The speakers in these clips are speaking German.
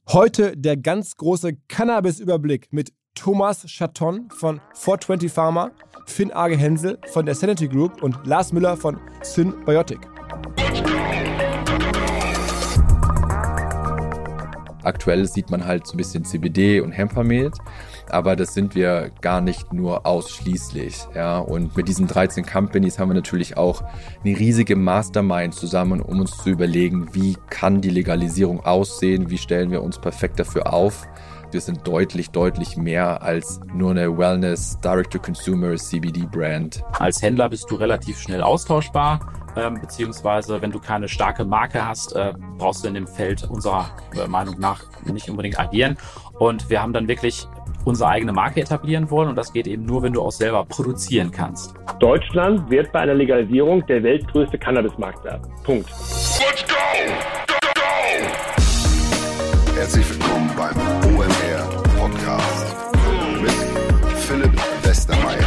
Heute der ganz große Cannabis-Überblick mit Thomas Chatton von 420 Pharma, Finn Arge Hensel von der Sanity Group und Lars Müller von Synbiotic. Aktuell sieht man halt so ein bisschen CBD und Hempermed, aber das sind wir gar nicht nur ausschließlich. Ja? Und mit diesen 13 Companies haben wir natürlich auch eine riesige Mastermind zusammen, um uns zu überlegen, wie kann die Legalisierung aussehen, wie stellen wir uns perfekt dafür auf. Wir sind deutlich mehr als nur eine Wellness, Direct-to-Consumer, CBD-Brand. Als Händler bist du relativ schnell austauschbar, beziehungsweise wenn du keine starke Marke hast, brauchst du in dem Feld unserer Meinung nach nicht unbedingt agieren. Und wir haben dann wirklich unsere eigene Marke etablieren wollen und das geht eben nur, wenn du auch selber produzieren kannst. Deutschland wird bei einer Legalisierung der weltgrößte Cannabismarkt werden. Punkt. Let's go! Go, go! Herzlich willkommen beim OMR Podcast mit Philipp Westermeier.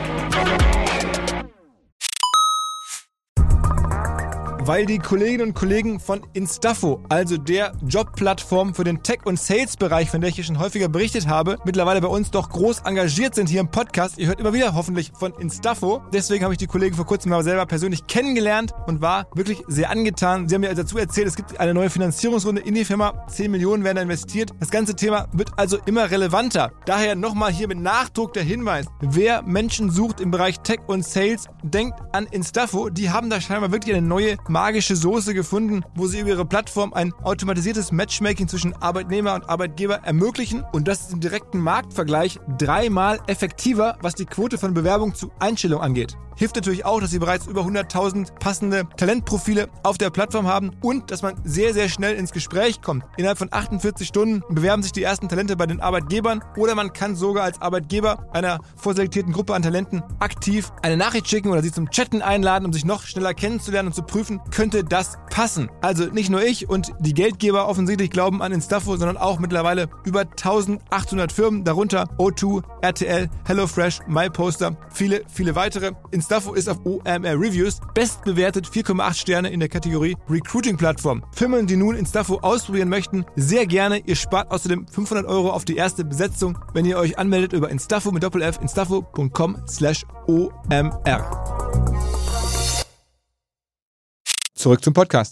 Weil die Kolleginnen und Kollegen von Instafo, also der Jobplattform für den Tech- und Sales-Bereich, von der ich hier schon häufiger berichtet habe, mittlerweile bei uns doch groß engagiert sind hier im Podcast. Ihr hört immer wieder hoffentlich von Instafo. Deswegen habe ich die Kollegen vor kurzem mal selber persönlich kennengelernt und war wirklich sehr angetan. Sie haben mir dazu erzählt, es gibt eine neue Finanzierungsrunde in die Firma. 10 Millionen werden da investiert. Das ganze Thema wird also immer relevanter. Daher nochmal hier mit Nachdruck der Hinweis. Wer Menschen sucht im Bereich Tech und Sales, denkt an Instafo. Die haben da scheinbar wirklich eine neue magische Soße gefunden, wo sie über ihre Plattform ein automatisiertes Matchmaking zwischen Arbeitnehmer und Arbeitgeber ermöglichen und das ist im direkten Marktvergleich 3-mal effektiver, was die Quote von Bewerbung zu Einstellung angeht. Hilft natürlich auch, dass sie bereits über 100.000 passende Talentprofile auf der Plattform haben und dass man sehr schnell ins Gespräch kommt. Innerhalb von 48 Stunden bewerben sich die ersten Talente bei den Arbeitgebern oder man kann sogar als Arbeitgeber einer vorselektierten Gruppe an Talenten aktiv eine Nachricht schicken oder sie zum Chatten einladen, um sich noch schneller kennenzulernen und zu prüfen, könnte das passen. Also nicht nur ich und die Geldgeber offensichtlich glauben an Instafo, sondern auch mittlerweile über 1800 Firmen, darunter O2, RTL, HelloFresh, MyPoster, viele weitere. Instafo ist auf OMR Reviews bestbewertet, 4,8 Sterne in der Kategorie Recruiting-Plattform. Firmen, die nun Instafo ausprobieren möchten, sehr gerne. Ihr spart außerdem 500 € auf die erste Besetzung, wenn ihr euch anmeldet über Instafo mit Doppel-F, instafo.com/OMR. Zurück zum Podcast.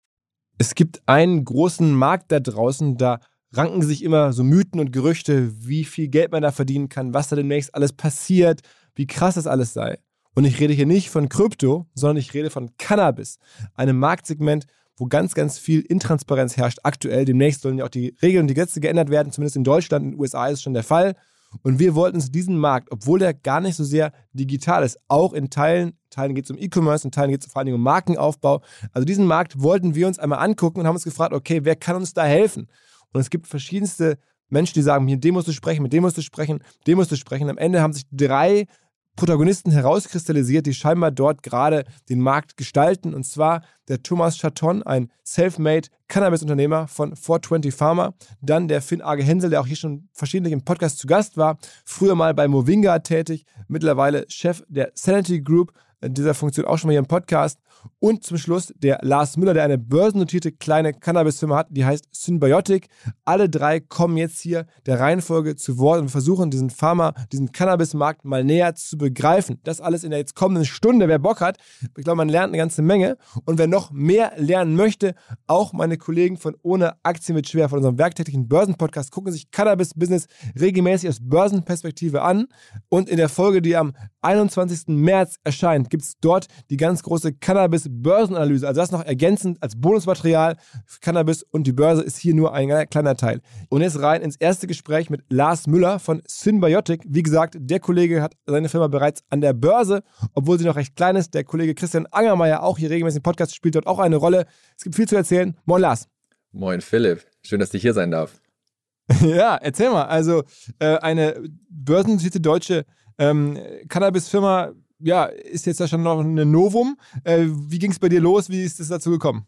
Es gibt einen großen Markt da draußen, da ranken sich immer so Mythen und Gerüchte, wie viel Geld man da verdienen kann, was da demnächst alles passiert, wie krass das alles sei. Und ich rede hier nicht von Krypto, sondern ich rede von Cannabis, einem Marktsegment, wo ganz viel Intransparenz herrscht aktuell. Demnächst sollen ja auch die Regeln und die Gesetze geändert werden, zumindest in Deutschland, in den USA ist es schon der Fall. Und wir wollten uns diesen Markt, obwohl der gar nicht so sehr digital ist, auch in Teilen geht es um E-Commerce, in Teilen geht es vor allem um Markenaufbau. Also diesen Markt wollten wir uns einmal angucken und haben uns gefragt, okay, wer kann uns da helfen? Und es gibt verschiedenste Menschen, die sagen, mit dem musst du sprechen, mit dem musst du sprechen, dem musst du sprechen. Am Ende haben sich 3 Protagonisten herauskristallisiert, die scheinbar dort gerade den Markt gestalten. Und zwar der Thomas Chatton, ein Selfmade Cannabis-Unternehmer von 420 Pharma. Dann der Finn Arge Hensel, der auch hier schon verschiedentlich im Podcast zu Gast war. Früher mal bei Movinga tätig, mittlerweile Chef der Sanity Group, in dieser Funktion auch schon mal hier im Podcast. Und zum Schluss der Lars Müller, der eine börsennotierte kleine Cannabis-Firma hat, die heißt Synbiotic. Alle 3 kommen jetzt hier der Reihenfolge zu Wort und versuchen diesen Cannabis-Markt mal näher zu begreifen. Das alles in der jetzt kommenden Stunde. Wer Bock hat, ich glaube, man lernt eine ganze Menge. Und wer noch mehr lernen möchte, auch meine Kollegen von Ohne Aktien wird schwer, von unserem werktätigen Börsenpodcast, gucken sich Cannabis-Business regelmäßig aus Börsenperspektive an. Und in der Folge, die am 21. März erscheint, gibt es dort die ganz große Cannabis-Börsenanalyse. Also das noch ergänzend als Bonusmaterial. Cannabis und die Börse ist hier nur ein kleiner Teil. Und jetzt rein ins erste Gespräch mit Lars Müller von Synbiotic. Wie gesagt, der Kollege hat seine Firma bereits an der Börse, obwohl sie noch recht klein ist. Der Kollege Christian Angermeier, auch hier regelmäßig im Podcast, spielt dort auch eine Rolle. Es gibt viel zu erzählen. Moin Lars. Moin Philipp, schön, dass ich hier sein darf. Ja, erzähl mal. Also eine börsennotierte deutsche Cannabis-Firma, ja, ist jetzt ja schon noch ein Novum. Wie ging es bei dir los? Wie ist es dazu gekommen?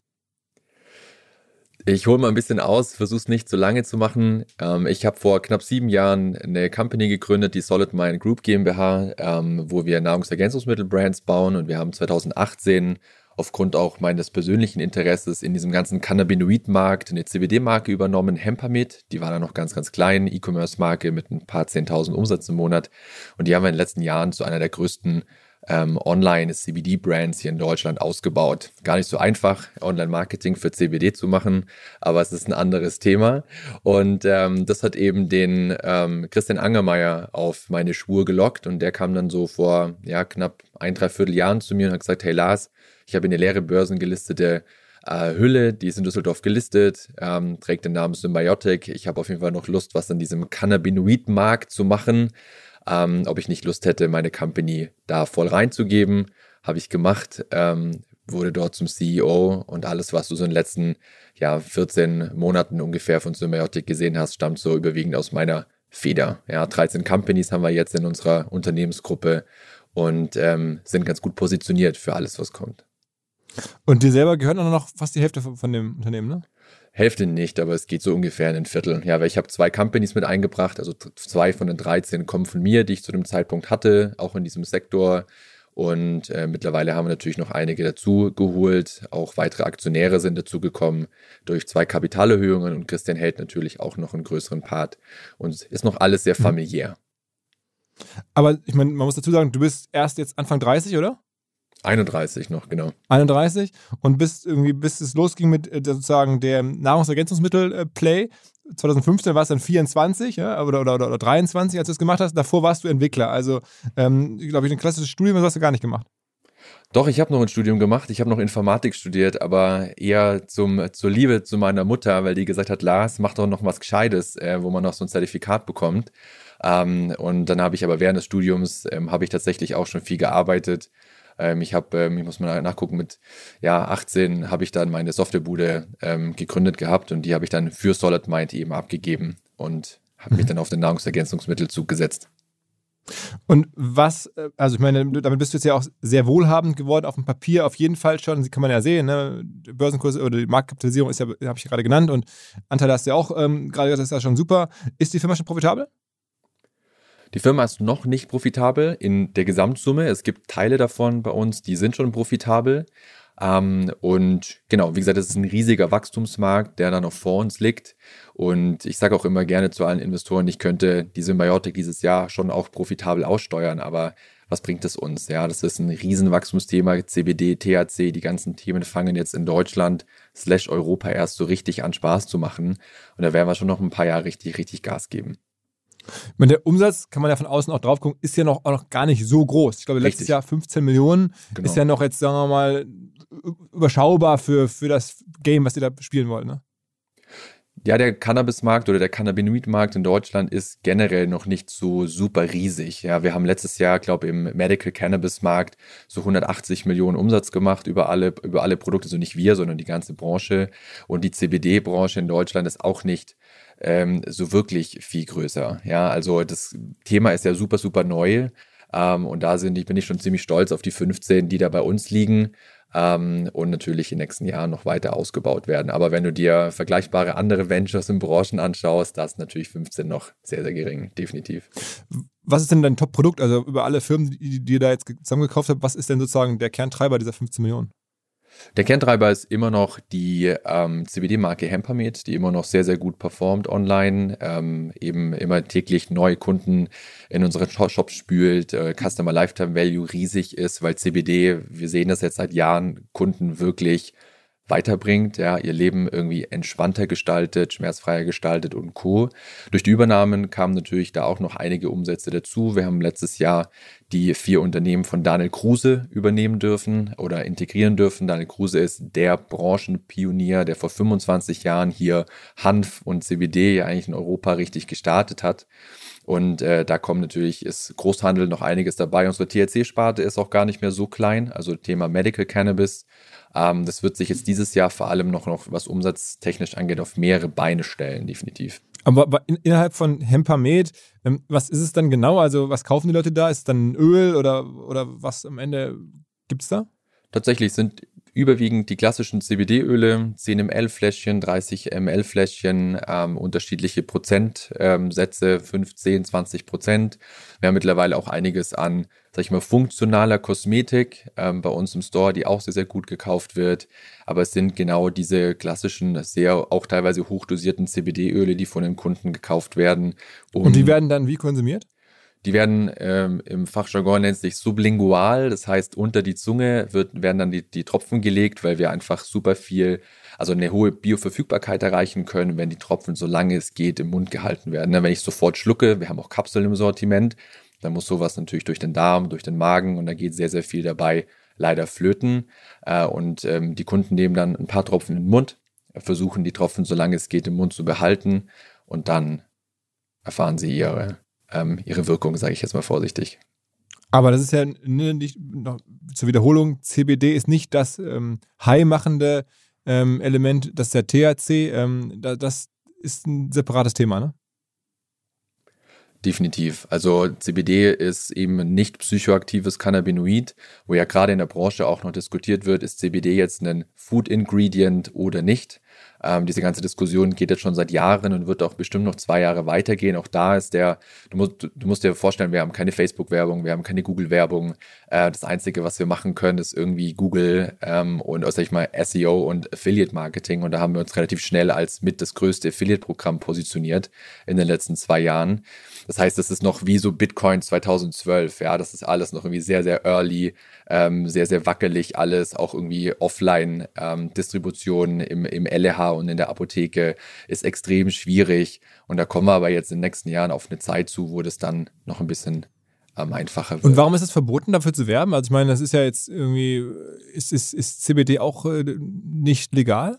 Ich hole mal ein bisschen aus, versuche es nicht zu lange zu machen. Ich habe vor knapp 7 Jahren eine Company gegründet, die Solid Mind Group GmbH, wo wir Nahrungsergänzungsmittel-Brands bauen und wir haben 2018 aufgrund auch meines persönlichen Interesses in diesem ganzen Cannabinoid-Markt eine CBD-Marke übernommen, Hempamid. Die war dann noch ganz, ganz klein, E-Commerce-Marke mit ein paar 10.000 Umsatz im Monat. Und die haben wir in den letzten Jahren zu einer der größten Online-CBD-Brands hier in Deutschland ausgebaut. Gar nicht so einfach, Online-Marketing für CBD zu machen, aber es ist ein anderes Thema. Und das hat eben den Christian Angermeier auf meine Spur gelockt und der kam dann so vor knapp 1-3 Jahren zu mir und hat gesagt, hey Lars, ich habe eine leere börsengelistete Hülle, die ist in Düsseldorf gelistet, trägt den Namen Symbiotic. Ich habe auf jeden Fall noch Lust, was an diesem Cannabinoid-Markt zu machen. Ob ich nicht Lust hätte, meine Company da voll reinzugeben. Habe ich gemacht, wurde dort zum CEO und alles, was du so in den letzten 14 Monaten ungefähr von Symbiotic gesehen hast, stammt so überwiegend aus meiner Feder. 13 Companies haben wir jetzt in unserer Unternehmensgruppe und sind ganz gut positioniert für alles, was kommt. Und dir selber gehört auch noch fast die Hälfte von dem Unternehmen, ne? Hälfte nicht, aber es geht so ungefähr in ein Viertel. Ja, weil ich habe 2 Companies mit eingebracht, also 2 von den 13 kommen von mir, die ich zu dem Zeitpunkt hatte, auch in diesem Sektor. Und mittlerweile haben wir natürlich noch einige dazu geholt. Auch weitere Aktionäre sind dazu gekommen durch 2 Kapitalerhöhungen und Christian hält natürlich auch noch einen größeren Part. Und es ist noch alles sehr familiär. Aber ich meine, man muss dazu sagen, du bist erst jetzt Anfang 30, oder? 31 noch, genau. 31 und bis es losging mit sozusagen dem Nahrungsergänzungsmittel-Play. 2015 war es dann 24 oder 23, als du es gemacht hast. Davor warst du Entwickler. Also, glaube ich, ein klassisches Studium hast du gar nicht gemacht. Doch, ich habe noch ein Studium gemacht. Ich habe noch Informatik studiert, aber eher zur Liebe zu meiner Mutter, weil die gesagt hat, Lars, mach doch noch was Gescheites, wo man noch so ein Zertifikat bekommt. Und dann habe ich aber während des Studiums habe ich tatsächlich auch schon viel gearbeitet. Ich muss mal nachgucken, mit 18 habe ich dann meine Softwarebude gegründet gehabt und die habe ich dann für Solid Mind eben abgegeben und habe mich dann auf den Nahrungsergänzungsmittelzug gesetzt. Und also ich meine, damit bist du jetzt ja auch sehr wohlhabend geworden, auf dem Papier auf jeden Fall schon, die kann man ja sehen, ne? Börsenkurs oder die Marktkapitalisierung ist ja, habe ich gerade genannt und Anteile hast du ja auch gerade, das ist ja schon super. Ist die Firma schon profitabel? Die Firma ist noch nicht profitabel in der Gesamtsumme. Es gibt Teile davon bei uns, die sind schon profitabel. Und genau, wie gesagt, das ist ein riesiger Wachstumsmarkt, der da noch vor uns liegt. Und ich sage auch immer gerne zu allen Investoren, ich könnte die Symbiotic dieses Jahr schon auch profitabel aussteuern, aber was bringt es uns? Ja, das ist ein Riesenwachstumsthema, CBD, THC, die ganzen Themen fangen jetzt in Deutschland / Europa erst so richtig an Spaß zu machen. Und da werden wir schon noch ein paar Jahre richtig, richtig Gas geben. Ich meine, der Umsatz, kann man ja von außen auch drauf gucken, ist ja auch noch gar nicht so groß. Ich glaube, letztes Jahr 15 Millionen ist ja noch jetzt, sagen wir mal, überschaubar für das Game, was ihr da spielen wollt, ne? Ja, der Cannabis-Markt oder der Cannabinoid-Markt in Deutschland ist generell noch nicht so super riesig. Ja, wir haben letztes Jahr, glaube ich, im Medical Cannabis-Markt so 180 Millionen Umsatz gemacht über alle Produkte, also nicht wir, sondern die ganze Branche. Und die CBD-Branche in Deutschland ist auch nicht so wirklich viel größer. Ja, also das Thema ist ja super, super neu. Und da bin ich schon ziemlich stolz auf die 15, die da bei uns liegen. Und natürlich in den nächsten Jahren noch weiter ausgebaut werden. Aber wenn du dir vergleichbare andere Ventures in Branchen anschaust, da ist natürlich 15 noch sehr, sehr gering, definitiv. Was ist denn dein Top-Produkt? Also über alle Firmen, die ihr da jetzt zusammengekauft habt, was ist denn sozusagen der Kerntreiber dieser 15 Millionen? Der Kerntreiber ist immer noch die CBD-Marke Hempamid, die immer noch sehr, sehr gut performt online, eben immer täglich neue Kunden in unseren Shops spült, Customer Lifetime Value riesig ist, weil CBD, wir sehen das jetzt seit Jahren, Kunden wirklich weiterbringt, ja, ihr Leben irgendwie entspannter gestaltet, schmerzfreier gestaltet und Co. Durch die Übernahmen kamen natürlich da auch noch einige Umsätze dazu. Wir haben letztes Jahr die 4 Unternehmen von Daniel Kruse übernehmen dürfen oder integrieren dürfen. Daniel Kruse ist der Branchenpionier, der vor 25 Jahren hier Hanf und CBD ja eigentlich in Europa richtig gestartet hat. Und da kommt natürlich, ist Großhandel noch einiges dabei. Unsere THC-Sparte ist auch gar nicht mehr so klein, also Thema Medical Cannabis. Das wird sich jetzt dieses Jahr vor allem noch was umsatztechnisch angeht, auf mehrere Beine stellen, definitiv. Aber innerhalb von Hempamid, was ist es dann genau? Also was kaufen die Leute da? Ist es dann Öl oder was am Ende gibt es da? Tatsächlich sind Überwiegend die klassischen CBD-Öle, 10 ml Fläschchen, 30 ml Fläschchen, unterschiedliche Prozentsätze, 15, 20%. Wir haben mittlerweile auch einiges an, sag ich mal, funktionaler Kosmetik bei uns im Store, die auch sehr, sehr gut gekauft wird. Aber es sind genau diese klassischen, sehr auch teilweise hochdosierten CBD-Öle, die von den Kunden gekauft werden. Und die werden dann wie konsumiert? Die werden im Fachjargon nennt es sich sublingual, das heißt unter die Zunge werden dann die Tropfen gelegt, weil wir einfach super viel, also eine hohe Bioverfügbarkeit erreichen können, wenn die Tropfen, solange es geht, im Mund gehalten werden. Wenn ich sofort schlucke, wir haben auch Kapseln im Sortiment, dann muss sowas natürlich durch den Darm, durch den Magen und da geht sehr, sehr viel dabei leider flöten. Und die Kunden nehmen dann ein paar Tropfen in den Mund, versuchen die Tropfen, solange es geht, im Mund zu behalten und dann erfahren sie ihre Wirkung, sage ich jetzt mal vorsichtig. Aber das ist ja nicht, noch zur Wiederholung, CBD ist nicht das high-machende Element, das ist der THC, das ist ein separates Thema, ne? Definitiv. Also CBD ist eben nicht psychoaktives Cannabinoid, wo ja gerade in der Branche auch noch diskutiert wird, ist CBD jetzt ein Food Ingredient oder nicht. Diese ganze Diskussion geht jetzt schon seit Jahren und wird auch bestimmt noch 2 Jahre weitergehen. Auch da ist du musst dir vorstellen, wir haben keine Facebook-Werbung, wir haben keine Google-Werbung. Das Einzige, was wir machen können, ist irgendwie Google und sag ich mal SEO und Affiliate-Marketing. Und da haben wir uns relativ schnell als mit das größte Affiliate-Programm positioniert in den letzten 2 Jahren. Das heißt, das ist noch wie so Bitcoin 2012. Ja, das ist alles noch irgendwie sehr, sehr early, sehr, sehr wackelig alles. Auch irgendwie Offline-Distribution im LEH und in der Apotheke ist extrem schwierig. Und da kommen wir aber jetzt in den nächsten Jahren auf eine Zeit zu, wo das dann noch ein bisschen einfacher wird. Und warum ist es verboten, dafür zu werben? Also ich meine, das ist ja jetzt irgendwie, ist CBD auch nicht legal?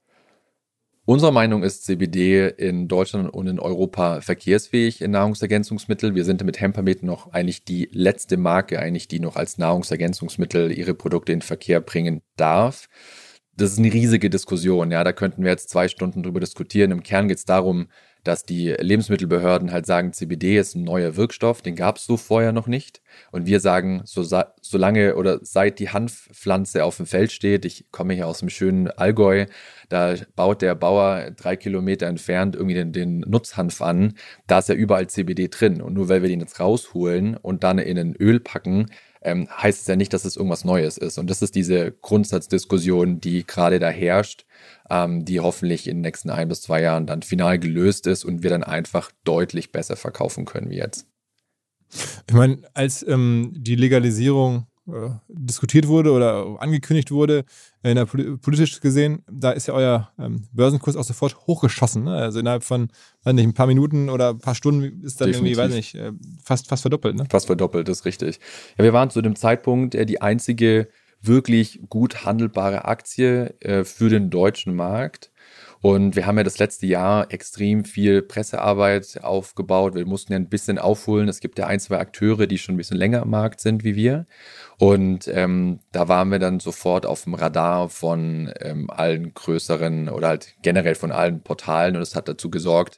Unserer Meinung ist CBD in Deutschland und in Europa verkehrsfähig in Nahrungsergänzungsmittel. Wir sind mit Hempermed noch eigentlich die letzte Marke, die noch als Nahrungsergänzungsmittel ihre Produkte in den Verkehr bringen darf. Das ist eine riesige Diskussion. Ja, da könnten wir jetzt 2 Stunden drüber diskutieren. Im Kern geht es darum, dass die Lebensmittelbehörden halt sagen, CBD ist ein neuer Wirkstoff, den gab es so vorher noch nicht. Und wir sagen, solange oder seit die Hanfpflanze auf dem Feld steht, ich komme hier aus dem schönen Allgäu, da baut der Bauer 3 Kilometer entfernt irgendwie den Nutzhanf an, da ist ja überall CBD drin. Und nur weil wir den jetzt rausholen und dann in ein Öl packen, heißt es ja nicht, dass es irgendwas Neues ist. Und das ist diese Grundsatzdiskussion, die gerade da herrscht, die hoffentlich in den nächsten 1 bis 2 Jahren dann final gelöst ist und wir dann einfach deutlich besser verkaufen können wie jetzt. Ich meine, als die Legalisierung diskutiert wurde oder angekündigt wurde, politisch gesehen, da ist ja euer Börsenkurs auch sofort hochgeschossen. Ne? Also innerhalb von, weiß nicht, ein paar Minuten oder ein paar Stunden ist dann Definitiv. irgendwie, weiß nicht, fast verdoppelt. Ne? Fast verdoppelt, das ist richtig. Ja, wir waren zu dem Zeitpunkt die einzige wirklich gut handelbare Aktie für den deutschen Markt. Und wir haben ja das letzte Jahr extrem viel Pressearbeit aufgebaut. Wir mussten ja ein bisschen aufholen. Es gibt ja 1, 2 Akteure, die schon ein bisschen länger am Markt sind wie wir. Und da waren wir dann sofort auf dem Radar von allen größeren oder halt generell von allen Portalen. Und es hat dafür gesorgt,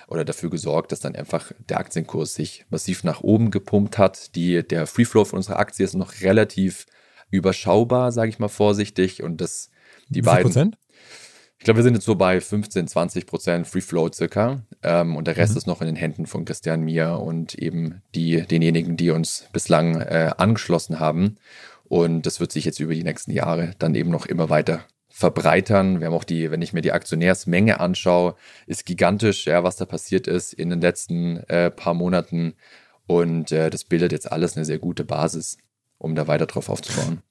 dass dann einfach der Aktienkurs sich massiv nach oben gepumpt hat. Der Free Flow von unserer Aktie ist noch relativ überschaubar, sage ich mal vorsichtig. Und die beiden Prozent? Ich glaube, wir sind jetzt so bei 15-20% Free Float circa. Und der Rest ist noch in den Händen von Christian, mir und eben denjenigen, die uns bislang angeschlossen haben. Und das wird sich jetzt über die nächsten Jahre dann eben noch immer weiter verbreitern. Wir haben auch wenn ich mir die Aktionärsmenge anschaue, ist gigantisch, ja, was da passiert ist in den letzten paar Monaten. Und das bildet jetzt alles eine sehr gute Basis, um da weiter drauf aufzubauen.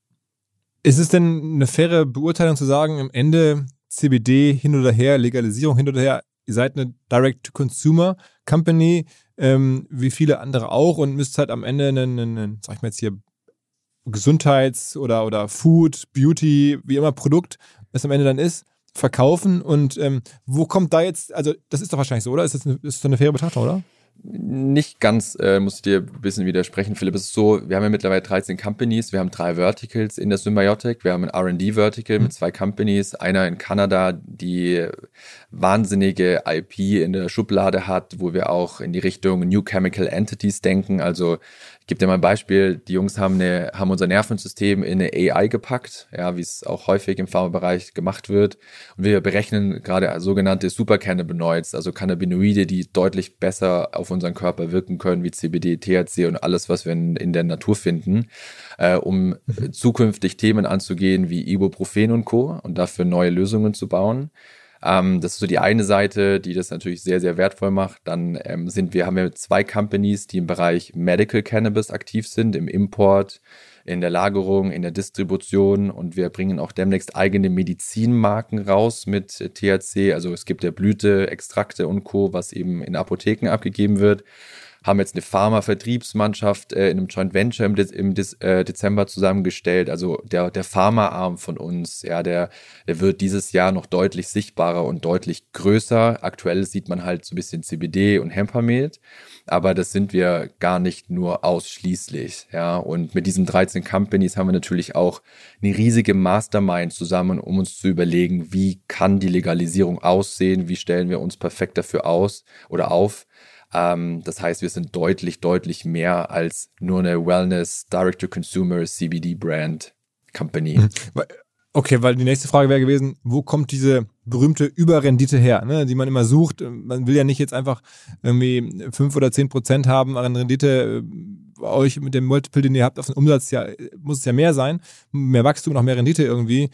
Ist es denn eine faire Beurteilung zu sagen, am Ende CBD hin oder her, Legalisierung hin oder her, ihr seid eine Direct-to-Consumer-Company, wie viele andere auch, und müsst halt am Ende einen sag ich mal jetzt hier, Gesundheits- oder Food, Beauty, wie immer Produkt, das am Ende dann ist, verkaufen. Und wo kommt da jetzt, also das ist doch wahrscheinlich so, oder? Ist das eine faire Betrachtung, oder? Nicht ganz, muss ich dir ein bisschen widersprechen, Philipp. Es ist so, wir haben ja mittlerweile 13 Companies, wir haben 3 Verticals in der Symbiotic, wir haben ein R&D-Vertical mit 2 Companies, einer in Kanada, die wahnsinnige IP in der Schublade hat, wo wir auch in die Richtung New Chemical Entities denken. Also ich gebe dir mal ein Beispiel, die Jungs haben unser Nervensystem in eine AI gepackt, ja, wie es auch häufig im Pharmabereich gemacht wird. Und wir berechnen gerade sogenannte Supercannabinoids, also Cannabinoide, die deutlich besser auf unseren Körper wirken können, wie CBD, THC und alles, was wir in der Natur finden, um zukünftig Themen anzugehen wie Ibuprofen und Co. und dafür neue Lösungen zu bauen. Das ist so die eine Seite, die das natürlich sehr, sehr wertvoll macht. Dann haben wir 2 Companies, die im Bereich Medical Cannabis aktiv sind, im Import, in der Lagerung, in der Distribution, und wir bringen auch demnächst eigene Medizinmarken raus mit THC. Also es gibt ja Blüte, Extrakte und Co., was eben in Apotheken abgegeben wird. Haben jetzt eine Pharma-Vertriebsmannschaft in einem Joint Venture im Dezember zusammengestellt. Also der Pharma-Arm von uns, ja, der wird dieses Jahr noch deutlich sichtbarer und deutlich größer. Aktuell sieht man halt so ein bisschen CBD und Hempermed, aber das sind wir gar nicht nur ausschließlich. Ja. Und mit diesen 13 Companies haben wir natürlich auch eine riesige Mastermind zusammen, um uns zu überlegen, wie kann die Legalisierung aussehen, wie stellen wir uns perfekt dafür auf. Das heißt, wir sind deutlich, deutlich mehr als nur eine Wellness, Direct-to-Consumer, CBD-Brand-Company. Okay, weil die nächste Frage wäre gewesen, wo kommt diese berühmte Überrendite her, ne, die man immer sucht? Man will ja nicht jetzt einfach irgendwie 5 oder 10% haben an Rendite. Bei euch mit dem Multiple, den ihr habt auf den Umsatz, ja, muss es ja mehr sein. Mehr Wachstum und auch mehr Rendite irgendwie.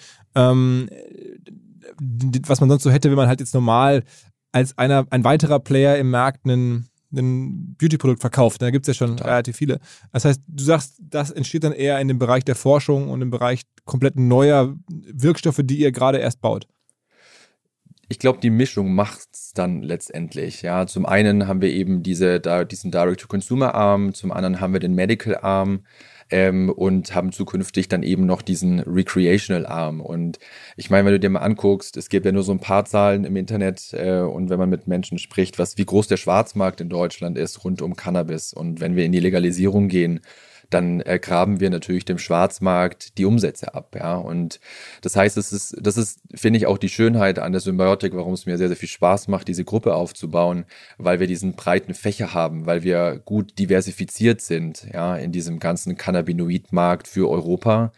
Was man sonst so hätte, wenn man halt jetzt normal als ein weiterer Player im Markt ein Beauty-Produkt verkauft. Da gibt es ja schon relativ viele. Das heißt, du sagst, das entsteht dann eher in dem Bereich der Forschung und im Bereich komplett neuer Wirkstoffe, die ihr gerade erst baut. Ich glaube, die Mischung macht's dann letztendlich. Ja, zum einen haben wir eben diesen Direct-to-Consumer-Arm, zum anderen haben wir den Medical-Arm. Und haben zukünftig dann eben noch diesen Recreational-Arm. Und ich meine, wenn du dir mal anguckst, es gibt ja nur so ein paar Zahlen im Internet und wenn man mit Menschen spricht, wie groß der Schwarzmarkt in Deutschland ist rund um Cannabis. Und wenn wir in die Legalisierung gehen, dann graben wir natürlich dem Schwarzmarkt die Umsätze ab, ja. Und das heißt, das ist, finde ich, auch die Schönheit an der Symbiotic, warum es mir sehr, sehr viel Spaß macht, diese Gruppe aufzubauen, weil wir diesen breiten Fächer haben, weil wir gut diversifiziert sind, ja, in diesem ganzen Cannabinoid-Markt für Europa,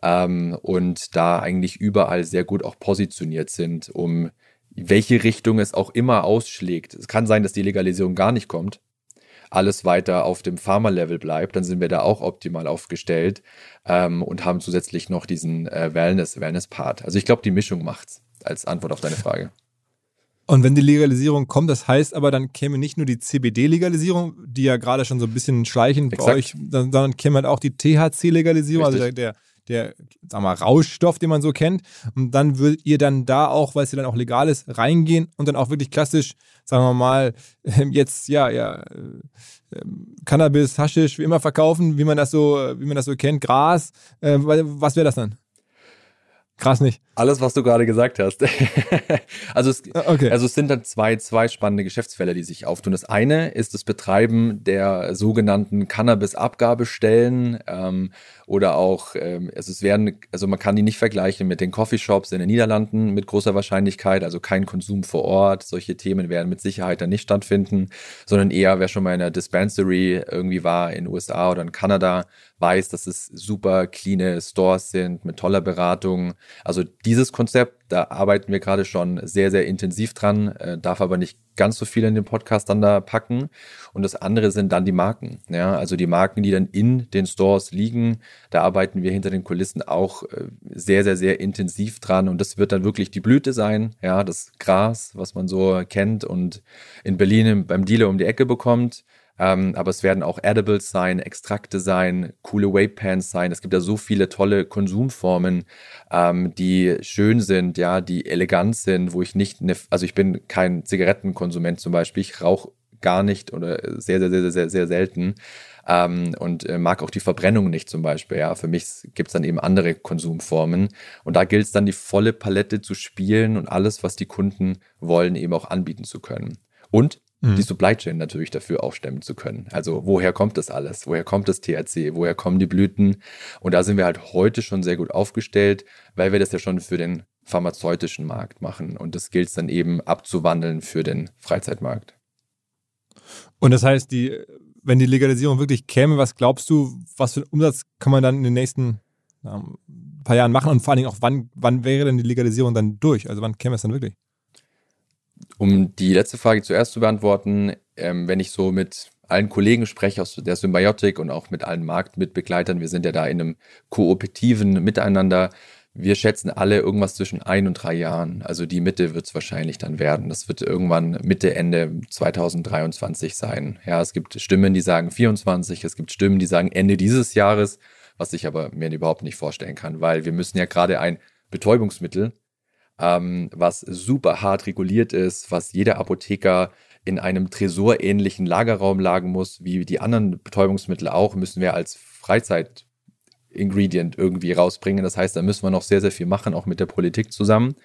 und da eigentlich überall sehr gut auch positioniert sind, um welche Richtung es auch immer ausschlägt. Es kann sein, dass die Legalisierung gar nicht kommt, alles weiter auf dem Pharma-Level bleibt, dann sind wir da auch optimal aufgestellt und haben zusätzlich noch diesen Wellness-Part. Also ich glaube, die Mischung macht's, als Antwort auf deine Frage. Und wenn die Legalisierung kommt, das heißt aber, dann käme nicht nur die CBD-Legalisierung, die ja gerade schon so ein bisschen schleichend bei euch, sondern käme halt auch die THC-Legalisierung, also der sagen wir mal, Rauschstoff, den man so kennt. Und dann würdet ihr dann da auch, weil es ja dann auch legal ist, reingehen und dann auch wirklich klassisch, sagen wir mal, jetzt Cannabis, Haschisch, wie immer verkaufen, wie man das so kennt, Gras. Was wäre das dann? Gras nicht. Alles, was du gerade gesagt hast. Also es sind dann zwei spannende Geschäftsfelder, die sich auftun. Das eine ist das Betreiben der sogenannten Cannabis-Abgabestellen oder auch, man kann die nicht vergleichen mit den Coffeeshops in den Niederlanden mit großer Wahrscheinlichkeit, also kein Konsum vor Ort. Solche Themen werden mit Sicherheit dann nicht stattfinden, sondern eher, wer schon mal in einer Dispensary irgendwie war in den USA oder in Kanada, weiß, dass es super cleane Stores sind mit toller Beratung. Also dieses Konzept, da arbeiten wir gerade schon sehr, sehr intensiv dran, darf aber nicht ganz so viel in den Podcast dann da packen. Und das andere sind dann die Marken. Ja? Also die Marken, die dann in den Stores liegen, da arbeiten wir hinter den Kulissen auch sehr, sehr, sehr intensiv dran. Und das wird dann wirklich die Blüte sein, ja, das Gras, was man so kennt und in Berlin beim Dealer um die Ecke bekommt. Aber es werden auch Edibles sein, Extrakte sein, coole Vape-Pens sein. Es gibt ja so viele tolle Konsumformen, die schön sind, ja, die elegant sind, wo ich ich bin kein Zigarettenkonsument zum Beispiel. Ich rauche gar nicht oder sehr, sehr, sehr, sehr, sehr selten und mag auch die Verbrennung nicht zum Beispiel. Ja, für mich gibt es dann eben andere Konsumformen und da gilt es dann, die volle Palette zu spielen und alles, was die Kunden wollen, eben auch anbieten zu können. Und die Supply Chain natürlich dafür auch stemmen zu können. Also woher kommt das alles? Woher kommt das THC? Woher kommen die Blüten? Und da sind wir halt heute schon sehr gut aufgestellt, weil wir das ja schon für den pharmazeutischen Markt machen. Und das gilt es dann eben abzuwandeln für den Freizeitmarkt. Und das heißt, wenn die Legalisierung wirklich käme, was glaubst du, was für einen Umsatz kann man dann in den nächsten paar Jahren machen? Und vor allen Dingen auch, wann wäre denn die Legalisierung dann durch? Also wann käme es dann wirklich? Um die letzte Frage zuerst zu beantworten, wenn ich so mit allen Kollegen spreche aus der Symbiotic und auch mit allen Marktmitbegleitern, wir sind ja da in einem kooperativen Miteinander, wir schätzen alle irgendwas zwischen 1 und 3 Jahren. Also die Mitte wird es wahrscheinlich dann werden. Das wird irgendwann Mitte, Ende 2023 sein. Ja, es gibt Stimmen, die sagen 24, es gibt Stimmen, die sagen Ende dieses Jahres, was ich aber mir überhaupt nicht vorstellen kann, weil wir müssen ja gerade ein Betäubungsmittel, was super hart reguliert ist, was jeder Apotheker in einem tresorähnlichen Lagerraum lagern muss, wie die anderen Betäubungsmittel auch, müssen wir als Freizeit-Ingredient irgendwie rausbringen. Das heißt, da müssen wir noch sehr, sehr viel machen, auch mit der Politik zusammen.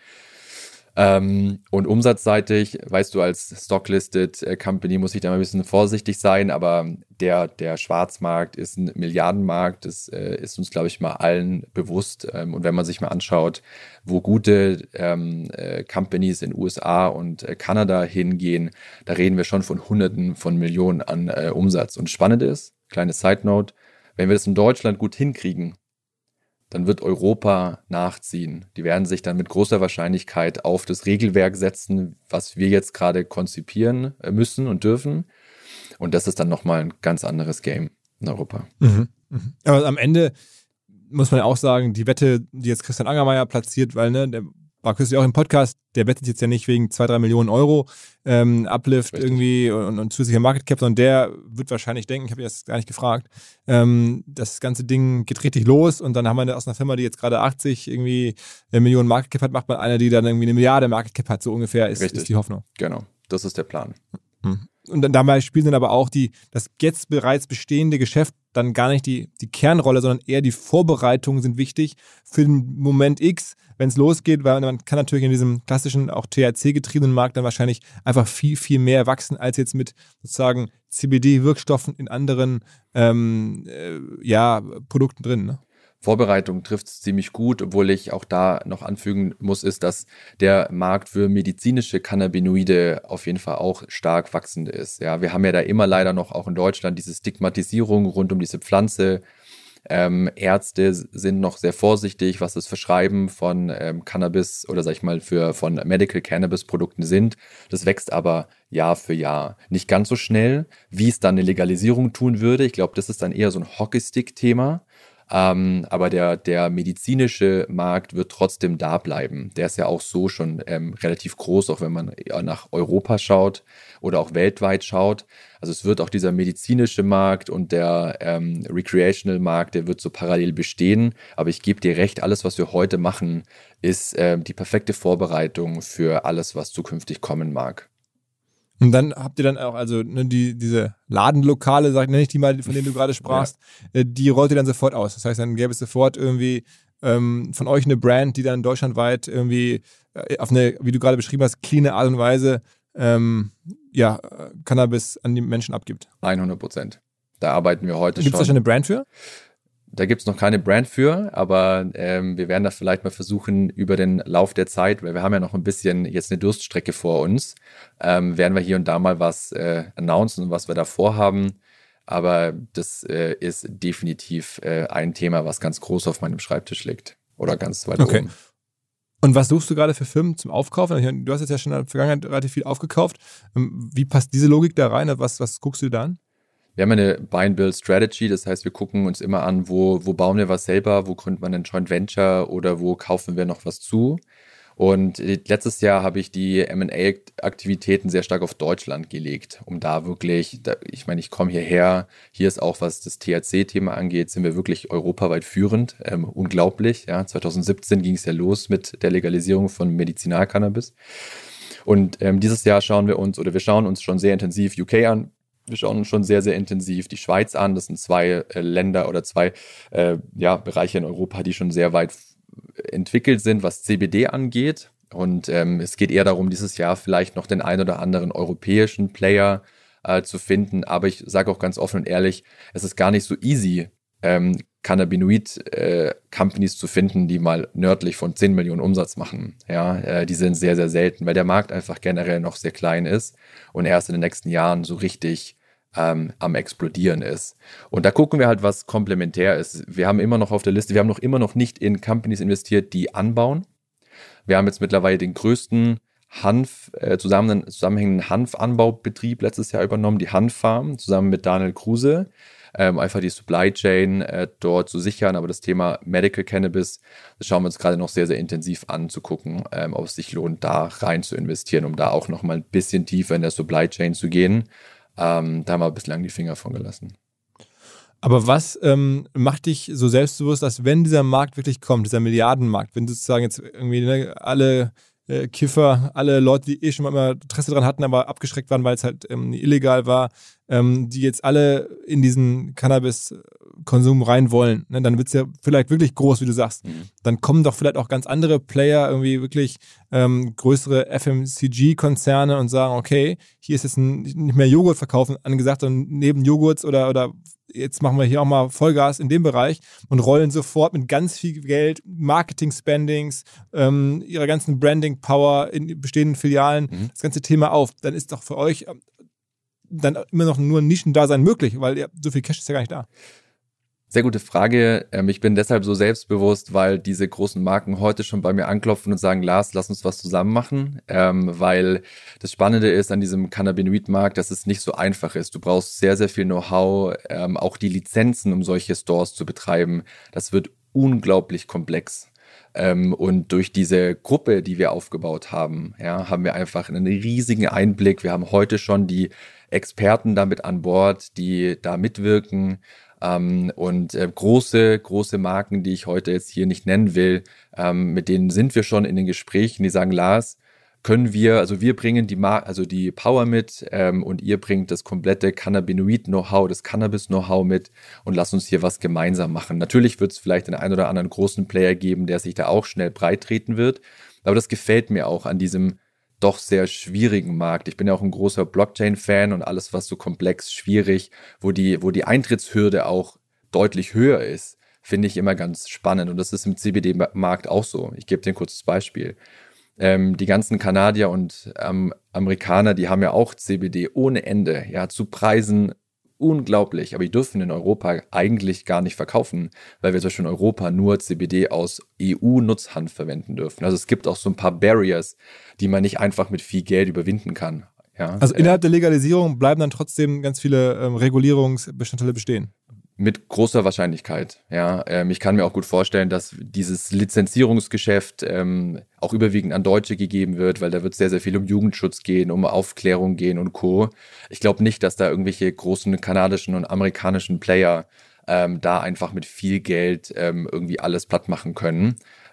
Und umsatzseitig, weißt du, als Stocklisted Company muss ich da mal ein bisschen vorsichtig sein, aber der Schwarzmarkt ist ein Milliardenmarkt, das ist uns, glaube ich, mal allen bewusst. Und wenn man sich mal anschaut, wo gute Companies in USA und Kanada hingehen, da reden wir schon von Hunderten von Millionen an Umsatz. Und spannend ist, kleine Side Note, wenn wir das in Deutschland gut hinkriegen, dann wird Europa nachziehen. Die werden sich dann mit großer Wahrscheinlichkeit auf das Regelwerk setzen, was wir jetzt gerade konzipieren müssen und dürfen. Und das ist dann nochmal ein ganz anderes Game in Europa. Aber am Ende muss man ja auch sagen, die Wette, die jetzt Christian Angermayer platziert, weil der war kürzlich auch im Podcast, der wettet jetzt ja nicht wegen 2-3 Millionen Euro Uplift Richtig. irgendwie und zusätzlicher Market Cap, sondern der wird wahrscheinlich denken, ich habe jetzt gar nicht gefragt, das ganze Ding geht richtig los und dann haben wir aus einer Firma, die jetzt gerade 80 irgendwie Millionen Market Cap hat, macht man eine, die dann irgendwie 1 Milliarde Market Cap hat, so ungefähr ist die Hoffnung. Genau, das ist der Plan. Und dann dabei spielen dann aber auch das jetzt bereits bestehende Geschäft dann gar nicht die Kernrolle, sondern eher die Vorbereitungen sind wichtig für den Moment X, wenn es losgeht, weil man kann natürlich in diesem klassischen, auch THC-getriebenen Markt dann wahrscheinlich einfach viel, viel mehr wachsen, als jetzt mit sozusagen CBD-Wirkstoffen in anderen Produkten drin, ne? Vorbereitung trifft es ziemlich gut, obwohl ich auch da noch anfügen muss, ist, dass der Markt für medizinische Cannabinoide auf jeden Fall auch stark wachsend ist. Ja, wir haben ja da immer leider noch auch in Deutschland diese Stigmatisierung rund um diese Pflanze. Ärzte sind noch sehr vorsichtig, was das Verschreiben von Cannabis oder sag ich mal von Medical Cannabis Produkten sind. Das wächst aber Jahr für Jahr. Nicht ganz so schnell, wie es dann eine Legalisierung tun würde. Ich glaube, das ist dann eher so ein Hockeystick-Thema. Aber der medizinische Markt wird trotzdem da bleiben. Der ist ja auch so schon relativ groß, auch wenn man nach Europa schaut oder auch weltweit schaut. Also es wird auch dieser medizinische Markt und der Recreational Markt, der wird so parallel bestehen. Aber ich gebe dir recht, alles, was wir heute machen, ist die perfekte Vorbereitung für alles, was zukünftig kommen mag. Und dann habt ihr dann auch, also diese Ladenlokale, nenne ich die mal, von denen du gerade sprachst, die rollt ihr dann sofort aus. Das heißt, dann gäbe es sofort irgendwie von euch eine Brand, die dann deutschlandweit irgendwie auf eine, wie du gerade beschrieben hast, cleane Art und Weise Cannabis an die Menschen abgibt. 100%. Da arbeiten wir heute schon. Gibt es da schon eine Brand für? Da gibt es noch keine Brand für, aber wir werden das vielleicht mal versuchen über den Lauf der Zeit, weil wir haben ja noch ein bisschen jetzt eine Durststrecke vor uns, werden wir hier und da mal was announcen, was wir da vorhaben. Aber das ist definitiv ein Thema, was ganz groß auf meinem Schreibtisch liegt oder ganz weit oben. Und was suchst du gerade für Firmen zum Aufkaufen? Du hast jetzt ja schon in der Vergangenheit relativ viel aufgekauft. Wie passt diese Logik da rein? Was guckst du da an? Wir haben eine Buy-and-Build-Strategy, das heißt, wir gucken uns immer an, wo bauen wir was selber, wo gründen wir einen Joint Venture oder wo kaufen wir noch was zu. Und letztes Jahr habe ich die M&A-Aktivitäten sehr stark auf Deutschland gelegt, um da wirklich, ich meine, ich komme hierher, hier ist auch, was das THC-Thema angeht, sind wir wirklich europaweit führend, unglaublich. Ja, 2017 ging es ja los mit der Legalisierung von Medizinalcannabis. Und dieses Jahr schauen wir uns schon sehr intensiv UK an. Wir schauen uns schon sehr, sehr intensiv die Schweiz an. Das sind 2 Länder oder 2 Bereiche in Europa, die schon sehr weit entwickelt sind, was CBD angeht. Und es geht eher darum, dieses Jahr vielleicht noch den ein oder anderen europäischen Player zu finden. Aber ich sage auch ganz offen und ehrlich, es ist gar nicht so easy, Cannabinoid-Companies zu finden, die mal nördlich von 10 Millionen Umsatz machen. Ja, die sind sehr, sehr selten, weil der Markt einfach generell noch sehr klein ist und erst in den nächsten Jahren so richtig am Explodieren ist. Und da gucken wir halt, was komplementär ist. Wir haben immer noch auf der Liste, wir haben noch immer noch nicht in Companies investiert, die anbauen. Wir haben jetzt mittlerweile den größten zusammenhängenden Hanfanbaubetrieb letztes Jahr übernommen, die Hanffarm, zusammen mit Daniel Kruse. Einfach die Supply Chain dort zu sichern, aber das Thema Medical Cannabis, das schauen wir uns gerade noch sehr, sehr intensiv an, zu gucken, ob es sich lohnt, da rein zu investieren, um da auch noch mal ein bisschen tiefer in der Supply Chain zu gehen. Da haben wir bislang die Finger von gelassen. Aber was macht dich so selbstbewusst, dass wenn dieser Markt wirklich kommt, dieser Milliardenmarkt, wenn sozusagen jetzt irgendwie alle Kiffer, alle Leute, die schon mal immer Interesse daran hatten, aber abgeschreckt waren, weil es halt illegal war, die jetzt alle in diesen Cannabis-Konsum rein wollen, ne? Dann wird es ja vielleicht wirklich groß, wie du sagst. Dann kommen doch vielleicht auch ganz andere Player, irgendwie wirklich größere FMCG-Konzerne und sagen, okay, hier ist jetzt nicht mehr Joghurt verkaufen angesagt, sondern neben Joghurts oder jetzt machen wir hier auch mal Vollgas in dem Bereich und rollen sofort mit ganz viel Geld, Marketing-Spendings, ihrer ganzen Branding-Power in bestehenden Filialen, das ganze Thema auf. Dann ist doch für euch dann immer noch nur ein Nischendasein möglich, weil so viel Cash ist ja gar nicht da. Sehr gute Frage. Ich bin deshalb so selbstbewusst, weil diese großen Marken heute schon bei mir anklopfen und sagen, Lars, lass uns was zusammen machen, weil das Spannende ist an diesem Cannabinoid-Markt, dass es nicht so einfach ist. Du brauchst sehr, sehr viel Know-how, auch die Lizenzen, um solche Stores zu betreiben. Das wird unglaublich komplex. Und durch diese Gruppe, die wir aufgebaut haben, ja, haben wir einfach einen riesigen Einblick. Wir haben heute schon die Experten damit an Bord, die da mitwirken. Und große Marken, die ich heute jetzt hier nicht nennen will, mit denen sind wir schon in den Gesprächen, die sagen, Lars, wir bringen die Power mit und ihr bringt das komplette Cannabinoid-Know-how, das Cannabis-Know-how mit und lasst uns hier was gemeinsam machen. Natürlich wird es vielleicht den einen oder anderen großen Player geben, der sich da auch schnell breit treten wird, aber das gefällt mir auch an diesem doch sehr schwierigen Markt. Ich bin ja auch ein großer Blockchain-Fan und alles, was so komplex, schwierig, wo die Eintrittshürde auch deutlich höher ist, finde ich immer ganz spannend. Und das ist im CBD-Markt auch so. Ich gebe dir ein kurzes Beispiel. Die ganzen Kanadier und Amerikaner, die haben ja auch CBD ohne Ende, ja, zu Preisen unglaublich, aber die dürfen in Europa eigentlich gar nicht verkaufen, weil wir zum Beispiel in Europa nur CBD aus EU-Nutzhanf verwenden dürfen. Also es gibt auch so ein paar Barriers, die man nicht einfach mit viel Geld überwinden kann. Ja? Also innerhalb der Legalisierung bleiben dann trotzdem ganz viele Regulierungsbestandteile bestehen. Mit großer Wahrscheinlichkeit, ja. Ich kann mir auch gut vorstellen, dass dieses Lizenzierungsgeschäft auch überwiegend an Deutsche gegeben wird, weil da wird sehr, sehr viel um Jugendschutz gehen, um Aufklärung gehen und Co. Ich glaube nicht, dass da irgendwelche großen kanadischen und amerikanischen Player da einfach mit viel Geld irgendwie alles platt machen können.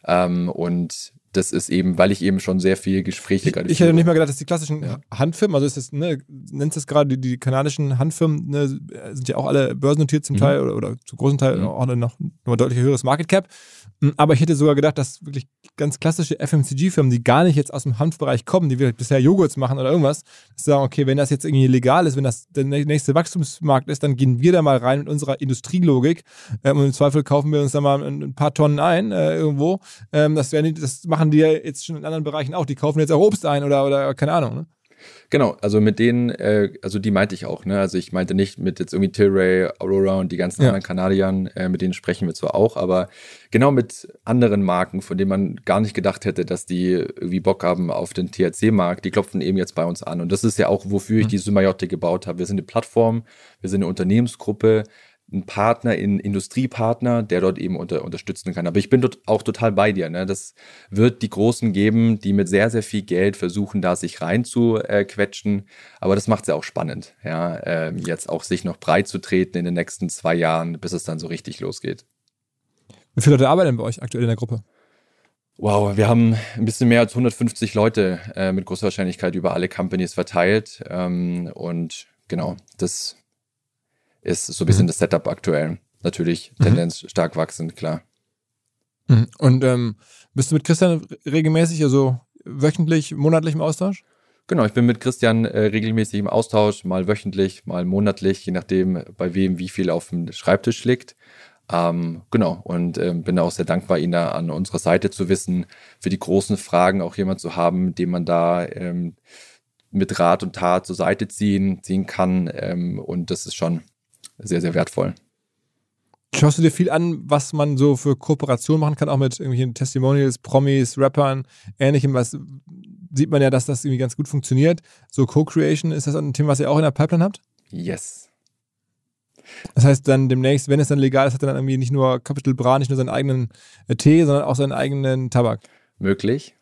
Und das ist eben, weil ich eben schon sehr viel Gespräche gerade Ich hätte nicht mal gedacht, dass die klassischen Handfirmen, also ist das, nennst es gerade die kanadischen Handfirmen, sind ja auch alle börsennotiert zum Teil oder zu großen Teil auch noch ein deutlich höheres Market Cap. Aber ich hätte sogar gedacht, dass wirklich ganz klassische FMCG-Firmen, die gar nicht jetzt aus dem Hanfbereich kommen, die vielleicht bisher Joghurts machen oder irgendwas, sagen, okay, wenn das jetzt irgendwie legal ist, wenn das der nächste Wachstumsmarkt ist, dann gehen wir da mal rein mit unserer Industrielogik und im Zweifel kaufen wir uns da mal ein paar Tonnen ein irgendwo. Das machen die ja jetzt schon in anderen Bereichen auch. Die kaufen jetzt auch Obst ein oder keine Ahnung, ne? Genau, also mit denen, also die meinte ich auch, ne? Also ich meinte nicht mit jetzt irgendwie Tilray, Aurora und die ganzen anderen Kanadiern, mit denen sprechen wir zwar auch, aber genau mit anderen Marken, von denen man gar nicht gedacht hätte, dass die irgendwie Bock haben auf den THC-Markt, die klopfen eben jetzt bei uns an. Und das ist ja auch, wofür ich die Symbiotik gebaut habe. Wir sind eine Plattform, wir sind eine Unternehmensgruppe, ein Partner, ein Industriepartner, der dort eben unterstützen kann. Aber ich bin dort auch total bei dir. Ne? Das wird die Großen geben, die mit sehr, sehr viel Geld versuchen, da sich rein zu quetschen. Aber das macht es ja auch spannend, ja? Jetzt auch sich noch breit zu treten in den nächsten 2 Jahren, bis es dann so richtig losgeht. Wie viele Leute arbeiten bei euch aktuell in der Gruppe? Wow, wir haben ein bisschen mehr als 150 Leute mit großer Wahrscheinlichkeit über alle Companies verteilt. Und genau, das ist so ein bisschen das Setup aktuell. Natürlich Tendenz stark wachsend, klar. Und bist du mit Christian regelmäßig, also wöchentlich, monatlich im Austausch? Genau, ich bin mit Christian regelmäßig im Austausch, mal wöchentlich, mal monatlich, je nachdem, bei wem wie viel auf dem Schreibtisch liegt. Genau, und bin auch sehr dankbar, ihn da an unserer Seite zu wissen, für die großen Fragen auch jemand zu haben, den man da mit Rat und Tat zur Seite ziehen kann. Und das ist schon sehr, sehr wertvoll. Schaust du dir viel an, was man so für Kooperationen machen kann, auch mit irgendwelchen Testimonials, Promis, Rappern, ähnlichem, was sieht man ja, dass das irgendwie ganz gut funktioniert. So Co-Creation, ist das ein Thema, was ihr auch in der Pipeline habt? Yes. Das heißt dann demnächst, wenn es dann legal ist, hat er dann irgendwie nicht nur Capital Bra, nicht nur seinen eigenen Tee, sondern auch seinen eigenen Tabak. Möglich.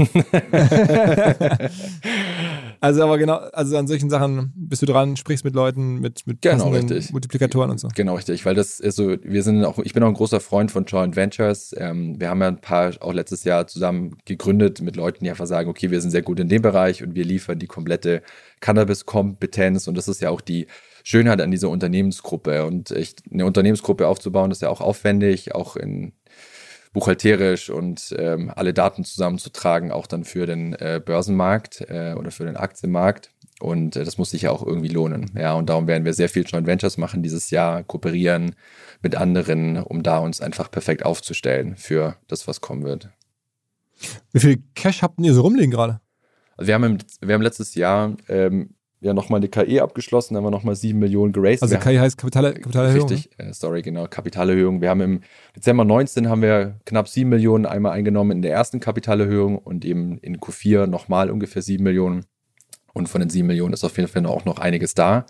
Also aber genau, also an solchen Sachen bist du dran, sprichst mit Leuten, mit genau, richtig. Multiplikatoren und so. Genau, richtig, weil das ist so, ich bin auch ein großer Freund von Joint Ventures. Wir haben ja ein paar auch letztes Jahr zusammen gegründet mit Leuten, die einfach sagen, okay, wir sind sehr gut in dem Bereich und wir liefern die komplette Cannabis-Kompetenz und das ist ja auch die Schönheit an dieser Unternehmensgruppe und eine Unternehmensgruppe aufzubauen, ist ja auch aufwendig, auch in buchhalterisch und alle Daten zusammenzutragen, auch dann für den Börsenmarkt oder für den Aktienmarkt. Und das muss sich ja auch irgendwie lohnen. Ja, und darum werden wir sehr viel Joint Ventures machen dieses Jahr, kooperieren mit anderen, um da uns einfach perfekt aufzustellen für das, was kommen wird. Wie viel Cash habt ihr so rumliegen gerade? Also wir haben letztes Jahr nochmal eine KE abgeschlossen, dann haben wir nochmal 7 Millionen geraced. Also KE heißt Kapitalerhöhung? Richtig, genau, Kapitalerhöhung. Wir haben im Dezember 19 haben wir knapp 7 Millionen einmal eingenommen in der ersten Kapitalerhöhung und eben in Q4 nochmal ungefähr 7 Millionen. Und von den 7 Millionen ist auf jeden Fall auch noch einiges da.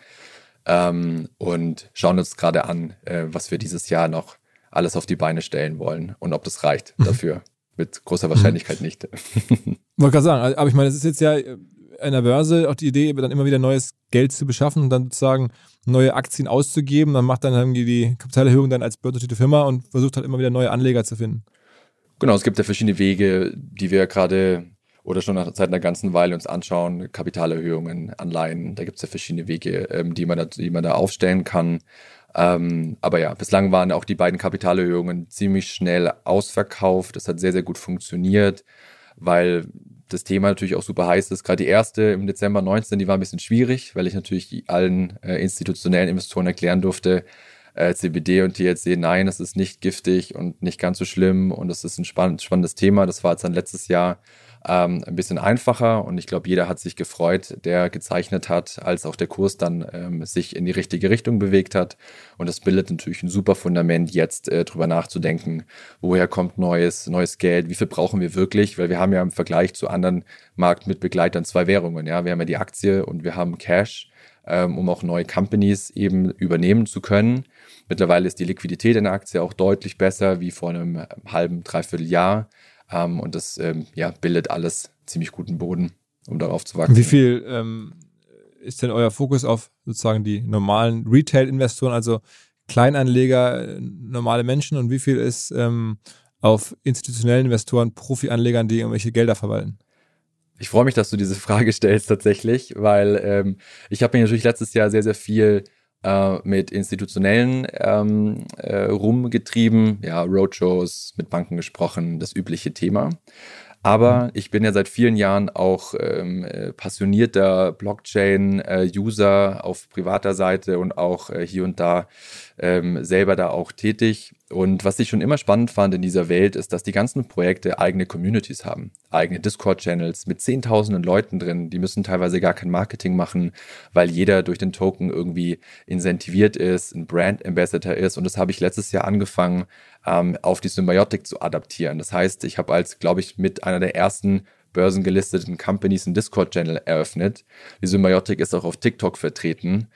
Und schauen uns gerade an, was wir dieses Jahr noch alles auf die Beine stellen wollen und ob das reicht dafür. Mit großer Wahrscheinlichkeit nicht. Wollte gerade sagen, aber ich meine, es ist jetzt ja an der Börse auch die Idee, dann immer wieder neues Geld zu beschaffen und dann sozusagen neue Aktien auszugeben. Dann macht dann irgendwie die Kapitalerhöhung dann als börsennotierte Firma und versucht halt immer wieder neue Anleger zu finden. Genau, es gibt ja verschiedene Wege, die wir gerade oder schon seit einer ganzen Weile uns anschauen. Kapitalerhöhungen, Anleihen, da gibt es ja verschiedene Wege, die man da aufstellen kann. Aber ja, bislang waren auch die beiden Kapitalerhöhungen ziemlich schnell ausverkauft. Das hat sehr, sehr gut funktioniert, weil das Thema natürlich auch super heiß ist. Gerade die erste im Dezember 19, die war ein bisschen schwierig, weil ich natürlich allen institutionellen Investoren erklären durfte, CBD und THC, nein, es ist nicht giftig und nicht ganz so schlimm und es ist ein spannendes Thema. Das war jetzt dann letztes Jahr ein bisschen einfacher und ich glaube, jeder hat sich gefreut, der gezeichnet hat, als auch der Kurs dann sich in die richtige Richtung bewegt hat und das bildet natürlich ein super Fundament, jetzt drüber nachzudenken, woher kommt neues Geld, wie viel brauchen wir wirklich, weil wir haben ja im Vergleich zu anderen Marktmitbegleitern 2 Währungen, ja, wir haben ja die Aktie und wir haben Cash, um auch neue Companies eben übernehmen zu können. Mittlerweile ist die Liquidität in der Aktie auch deutlich besser wie vor einem halben, dreiviertel Jahr. Und das bildet alles ziemlich guten Boden, um darauf zu wachsen. Wie viel ist denn euer Fokus auf sozusagen die normalen Retail-Investoren, also Kleinanleger, normale Menschen und wie viel ist auf institutionellen Investoren, Profi-Anlegern, die irgendwelche Gelder verwalten? Ich freue mich, dass du diese Frage stellst tatsächlich, weil ich habe mich natürlich letztes Jahr sehr, sehr viel mit Institutionellen rumgetrieben, ja, Roadshows, mit Banken gesprochen, das übliche Thema. Aber ich bin ja seit vielen Jahren auch passionierter Blockchain-User auf privater Seite und auch hier und da selber da auch tätig. Und was ich schon immer spannend fand in dieser Welt, ist, dass die ganzen Projekte eigene Communities haben, eigene Discord-Channels mit Zehntausenden Leuten drin. Die müssen teilweise gar kein Marketing machen, weil jeder durch den Token irgendwie incentiviert ist, ein Brand-Ambassador ist. Und das habe ich letztes Jahr angefangen, auf die Symbiotic zu adaptieren. Das heißt, ich habe glaube ich, mit einer der ersten börsengelisteten Companies einen Discord-Channel eröffnet. Die Symbiotic ist auch auf TikTok vertreten.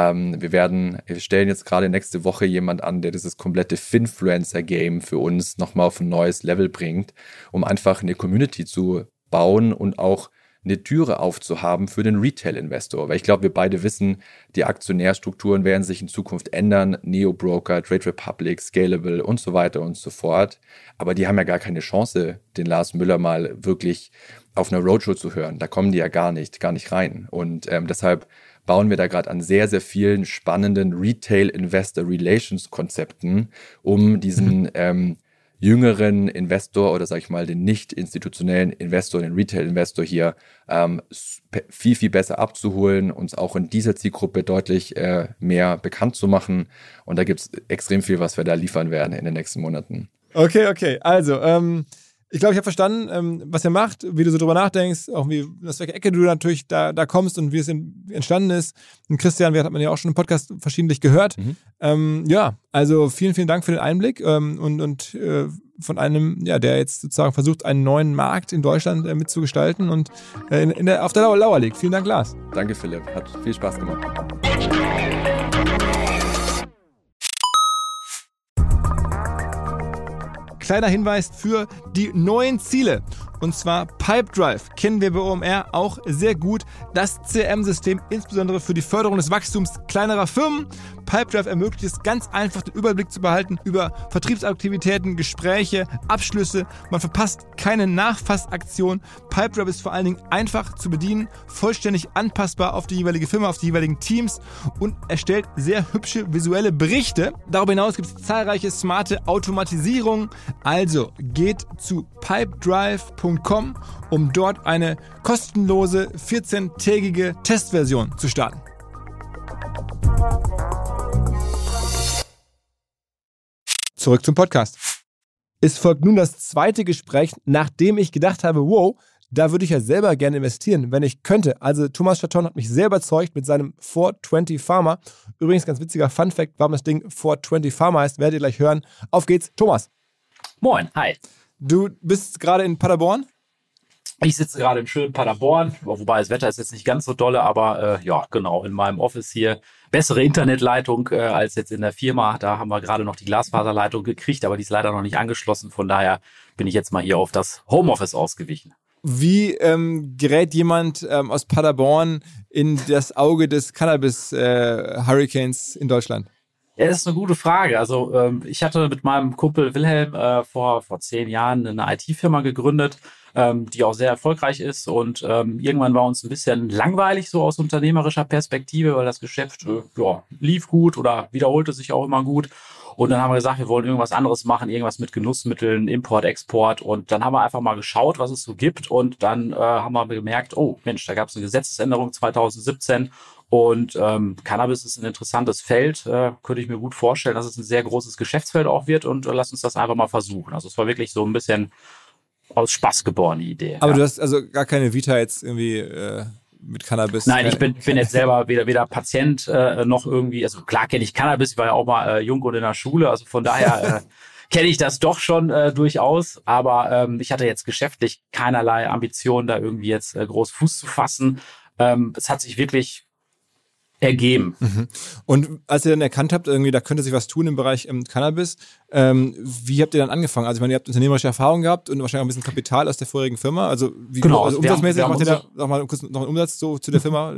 Wir stellen jetzt gerade nächste Woche jemand an, der dieses komplette Finfluencer-Game für uns nochmal auf ein neues Level bringt, um einfach eine Community zu bauen und auch eine Türe aufzuhaben für den Retail-Investor. Weil ich glaube, wir beide wissen, die Aktionärstrukturen werden sich in Zukunft ändern. Neo-Broker, Trade Republic, Scalable und so weiter und so fort. Aber die haben ja gar keine Chance, den Lars Müller mal wirklich auf einer Roadshow zu hören. Da kommen die ja gar nicht rein. Und deshalb bauen wir da gerade an sehr, sehr vielen spannenden Retail-Investor-Relations-Konzepten, um diesen jüngeren Investor oder sag ich mal den nicht institutionellen Investor, den Retail-Investor hier viel, viel besser abzuholen, uns auch in dieser Zielgruppe deutlich mehr bekannt zu machen. Und da gibt es extrem viel, was wir da liefern werden in den nächsten Monaten. Okay. Also, ich glaube, ich habe verstanden, was ihr macht, wie du so drüber nachdenkst, auch wie aus welcher Ecke du natürlich da kommst und wie es entstanden ist. Und Christian, hat man ja auch schon im Podcast verschiedentlich gehört. Also vielen, vielen Dank für den Einblick und von einem, der jetzt sozusagen versucht, einen neuen Markt in Deutschland mitzugestalten und auf der Lauer liegt. Vielen Dank, Lars. Danke, Philipp. Hat viel Spaß gemacht. Kleiner Hinweis für die neuen Ziele. Und zwar Pipedrive kennen wir bei OMR auch sehr gut. Das CRM-System insbesondere für die Förderung des Wachstums kleinerer Firmen. Pipedrive ermöglicht es ganz einfach, den Überblick zu behalten über Vertriebsaktivitäten, Gespräche, Abschlüsse. Man verpasst keine Nachfassaktion. Pipedrive ist vor allen Dingen einfach zu bedienen, vollständig anpassbar auf die jeweilige Firma, auf die jeweiligen Teams und erstellt sehr hübsche visuelle Berichte. Darüber hinaus gibt es zahlreiche smarte Automatisierungen. Also geht zu pipedrive.com, um dort eine kostenlose 14-tägige Testversion zu starten. Zurück zum Podcast. Es folgt nun das zweite Gespräch, nachdem ich gedacht habe, wow, da würde ich ja selber gerne investieren, wenn ich könnte. Also Thomas Chaton hat mich sehr überzeugt mit seinem 420 Pharma. Übrigens, ganz witziger Funfact, warum das Ding 420 Pharma heißt, werdet ihr gleich hören. Auf geht's, Thomas. Moin, hi. Du bist gerade in Paderborn? Ich sitze gerade im schönen Paderborn, wobei das Wetter ist jetzt nicht ganz so dolle, aber genau, in meinem Office hier. Bessere Internetleitung als jetzt in der Firma. Da haben wir gerade noch die Glasfaserleitung gekriegt, aber die ist leider noch nicht angeschlossen. Von daher bin ich jetzt mal hier auf das Homeoffice ausgewichen. Wie gerät jemand aus Paderborn in das Auge des Cannabis-Hurricanes in Deutschland? Ja, das ist eine gute Frage. Also ich hatte mit meinem Kumpel Wilhelm vor 10 Jahren eine IT-Firma gegründet, die auch sehr erfolgreich ist. Und irgendwann war uns ein bisschen langweilig so aus unternehmerischer Perspektive, weil das Geschäft lief gut oder wiederholte sich auch immer gut. Und dann haben wir gesagt, wir wollen irgendwas anderes machen, irgendwas mit Genussmitteln, Import, Export. Und dann haben wir einfach mal geschaut, was es so gibt. Und dann haben wir gemerkt, oh Mensch, da gab es eine Gesetzesänderung 2017. Und Cannabis ist ein interessantes Feld, könnte ich mir gut vorstellen, dass es ein sehr großes Geschäftsfeld auch wird und lass uns das einfach mal versuchen. Also es war wirklich so ein bisschen aus Spaß geboren, die Idee. Aber du hast also gar keine Vita jetzt irgendwie mit Cannabis? Nein, ich bin jetzt selber weder Patient noch irgendwie, also klar kenne ich Cannabis, ich war ja auch mal jung und in der Schule, also von daher kenne ich das doch schon durchaus, aber ich hatte jetzt geschäftlich keinerlei Ambition, da irgendwie jetzt groß Fuß zu fassen. Es hat sich wirklich ergeben. Mhm. Und als ihr dann erkannt habt, irgendwie, da könnte sich was tun im Bereich Cannabis, wie habt ihr dann angefangen? Also ich meine, ihr habt unternehmerische Erfahrung gehabt und wahrscheinlich auch ein bisschen Kapital aus der vorherigen Firma. Also wie genau, also umsatzmäßig macht ihr da noch mal kurz noch einen Umsatz so zu der Firma,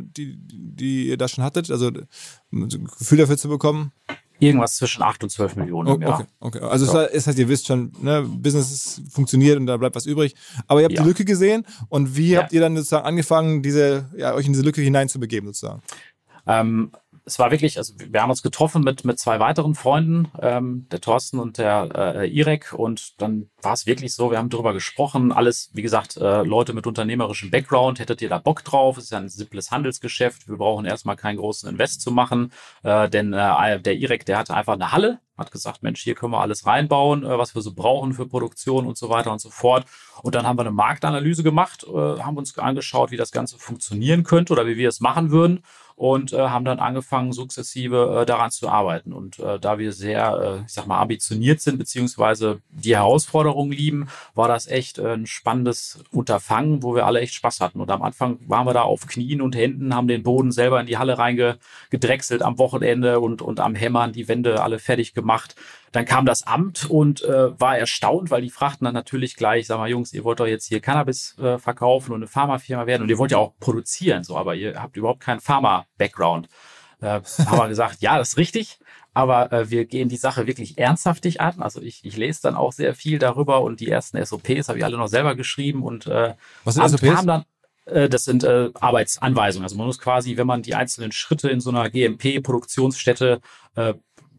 die ihr da schon hattet? Also ein Gefühl dafür zu bekommen? Irgendwas zwischen 8 und 12 Millionen im Jahr. Okay. Also es heißt, ihr wisst schon, ne, Business funktioniert und da bleibt was übrig. Aber ihr habt die Lücke gesehen und wie habt ihr dann sozusagen angefangen, euch in diese Lücke hineinzubegeben sozusagen? Es war wirklich, also wir haben uns getroffen mit 2 weiteren Freunden, der Thorsten und der Irek, und dann war es wirklich so, wir haben darüber gesprochen, alles, wie gesagt, Leute mit unternehmerischem Background, hättet ihr da Bock drauf? Es ist ja ein simples Handelsgeschäft, wir brauchen erstmal keinen großen Invest zu machen, denn der Irek, der hatte einfach eine Halle, hat gesagt, Mensch, hier können wir alles reinbauen, was wir so brauchen für Produktion und so weiter und so fort. Und dann haben wir eine Marktanalyse gemacht, haben uns angeschaut, wie das Ganze funktionieren könnte oder wie wir es machen würden, und haben dann angefangen, sukzessive daran zu arbeiten. Und da wir sehr, ambitioniert sind, beziehungsweise die Herausforderungen lieben, war das echt ein spannendes Unterfangen, wo wir alle echt Spaß hatten. Und am Anfang waren wir da auf Knien und Händen, haben den Boden selber in die Halle reingedrechselt am Wochenende und am Hämmern die Wände alle fertig gemacht. Dann kam das Amt und war erstaunt, weil die fragten dann natürlich gleich, sag mal, Jungs, ihr wollt doch jetzt hier Cannabis verkaufen und eine Pharmafirma werden und ihr wollt ja auch produzieren, so, aber ihr habt überhaupt keinen Pharma-Background. Haben wir gesagt, ja, das ist richtig, aber wir gehen die Sache wirklich ernsthaftig an. Also ich lese dann auch sehr viel darüber und die ersten SOPs habe ich alle noch selber geschrieben und was sind SOPs? Das sind Arbeitsanweisungen. Also man muss quasi, wenn man die einzelnen Schritte in so einer GMP-Produktionsstätte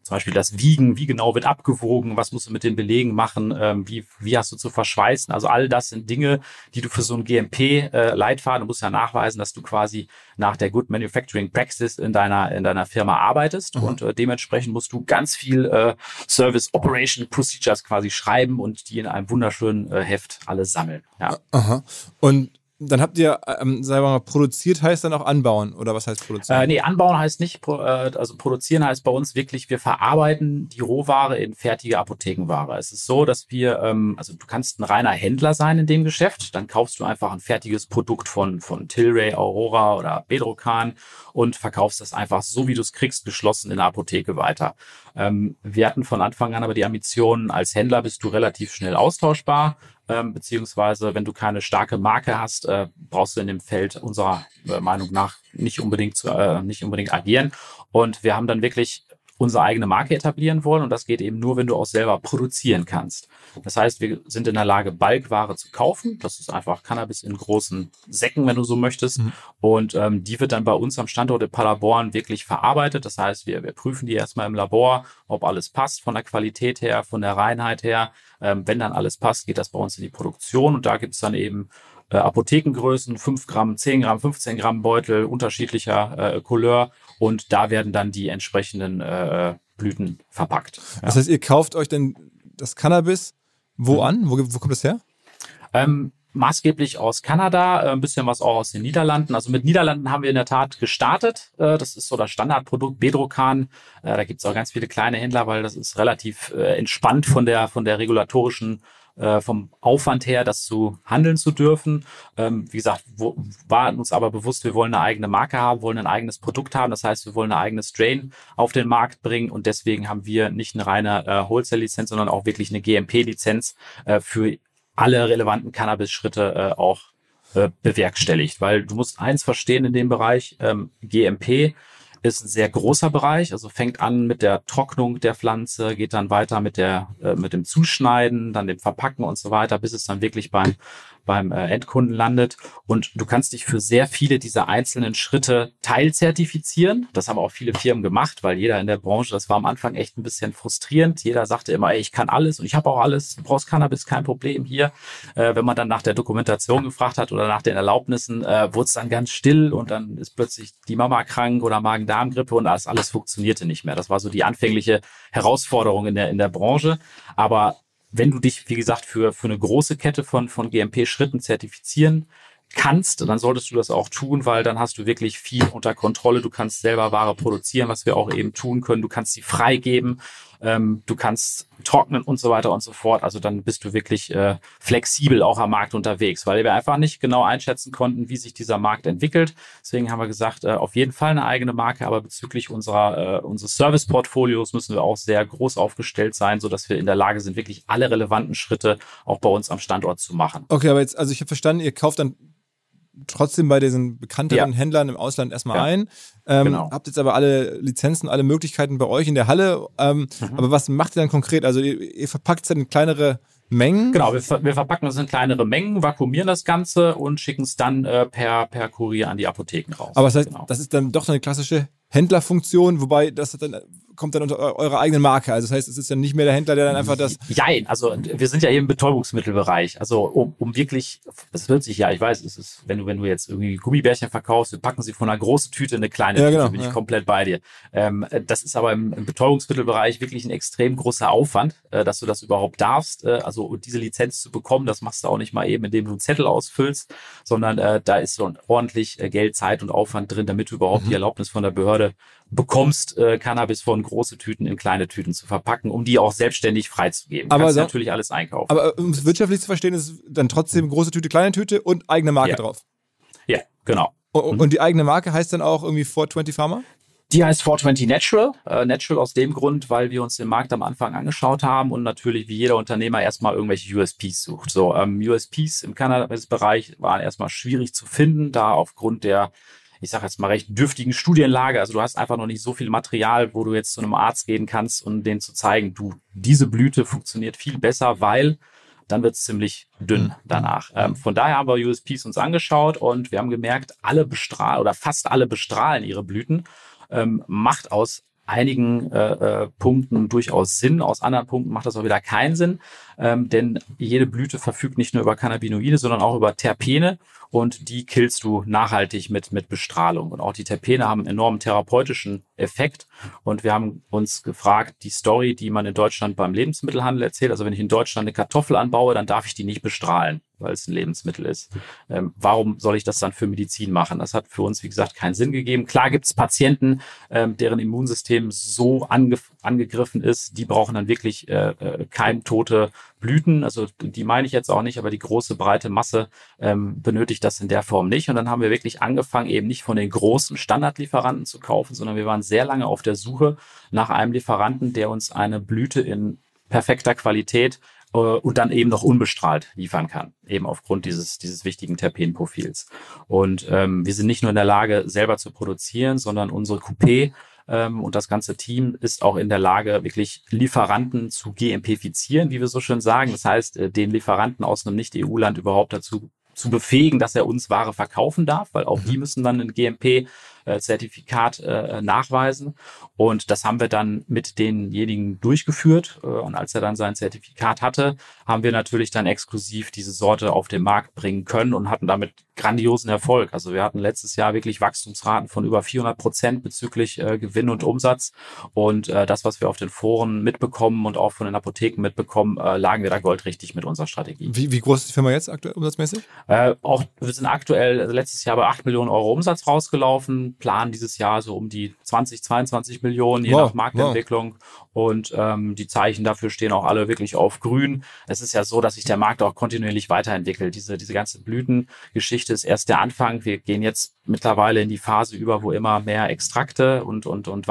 zum Beispiel das Wiegen, wie genau wird abgewogen, was musst du mit den Belegen machen, wie hast du zu verschweißen. Also all das sind Dinge, die du für so einen GMP-Leitfaden, du musst ja nachweisen, dass du quasi nach der Good Manufacturing Practice in deiner Firma arbeitest. Und dementsprechend musst du ganz viel Service Operation Procedures quasi schreiben und die in einem wunderschönen Heft alle sammeln. Ja. Aha. Und dann habt ihr, sagen wir mal, produziert heißt dann auch anbauen, oder was heißt produzieren? Nee, anbauen heißt nicht, also produzieren heißt bei uns wirklich, wir verarbeiten die Rohware in fertige Apothekenware. Es ist so, dass wir, also du kannst ein reiner Händler sein in dem Geschäft, dann kaufst du einfach ein fertiges Produkt von Tilray, Aurora oder Bedrocan und verkaufst das einfach so, wie du es kriegst, geschlossen in der Apotheke weiter. Wir hatten von Anfang an aber die Ambition, als Händler bist du relativ schnell austauschbar. Beziehungsweise, wenn du keine starke Marke hast, brauchst du in dem Feld unserer Meinung nach nicht unbedingt agieren. Und wir haben dann wirklich unsere eigene Marke etablieren wollen und das geht eben nur, wenn du auch selber produzieren kannst. Das heißt, wir sind in der Lage, Bulkware zu kaufen. Das ist einfach Cannabis in großen Säcken, wenn du so möchtest. Und die wird dann bei uns am Standort in Paderborn wirklich verarbeitet. Das heißt, wir prüfen die erstmal im Labor, ob alles passt von der Qualität her, von der Reinheit her. Wenn dann alles passt, geht das bei uns in die Produktion und da gibt es dann eben Apothekengrößen, 5 Gramm, 10 Gramm, 15 Gramm Beutel unterschiedlicher Couleur und da werden dann die entsprechenden Blüten verpackt. Ja. Das heißt, ihr kauft euch denn das Cannabis wo an? Wo kommt das her? Maßgeblich aus Kanada, ein bisschen was auch aus den Niederlanden. Also mit Niederlanden haben wir in der Tat gestartet. Das ist so das Standardprodukt, Bedrocan. Da gibt es auch ganz viele kleine Händler, weil das ist relativ entspannt von der regulatorischen vom Aufwand her, das zu handeln zu dürfen. Wie gesagt, war uns aber bewusst, wir wollen eine eigene Marke haben, wollen ein eigenes Produkt haben. Das heißt, wir wollen eine eigene Strain auf den Markt bringen und deswegen haben wir nicht eine reine Wholesale-Lizenz, sondern auch wirklich eine GMP-Lizenz für alle relevanten Cannabis-Schritte auch bewerkstelligt. Weil du musst eins verstehen in dem Bereich, GMP ist ein sehr großer Bereich, also fängt an mit der Trocknung der Pflanze, geht dann weiter mit dem Zuschneiden, dann dem Verpacken und so weiter, bis es dann wirklich beim Endkunden landet. Und du kannst dich für sehr viele dieser einzelnen Schritte teilzertifizieren. Das haben auch viele Firmen gemacht, weil jeder in der Branche, das war am Anfang echt ein bisschen frustrierend. Jeder sagte immer, ey, ich kann alles und ich habe auch alles, du brauchst Cannabis, kein Problem hier. Wenn man dann nach der Dokumentation gefragt hat oder nach den Erlaubnissen, wurde es dann ganz still und dann ist plötzlich die Mama krank oder Magen-Darm-Grippe und alles funktionierte nicht mehr. Das war so die anfängliche Herausforderung in der Branche. Aber wenn du dich, wie gesagt, für eine große Kette von GMP-Schritten zertifizieren kannst, dann solltest du das auch tun, weil dann hast du wirklich viel unter Kontrolle. Du kannst selber Ware produzieren, was wir auch eben tun können. Du kannst sie freigeben, du kannst trocknen und so weiter und so fort. Also dann bist du wirklich flexibel auch am Markt unterwegs, weil wir einfach nicht genau einschätzen konnten, wie sich dieser Markt entwickelt. Deswegen haben wir gesagt, auf jeden Fall eine eigene Marke, aber bezüglich unseres Service-Portfolios müssen wir auch sehr groß aufgestellt sein, sodass wir in der Lage sind, wirklich alle relevanten Schritte auch bei uns am Standort zu machen. Okay, aber jetzt, also ich habe verstanden, ihr kauft dann trotzdem bei diesen bekannteren Händlern im Ausland erstmal ein. Genau. Habt jetzt aber alle Lizenzen, alle Möglichkeiten bei euch in der Halle. Aber was macht ihr dann konkret? Also ihr verpackt es dann in kleinere Mengen? Genau, wir verpacken das in kleinere Mengen, vakuumieren das Ganze und schicken es dann per Kurier an die Apotheken raus. Aber das heißt, das ist dann doch eine klassische Händlerfunktion, wobei das dann kommt dann unter eure eigene Marke. Also das heißt, es ist dann nicht mehr der Händler, der dann einfach das... Jein, also wir sind ja hier im Betäubungsmittelbereich. Also um wirklich, das hört sich, ja, ich weiß, es ist, wenn du jetzt irgendwie Gummibärchen verkaufst, wir packen sie von einer großen Tüte in eine kleine Tüte, genau, bin ich komplett bei dir. Das ist aber im Betäubungsmittelbereich wirklich ein extrem großer Aufwand, dass du das überhaupt darfst. Also diese Lizenz zu bekommen, das machst du auch nicht mal eben, indem du einen Zettel ausfüllst, sondern da ist so ordentlich Geld, Zeit und Aufwand drin, damit du überhaupt die Erlaubnis von der Behörde bekommst, Cannabis von große Tüten in kleine Tüten zu verpacken, um die auch selbstständig freizugeben. Aber kannst natürlich alles einkaufen. Aber um es wirtschaftlich zu verstehen, ist dann trotzdem große Tüte, kleine Tüte und eigene Marke drauf. Ja, genau. Und die eigene Marke heißt dann auch irgendwie 420 Pharma? Die heißt 420 Natural. Natural aus dem Grund, weil wir uns den Markt am Anfang angeschaut haben und natürlich wie jeder Unternehmer erstmal irgendwelche USPs sucht. So, USPs im Cannabis-Bereich waren erstmal schwierig zu finden, da aufgrund der, ich sage jetzt mal, recht dürftigen Studienlage. Also du hast einfach noch nicht so viel Material, wo du jetzt zu einem Arzt gehen kannst und denen zu zeigen, diese Blüte funktioniert viel besser, weil dann wird es ziemlich dünn danach. Von daher haben wir USPs uns angeschaut und wir haben gemerkt, fast alle bestrahlen ihre Blüten. Macht aus einigen Punkten durchaus Sinn, aus anderen Punkten macht das auch wieder keinen Sinn, denn jede Blüte verfügt nicht nur über Cannabinoide, sondern auch über Terpene und die killst du nachhaltig mit Bestrahlung. Und auch die Terpene haben einen enormen therapeutischen Effekt und wir haben uns gefragt, die Story, die man in Deutschland beim Lebensmittelhandel erzählt, also wenn ich in Deutschland eine Kartoffel anbaue, dann darf ich die nicht bestrahlen, weil es ein Lebensmittel ist. Warum soll ich das dann für Medizin machen? Das hat für uns, wie gesagt, keinen Sinn gegeben. Klar gibt es Patienten, deren Immunsystem so angegriffen ist, die brauchen dann wirklich keimtote Blüten. Also die meine ich jetzt auch nicht, aber die große, breite Masse benötigt das in der Form nicht. Und dann haben wir wirklich angefangen, eben nicht von den großen Standardlieferanten zu kaufen, sondern wir waren sehr lange auf der Suche nach einem Lieferanten, der uns eine Blüte in perfekter Qualität und dann eben noch unbestrahlt liefern kann, eben aufgrund dieses wichtigen Terpenprofils. Und wir sind nicht nur in der Lage, selber zu produzieren, sondern unsere Coupé und das ganze Team ist auch in der Lage, wirklich Lieferanten zu GMP-fizieren, wie wir so schön sagen. Das heißt, den Lieferanten aus einem Nicht-EU-Land überhaupt dazu zu befähigen, dass er uns Ware verkaufen darf, weil auch die müssen dann ein GMP-Zertifikat nachweisen. Und das haben wir dann mit denjenigen durchgeführt. Und als er dann sein Zertifikat hatte, haben wir natürlich dann exklusiv diese Sorte auf den Markt bringen können und hatten damit grandiosen Erfolg. Also wir hatten letztes Jahr wirklich Wachstumsraten von über 400% bezüglich Gewinn und Umsatz. Und das, was wir auf den Foren mitbekommen und auch von den Apotheken mitbekommen, lagen wir da goldrichtig mit unserer Strategie. Wie groß ist die Firma jetzt aktuell umsatzmäßig? Wir sind aktuell letztes Jahr bei 8 Millionen Euro Umsatz rausgelaufen, planen dieses Jahr so um die 20, 22 Millionen, je nach Marktentwicklung. Und die Zeichen dafür stehen auch alle wirklich auf grün. Es ist ja so, dass sich der Markt auch kontinuierlich weiterentwickelt. Diese ganze Blütengeschichte ist erst der Anfang. Wir gehen jetzt mittlerweile in die Phase über, wo immer mehr Extrakte und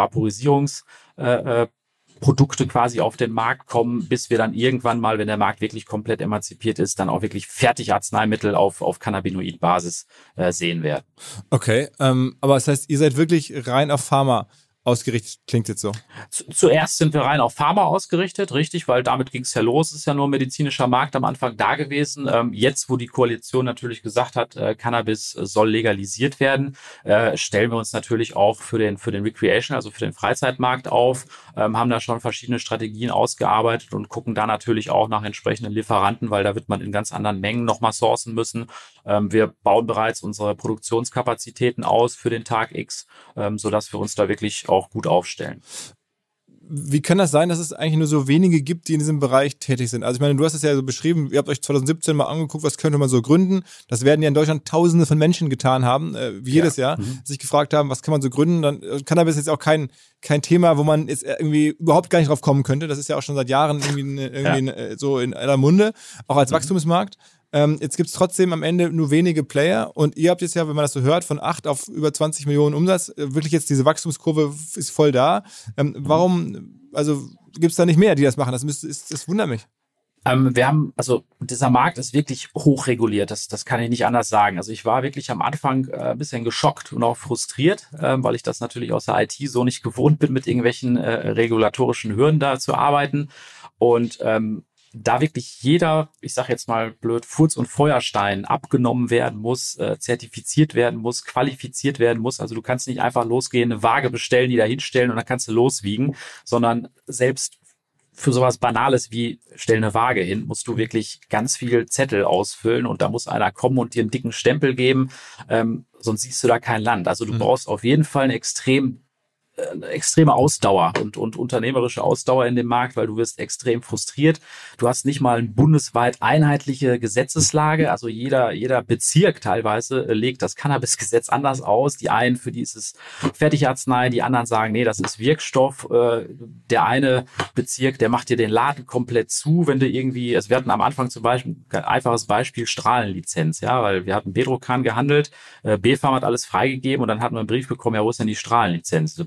Vaporisierungsprodukte quasi auf den Markt kommen, bis wir dann irgendwann mal, wenn der Markt wirklich komplett emanzipiert ist, dann auch wirklich Fertigarzneimittel auf Cannabinoid-Basis sehen werden. Okay, aber das heißt, ihr seid wirklich rein auf Pharma ausgerichtet, klingt jetzt so. Zuerst sind wir rein auf Pharma ausgerichtet, richtig, weil damit ging es ja los. Es ist ja nur ein medizinischer Markt am Anfang da gewesen. Jetzt, wo die Koalition natürlich gesagt hat, Cannabis soll legalisiert werden, stellen wir uns natürlich auch für den Recreation, also für den Freizeitmarkt auf, haben da schon verschiedene Strategien ausgearbeitet und gucken da natürlich auch nach entsprechenden Lieferanten, weil da wird man in ganz anderen Mengen nochmal sourcen müssen. Wir bauen bereits unsere Produktionskapazitäten aus für den Tag X, sodass wir uns da wirklich auch gut aufstellen. Wie kann das sein, dass es eigentlich nur so wenige gibt, die in diesem Bereich tätig sind? Also ich meine, du hast es ja so beschrieben, ihr habt euch 2017 mal angeguckt, was könnte man so gründen? Das werden ja in Deutschland Tausende von Menschen getan haben, wie jedes Jahr, sich gefragt haben, was kann man so gründen? Dann Cannabis ist jetzt auch kein Thema, wo man jetzt irgendwie überhaupt gar nicht drauf kommen könnte. Das ist ja auch schon seit Jahren irgendwie so in aller Munde, auch als Wachstumsmarkt. Jetzt gibt es trotzdem am Ende nur wenige Player und ihr habt jetzt ja, wenn man das so hört, von 8 auf über 20 Millionen Umsatz, wirklich jetzt diese Wachstumskurve ist voll da. Warum, also gibt es da nicht mehr, die das machen? Das wundert mich. Dieser Markt ist wirklich hochreguliert, das kann ich nicht anders sagen. Also ich war wirklich am Anfang ein bisschen geschockt und auch frustriert, weil ich das natürlich aus der IT so nicht gewohnt bin, mit irgendwelchen regulatorischen Hürden da zu arbeiten. Und da wirklich jeder, ich sage jetzt mal blöd, Furz und Feuerstein abgenommen werden muss, zertifiziert werden muss, qualifiziert werden muss. Also du kannst nicht einfach losgehen, eine Waage bestellen, die da hinstellen und dann kannst du loswiegen, sondern selbst für sowas Banales wie stell eine Waage hin, musst du wirklich ganz viel Zettel ausfüllen und da muss einer kommen und dir einen dicken Stempel geben, sonst siehst du da kein Land. Also du brauchst auf jeden Fall eine extreme Ausdauer und unternehmerische Ausdauer in dem Markt, weil du wirst extrem frustriert. Du hast nicht mal eine bundesweit einheitliche Gesetzeslage. Also jeder Bezirk teilweise legt das Cannabisgesetz anders aus. Die einen, für die ist es Fertigarznei, die anderen sagen, nee, das ist Wirkstoff. Der eine Bezirk, der macht dir den Laden komplett zu, wenn du irgendwie, also wir hatten am Anfang zum Beispiel ein einfaches Beispiel Strahlenlizenz, ja, weil wir hatten Bedrocan gehandelt, BfArM hat alles freigegeben und dann hatten wir einen Brief bekommen, ja, wo ist denn die Strahlenlizenz?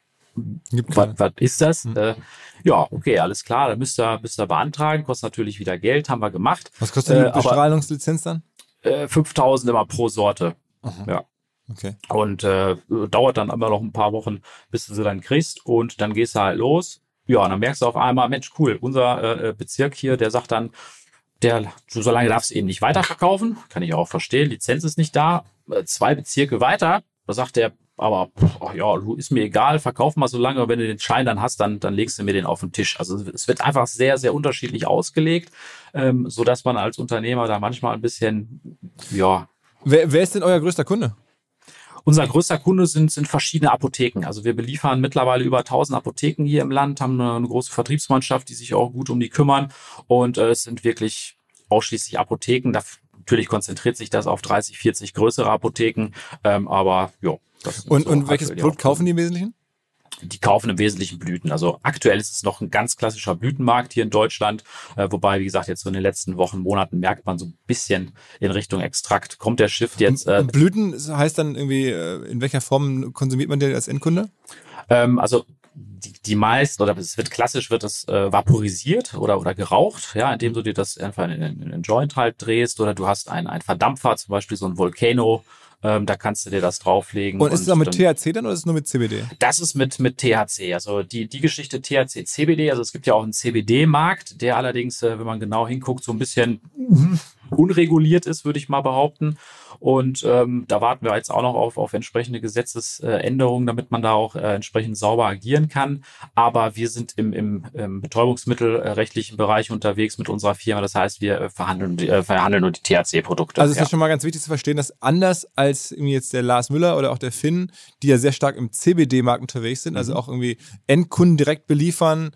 Was ist das? Ja, okay, alles klar, dann müsst ihr beantragen, kostet natürlich wieder Geld, haben wir gemacht. Was kostet die Bestrahlungslizenz dann? 5.000 immer pro Sorte. Aha. Ja. Okay. Und dauert dann immer noch ein paar Wochen, bis du sie dann kriegst und dann gehst du halt los. Ja, und dann merkst du auf einmal, Mensch, cool, unser Bezirk hier, der sagt dann, solange darfst du eben nicht weiterverkaufen, kann ich auch verstehen, Lizenz ist nicht da. 2 Bezirke weiter, da sagt der aber du, ist mir egal, verkauf mal so lange, wenn du den Schein dann hast, dann legst du mir den auf den Tisch. Also es wird einfach sehr, sehr unterschiedlich ausgelegt, sodass man als Unternehmer da manchmal ein bisschen, Wer ist denn euer größter Kunde? Unser größter Kunde sind verschiedene Apotheken. Also wir beliefern mittlerweile über 1000 Apotheken hier im Land, haben eine große Vertriebsmannschaft, die sich auch gut um die kümmern. Und es sind wirklich ausschließlich Apotheken. Natürlich konzentriert sich das auf 30, 40 größere Apotheken. Aber ja. Und welches Produkt kaufen die im Wesentlichen? Die kaufen im Wesentlichen Blüten. Also aktuell ist es noch ein ganz klassischer Blütenmarkt hier in Deutschland, wobei, wie gesagt, jetzt so in den letzten Wochen, Monaten merkt man so ein bisschen in Richtung Extrakt. Kommt der Shift jetzt. Und Blüten heißt dann irgendwie, in welcher Form konsumiert man den als Endkunde? Also die meisten, oder es wird klassisch, wird es vaporisiert oder geraucht, ja, indem du dir das einfach in einen Joint halt drehst, oder du hast einen Verdampfer, zum Beispiel so ein Volcano. Da kannst du dir das drauflegen. Und ist es auch mit THC dann oder ist es nur mit CBD? Das ist mit THC. Also die Geschichte THC, CBD, also es gibt ja auch einen CBD-Markt, der allerdings, wenn man genau hinguckt, so ein bisschen unreguliert ist, würde ich mal behaupten. Und da warten wir jetzt auch noch auf entsprechende Gesetzesänderungen, damit man da auch entsprechend sauber agieren kann. Aber wir sind im betäubungsmittelrechtlichen Bereich unterwegs mit unserer Firma. Das heißt, wir verhandeln nur die THC-Produkte. Also es ist schon mal ganz wichtig zu verstehen, dass anders als irgendwie jetzt der Lars Müller oder auch der Finn, die ja sehr stark im CBD-Markt unterwegs sind, also auch irgendwie Endkunden direkt beliefern,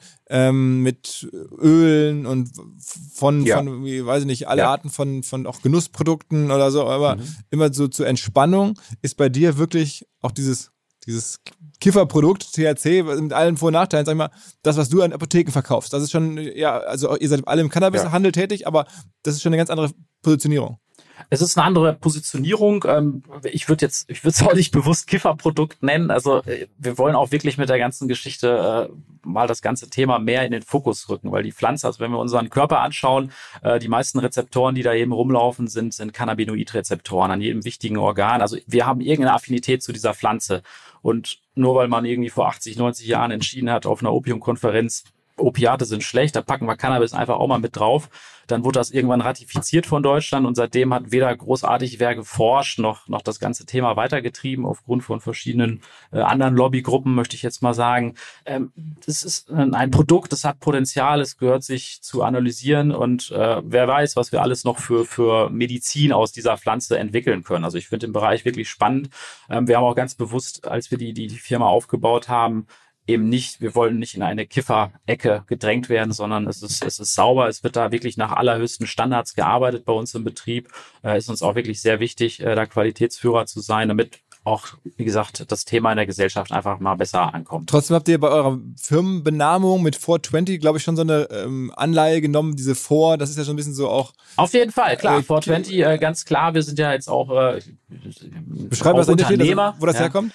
mit Ölen und von irgendwie, weiß ich nicht, alle Arten von auch Genussprodukten oder so, aber immer so zur Entspannung ist bei dir wirklich auch dieses Kifferprodukt, THC, mit allen Vor- und Nachteilen, sag ich mal, das, was du an Apotheken verkaufst. Das ist schon, also ihr seid alle im Cannabishandel tätig, aber das ist schon eine ganz andere Positionierung. Es ist eine andere Positionierung. Ich würde es auch nicht bewusst Kifferprodukt nennen. Also wir wollen auch wirklich mit der ganzen Geschichte mal das ganze Thema mehr in den Fokus rücken, weil die Pflanze, also wenn wir unseren Körper anschauen, die meisten Rezeptoren, die da eben rumlaufen, sind Cannabinoidrezeptoren an jedem wichtigen Organ. Also wir haben irgendeine Affinität zu dieser Pflanze. Und nur weil man irgendwie vor 80, 90 Jahren entschieden hat auf einer Opiumkonferenz, Opiate sind schlecht, da packen wir Cannabis einfach auch mal mit drauf. Dann wurde das irgendwann ratifiziert von Deutschland und seitdem hat weder großartig wer geforscht, noch das ganze Thema weitergetrieben aufgrund von verschiedenen anderen Lobbygruppen, möchte ich jetzt mal sagen. Das ist ein Produkt, das hat Potenzial, es gehört sich zu analysieren und wer weiß, was wir alles noch für Medizin aus dieser Pflanze entwickeln können. Also ich finde den Bereich wirklich spannend. Wir haben auch ganz bewusst, als wir die Firma aufgebaut haben, eben nicht, wir wollen nicht in eine Kiffer-Ecke gedrängt werden, sondern es ist sauber, es wird da wirklich nach allerhöchsten Standards gearbeitet bei uns im Betrieb. Ist uns auch wirklich sehr wichtig, da Qualitätsführer zu sein, damit auch, wie gesagt, das Thema in der Gesellschaft einfach mal besser ankommt. Trotzdem habt ihr bei eurer Firmenbenamung mit 420, glaube ich, schon so eine Anleihe genommen, diese 4, das ist ja schon ein bisschen so auch... Auf jeden Fall, klar, 420, ganz klar, wir sind ja jetzt auch Beschreib was Unternehmer, wo das herkommt.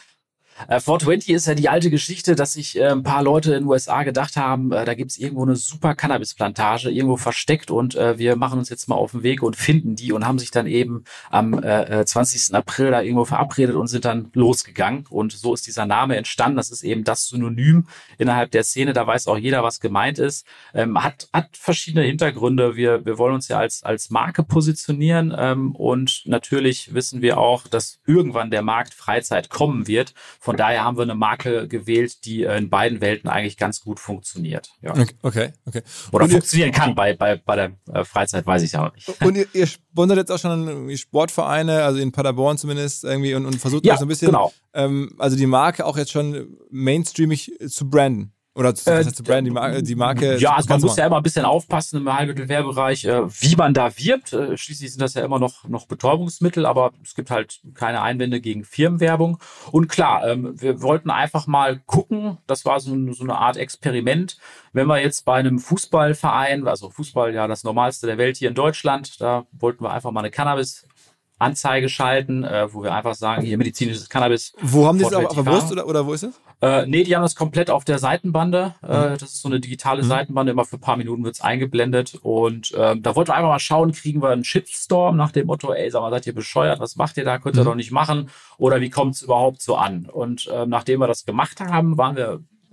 420 ist ja die alte Geschichte, dass sich ein paar Leute in den USA gedacht haben, da gibt's irgendwo eine super Cannabisplantage, irgendwo versteckt und wir machen uns jetzt mal auf den Weg und finden die und haben sich dann eben am 20. April da irgendwo verabredet und sind dann losgegangen. Und so ist dieser Name entstanden. Das ist eben das Synonym innerhalb der Szene. Da weiß auch jeder, was gemeint ist. Hat verschiedene Hintergründe. Wir wollen uns ja als Marke positionieren und natürlich wissen wir auch, dass irgendwann der Markt Freizeit kommen wird. Von daher haben wir eine Marke gewählt, die in beiden Welten eigentlich ganz gut funktioniert. Ja. Okay. Oder und funktionieren kann bei der Freizeit, weiß ich ja auch nicht. Und ihr sponsert jetzt auch schon Sportvereine, also in Paderborn zumindest irgendwie und versucht auch so ein bisschen, also die Marke auch jetzt schon mainstreamig zu branden. Oder was heißt zu branden, die Marke. Ja, also man muss ja immer ein bisschen aufpassen im Heilmittelwerbbereich, wie man da wirbt. Schließlich sind das ja immer noch Betäubungsmittel, aber es gibt halt keine Einwände gegen Firmenwerbung. Und klar, wir wollten einfach mal gucken, das war so eine Art Experiment, wenn wir jetzt bei einem Fußballverein, also Fußball ja das Normalste der Welt hier in Deutschland, da wollten wir einfach mal eine Cannabis-Anzeige schalten, wo wir einfach sagen, hier medizinisches Cannabis. Wo haben die das auf der Brust oder wo ist es? Nee, die haben das komplett auf der Seitenbande. Das ist so eine digitale Seitenbande, immer für ein paar Minuten wird's eingeblendet. Und da wollten wir einfach mal schauen, kriegen wir einen Shitstorm nach dem Motto, ey, sag mal, seid ihr bescheuert, was macht ihr da, könnt ihr doch nicht machen? Oder wie kommt's überhaupt so an? Und nachdem wir das gemacht haben, waren wir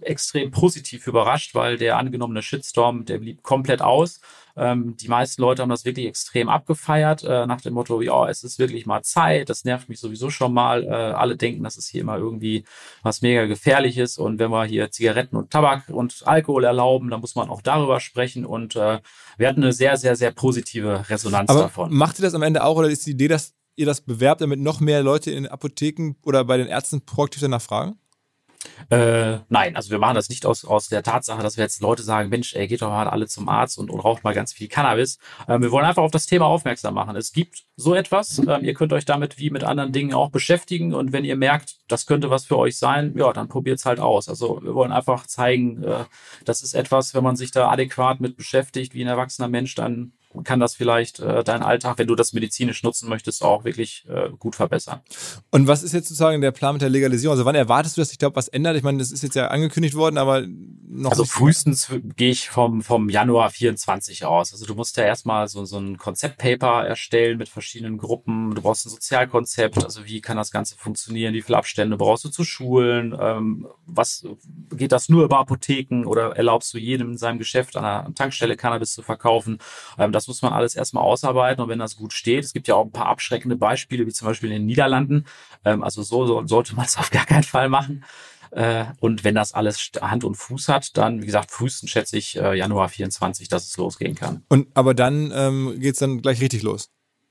extrem positiv überrascht, weil der angenommene Shitstorm, der blieb komplett aus. Die meisten Leute haben das wirklich extrem abgefeiert, nach dem Motto, ja, es ist wirklich mal Zeit, das nervt mich sowieso schon mal. Alle denken, das ist hier immer irgendwie was mega Gefährliches und wenn wir hier Zigaretten und Tabak und Alkohol erlauben, dann muss man auch darüber sprechen und wir hatten eine sehr, sehr, sehr positive Resonanz davon. Macht ihr das am Ende auch oder ist die Idee, dass ihr das bewerbt, damit noch mehr Leute in den Apotheken oder bei den Ärzten proaktiv danach fragen? Nein, also wir machen das nicht aus der Tatsache, dass wir jetzt Leute sagen, Mensch, geht doch mal alle zum Arzt und raucht mal ganz viel Cannabis. Wir wollen einfach auf das Thema aufmerksam machen. Es gibt so etwas, ihr könnt euch damit wie mit anderen Dingen auch beschäftigen und wenn ihr merkt, das könnte was für euch sein, ja, dann probiert's halt aus. Also wir wollen einfach zeigen, das ist etwas, wenn man sich da adäquat mit beschäftigt, wie ein erwachsener Mensch, dann kann das vielleicht deinen Alltag, wenn du das medizinisch nutzen möchtest, auch wirklich gut verbessern. Und was ist jetzt sozusagen der Plan mit der Legalisierung? Also wann erwartest du, dass sich da was ändert? Ich meine, das ist jetzt ja angekündigt worden, aber noch also nicht. Frühestens gehe ich vom Januar 24 aus. Also du musst ja erstmal so ein Konzeptpaper erstellen mit verschiedenen Gruppen. Du brauchst ein Sozialkonzept, also wie kann das Ganze funktionieren? Wie viele Abstände brauchst du zu Schulen? Was geht das nur über Apotheken oder erlaubst du jedem in seinem Geschäft an einer Tankstelle Cannabis zu verkaufen? Das muss man alles erstmal ausarbeiten und wenn das gut steht, es gibt ja auch ein paar abschreckende Beispiele, wie zum Beispiel in den Niederlanden, also so sollte man es auf gar keinen Fall machen. Und wenn das alles Hand und Fuß hat, dann, wie gesagt, frühestens schätze ich Januar 24, dass es losgehen kann. Aber dann geht's dann gleich richtig los?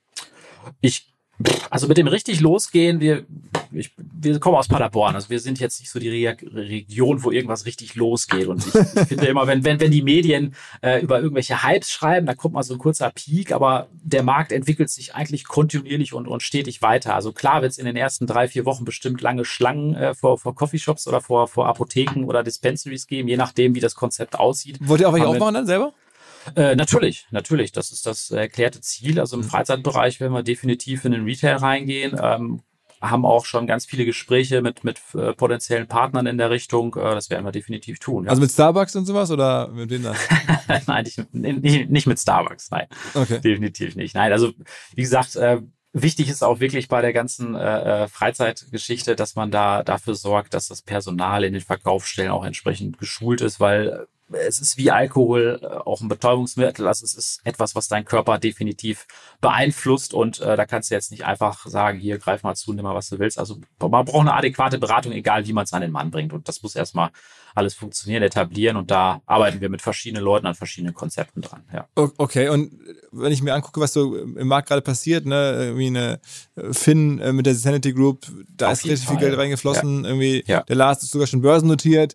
Also mit dem richtig losgehen, wir kommen aus Paderborn, also wir sind jetzt nicht so die Region, wo irgendwas richtig losgeht und ich finde immer, wenn die Medien über irgendwelche Hypes schreiben, da kommt mal so ein kurzer Peak, aber der Markt entwickelt sich eigentlich kontinuierlich und stetig weiter. Also klar wird es in den ersten 3-4 Wochen bestimmt lange Schlangen vor Coffeeshops oder vor Apotheken oder Dispensaries geben, je nachdem, wie das Konzept aussieht. Wollt ihr auch welche aufmachen dann selber? Natürlich. Das ist das erklärte Ziel. Also im Freizeitbereich werden wir definitiv in den Retail reingehen. Haben auch schon ganz viele Gespräche mit potenziellen Partnern in der Richtung. Das werden wir definitiv tun. Ja. Also mit Starbucks und sowas oder mit wem das? Nein, nicht mit Starbucks. Nein, okay. Definitiv nicht. Nein, also wie gesagt, wichtig ist auch wirklich bei der ganzen Freizeitgeschichte, dass man da dafür sorgt, dass das Personal in den Verkaufsstellen auch entsprechend geschult ist, weil es ist wie Alkohol auch ein Betäubungsmittel, also es ist etwas, was deinen Körper definitiv beeinflusst und da kannst du jetzt nicht einfach sagen, hier, greif mal zu, nimm mal, was du willst. Also man braucht eine adäquate Beratung, egal wie man es an den Mann bringt und das muss erstmal alles funktionieren, etablieren und da arbeiten wir mit verschiedenen Leuten an verschiedenen Konzepten dran. Ja. Okay, und wenn ich mir angucke, was so im Markt gerade passiert, ne, wie eine Finn mit der Sanity Group, da ist richtig viel Geld reingeflossen, irgendwie der Lars ist sogar schon börsennotiert.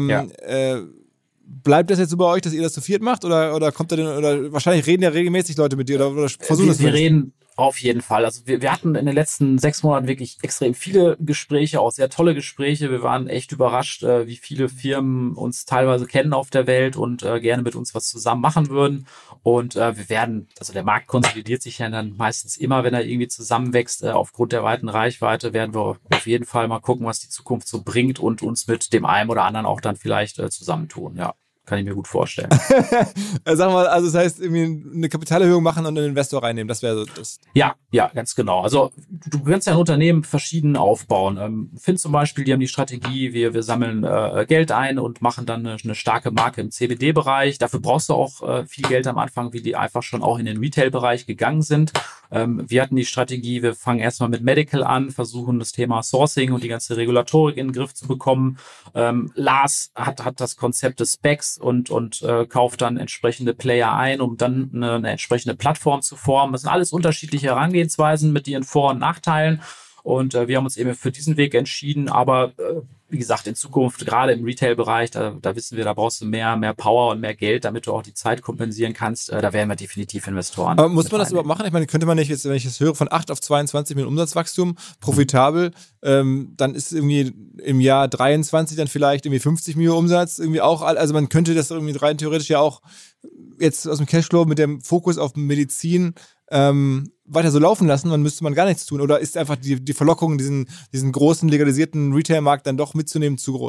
Bleibt das jetzt so bei euch, dass ihr das zu viert macht oder kommt da denn, oder wahrscheinlich reden ja regelmäßig Leute mit dir oder versuchen das? Wir reden auf jeden Fall. Also wir hatten in den letzten 6 Monaten wirklich extrem viele Gespräche, auch sehr tolle Gespräche. Wir waren echt überrascht, wie viele Firmen uns teilweise kennen auf der Welt und gerne mit uns was zusammen machen würden. Und wir werden, also der Markt konsolidiert sich ja dann meistens immer, wenn er irgendwie zusammenwächst. Aufgrund der weiten Reichweite werden wir auf jeden Fall mal gucken, was die Zukunft so bringt und uns mit dem einen oder anderen auch dann vielleicht zusammentun, ja. Kann ich mir gut vorstellen. Sag mal, also das heißt, irgendwie eine Kapitalerhöhung machen und einen Investor reinnehmen, das wäre so das. Ja, ganz genau. Also du kannst ja ein Unternehmen verschieden aufbauen. Finn zum Beispiel, die haben die Strategie, wir sammeln Geld ein und machen dann eine starke Marke im CBD-Bereich. Dafür brauchst du auch viel Geld am Anfang, wie die einfach schon auch in den Retail-Bereich gegangen sind. Wir hatten die Strategie, wir fangen erstmal mit Medical an, versuchen das Thema Sourcing und die ganze Regulatorik in den Griff zu bekommen. Lars hat das Konzept des Specs und kauft dann entsprechende Player ein, um dann eine entsprechende Plattform zu formen. Das sind alles unterschiedliche Herangehensweisen mit ihren Vor- und Nachteilen. Und wir haben uns eben für diesen Weg entschieden. Aber wie gesagt, in Zukunft, gerade im Retail-Bereich, da wissen wir, da brauchst du mehr Power und mehr Geld, damit du auch die Zeit kompensieren kannst. Da werden wir definitiv Investoren. Aber muss man das überhaupt machen? Ich meine, könnte man nicht, jetzt, wenn ich das höre, von 8 auf 22 mit Umsatzwachstum, profitabel, dann ist irgendwie im Jahr 23 dann vielleicht irgendwie 50 Millionen Umsatz, irgendwie auch, also man könnte das irgendwie rein theoretisch ja auch jetzt aus dem Cashflow mit dem Fokus auf Medizin weiter so laufen lassen, dann müsste man gar nichts tun. Oder ist einfach die Verlockung, diesen großen legalisierten Retail-Markt dann doch mitzunehmen, zu groß?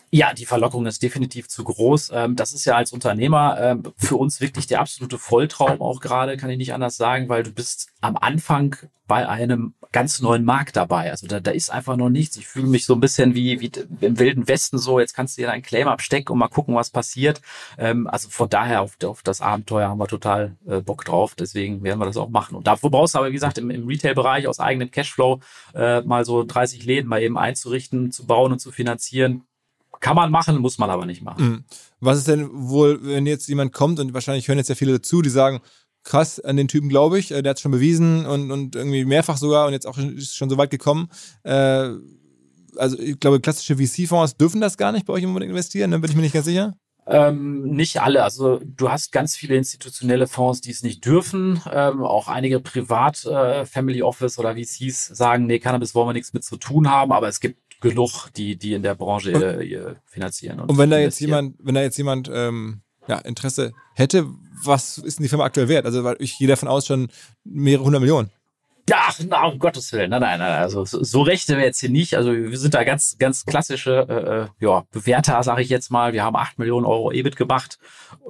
Ja, die Verlockung ist definitiv zu groß. Das ist ja als Unternehmer für uns wirklich der absolute Volltraum auch gerade, kann ich nicht anders sagen, weil du bist am Anfang bei einem ganz neuen Markt dabei. Also da ist einfach noch nichts. Ich fühle mich so ein bisschen wie im Wilden Westen so, jetzt kannst du dir deinen Claim abstecken und mal gucken, was passiert. Also von daher auf das Abenteuer haben wir total Bock drauf. Deswegen werden wir das auch machen. Und dafür brauchst du aber, wie gesagt, im Retail-Bereich aus eigenem Cashflow mal so 30 Läden mal eben einzurichten, zu bauen und zu finanzieren. Kann man machen, muss man aber nicht machen. Was ist denn wohl, wenn jetzt jemand kommt und wahrscheinlich hören jetzt ja viele dazu, die sagen, krass, an den Typen glaube ich, der hat es schon bewiesen und irgendwie mehrfach sogar und jetzt auch ist schon so weit gekommen. Also ich glaube, klassische VC-Fonds dürfen das gar nicht bei euch unbedingt investieren, dann bin ich mir nicht ganz sicher. Nicht alle. Also du hast ganz viele institutionelle Fonds, die es nicht dürfen. Auch einige Family Office oder VCs sagen, nee, Cannabis wollen wir nichts mit zu tun haben, aber es gibt genug, die in der Branche finanzieren. Und wenn da jetzt jemand Interesse hätte, was ist denn die Firma aktuell wert? Also weil ich gehe davon aus schon mehrere 100 Millionen. Ach, um Gottes Willen. Nein. Also so rechte wir jetzt hier nicht. Also wir sind da ganz klassische Bewerter, sage ich jetzt mal. Wir haben 8 Millionen Euro EBIT gemacht.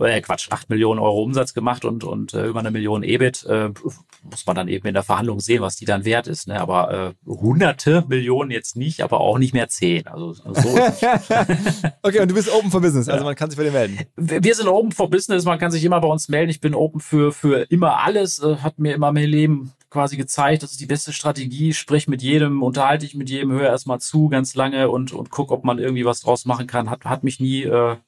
8 Millionen Euro Umsatz gemacht und über 1 Million EBIT. Muss man dann eben in der Verhandlung sehen, was die dann wert ist. Ne? Aber hunderte Millionen jetzt nicht, aber auch nicht mehr 10. Also so ist es. Okay, und du bist open for business. Also man kann sich bei dir melden. Wir sind open for business. Man kann sich immer bei uns melden. Ich bin open für immer alles. Hat mir immer mein Leben quasi gezeigt, das ist die beste Strategie, sprich mit jedem, unterhalte ich mit jedem, höre erstmal zu ganz lange und guck, ob man irgendwie was draus machen kann. Hat mich nie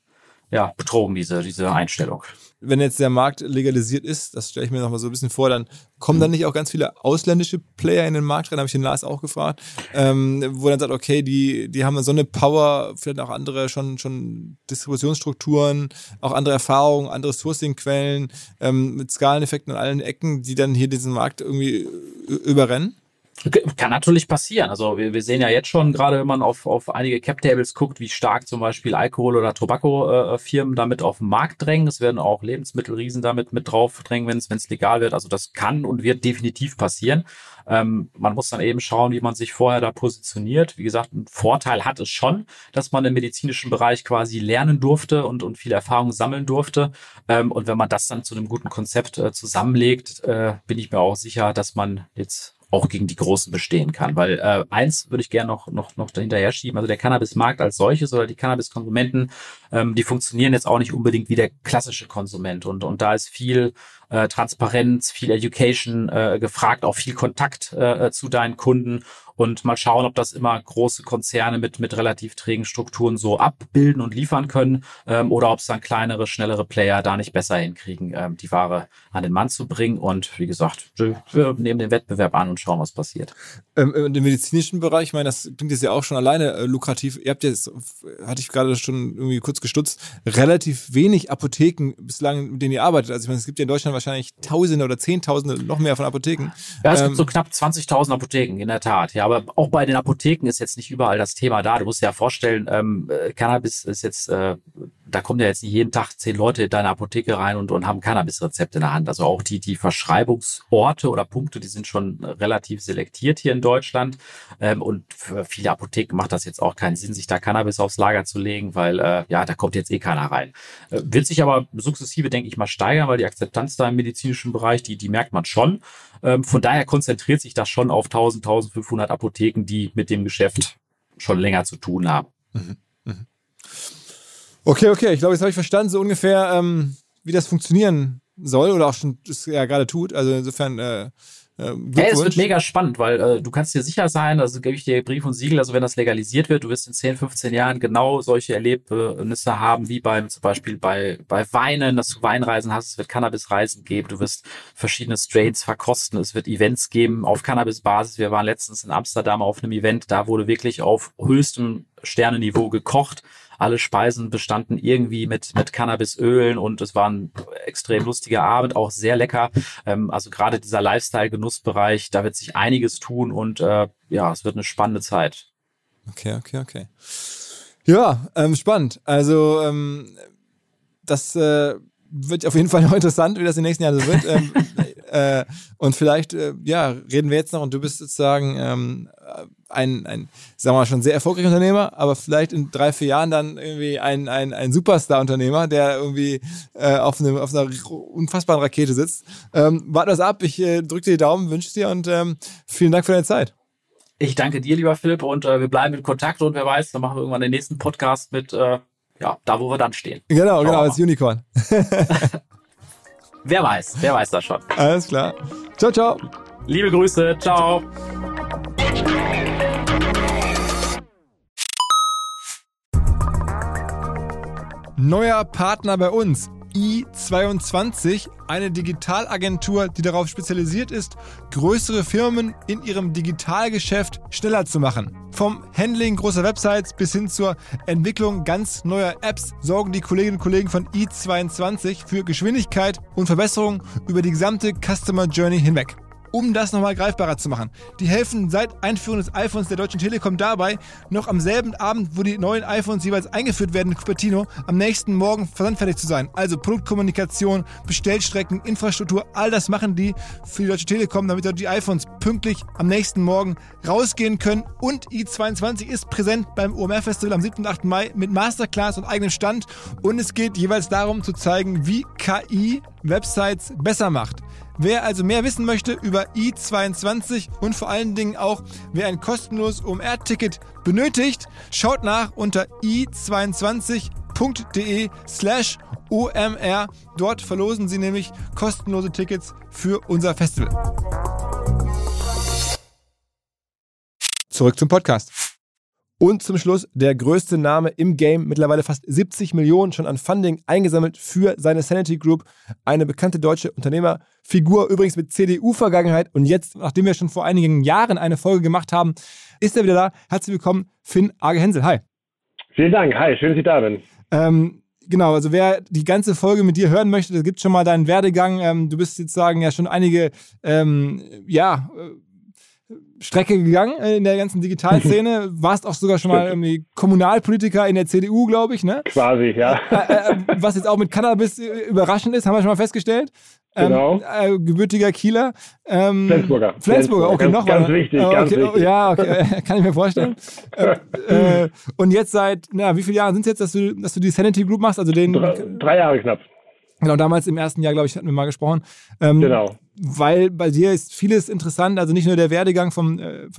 betrogen, diese Einstellung. Wenn jetzt der Markt legalisiert ist, das stelle ich mir noch mal so ein bisschen vor, dann kommen dann nicht auch ganz viele ausländische Player in den Markt rein, habe ich den Lars auch gefragt, wo dann sagt, okay, die haben so eine Power, vielleicht auch andere schon Distributionsstrukturen, auch andere Erfahrungen, andere Sourcing-Quellen, mit Skaleneffekten an allen Ecken, die dann hier diesen Markt irgendwie überrennen? Kann natürlich passieren. Also wir sehen ja jetzt schon, gerade wenn man auf einige Cap-Tables guckt, wie stark zum Beispiel Alkohol- oder Tobacco-Firmen damit auf den Markt drängen. Es werden auch Lebensmittelriesen damit mit drauf drängen, wenn es legal wird. Also das kann und wird definitiv passieren. Man muss dann eben schauen, wie man sich vorher da positioniert. Wie gesagt, ein Vorteil hat es schon, dass man im medizinischen Bereich quasi lernen durfte und viel Erfahrung sammeln durfte. Und wenn man das dann zu einem guten Konzept zusammenlegt, bin ich mir auch sicher, dass man jetzt auch gegen die Großen bestehen kann. Weil eins würde ich gerne noch dahinterher schieben, also der Cannabismarkt als solches oder die Cannabiskonsumenten, die funktionieren jetzt auch nicht unbedingt wie der klassische Konsument. Und da ist viel Transparenz, viel Education gefragt, auch viel Kontakt zu deinen Kunden und mal schauen, ob das immer große Konzerne mit relativ trägen Strukturen so abbilden und liefern können oder ob es dann kleinere, schnellere Player da nicht besser hinkriegen, die Ware an den Mann zu bringen. Und wie gesagt, wir nehmen den Wettbewerb an und schauen, was passiert. Im medizinischen Bereich, ich meine, das klingt jetzt ja auch schon alleine lukrativ. Ihr habt jetzt, hatte ich gerade schon irgendwie kurz gestutzt, relativ wenig Apotheken bislang, mit denen ihr arbeitet. Also ich meine, es gibt ja in Deutschland wahrscheinlich Tausende oder Zehntausende, noch mehr von Apotheken. Ja, es gibt so knapp 20.000 Apotheken, in der Tat. Ja, aber auch bei den Apotheken ist jetzt nicht überall das Thema da. Du musst dir ja vorstellen, Cannabis ist jetzt, da kommen ja jetzt nicht jeden Tag 10 Leute in deine Apotheke rein und haben Cannabis-Rezept in der Hand. Also auch die Verschreibungsorte oder Punkte, die sind schon relativ selektiert hier in Deutschland. Und für viele Apotheken macht das jetzt auch keinen Sinn, sich da Cannabis aufs Lager zu legen, weil da kommt jetzt keiner rein. Wird sich aber sukzessive, denke ich mal, steigern, weil die Akzeptanz da im medizinischen Bereich, die merkt man schon. Von daher konzentriert sich das schon auf 1000, 1500 Apotheken, die mit dem Geschäft schon länger zu tun haben. Okay. Ich glaube, jetzt habe ich verstanden, so ungefähr, wie das funktionieren soll oder auch schon das ja gerade tut. Also insofern es wird mega spannend, weil du kannst dir sicher sein, also gebe ich dir Brief und Siegel, also wenn das legalisiert wird, du wirst in 10, 15 Jahren genau solche Erlebnisse haben, wie zum Beispiel bei Weinen, dass du Weinreisen hast, es wird Cannabisreisen geben, du wirst verschiedene Strains verkosten, es wird Events geben auf Cannabisbasis. Wir waren letztens in Amsterdam auf einem Event, da wurde wirklich auf höchstem Sternenniveau gekocht. Alle Speisen bestanden irgendwie mit Cannabisölen und es war ein extrem lustiger Abend, auch sehr lecker. Also gerade dieser Lifestyle-Genussbereich, da wird sich einiges tun und es wird eine spannende Zeit. Okay. Ja, spannend. Also das wird auf jeden Fall noch interessant, wie das in den nächsten Jahren so wird. Und vielleicht, reden wir jetzt noch und du bist sozusagen ein sagen wir mal, schon sehr erfolgreicher Unternehmer, aber vielleicht in 3-4 Jahren dann irgendwie ein Superstar-Unternehmer, der irgendwie auf einer unfassbaren Rakete sitzt. Warte das ab, ich drücke dir die Daumen, wünsche es dir und vielen Dank für deine Zeit. Ich danke dir, lieber Philipp, und wir bleiben in Kontakt und wer weiß, dann machen wir irgendwann den nächsten Podcast mit, da wo wir dann stehen. Genau, als Unicorn. Wer weiß das schon. Alles klar. Ciao, ciao. Liebe Grüße, ciao. Neuer Partner bei uns, i22, eine Digitalagentur, die darauf spezialisiert ist, größere Firmen in ihrem Digitalgeschäft schneller zu machen. Vom Handling großer Websites bis hin zur Entwicklung ganz neuer Apps sorgen die Kolleginnen und Kollegen von i22 für Geschwindigkeit und Verbesserung über die gesamte Customer Journey hinweg. Um das nochmal greifbarer zu machen. Die helfen seit Einführung des iPhones der Deutschen Telekom dabei, noch am selben Abend, wo die neuen iPhones jeweils eingeführt werden in Cupertino, am nächsten Morgen versandfertig zu sein. Also Produktkommunikation, Bestellstrecken, Infrastruktur, all das machen die für die Deutsche Telekom, damit dort die iPhones pünktlich am nächsten Morgen rausgehen können. Und i22 ist präsent beim OMR-Festival am 7. und 8. Mai mit Masterclass und eigenem Stand. Und es geht jeweils darum zu zeigen, wie KI Websites besser macht. Wer also mehr wissen möchte über i22 und vor allen Dingen auch, wer ein kostenloses OMR-Ticket benötigt, schaut nach unter i22.de/OMR. Dort verlosen sie nämlich kostenlose Tickets für unser Festival. Zurück zum Podcast. Und zum Schluss der größte Name im Game, mittlerweile fast 70 Millionen schon an Funding eingesammelt für seine Sanity Group. Eine bekannte deutsche Unternehmerfigur, übrigens mit CDU-Vergangenheit. Und jetzt, nachdem wir schon vor einigen Jahren eine Folge gemacht haben, ist er wieder da. Herzlich willkommen, Finn Arge-Hensel. Hi. Vielen Dank. Hi, schön, dass ich da bin. Genau, also wer die ganze Folge mit dir hören möchte, da gibt schon mal deinen Werdegang. Du bist jetzt ja schon einige, Strecke gegangen in der ganzen Digitalszene. Warst auch sogar schon mal irgendwie Kommunalpolitiker in der CDU, glaube ich, ne? Quasi, ja. Was jetzt auch mit Cannabis überraschend ist, haben wir schon mal festgestellt. Genau. Gebürtiger Kieler. Flensburger, okay, ganz, noch ganz mal. wichtig, ganz wichtig. Ja, okay, kann ich mir vorstellen. Und jetzt seit, wie viele Jahre sind es jetzt, dass du die Sanity Group machst? Also 3 Jahre knapp. Genau, damals im ersten Jahr, glaube ich, hatten wir mal gesprochen. Genau. Weil bei dir ist vieles interessant, also nicht nur der Werdegang vom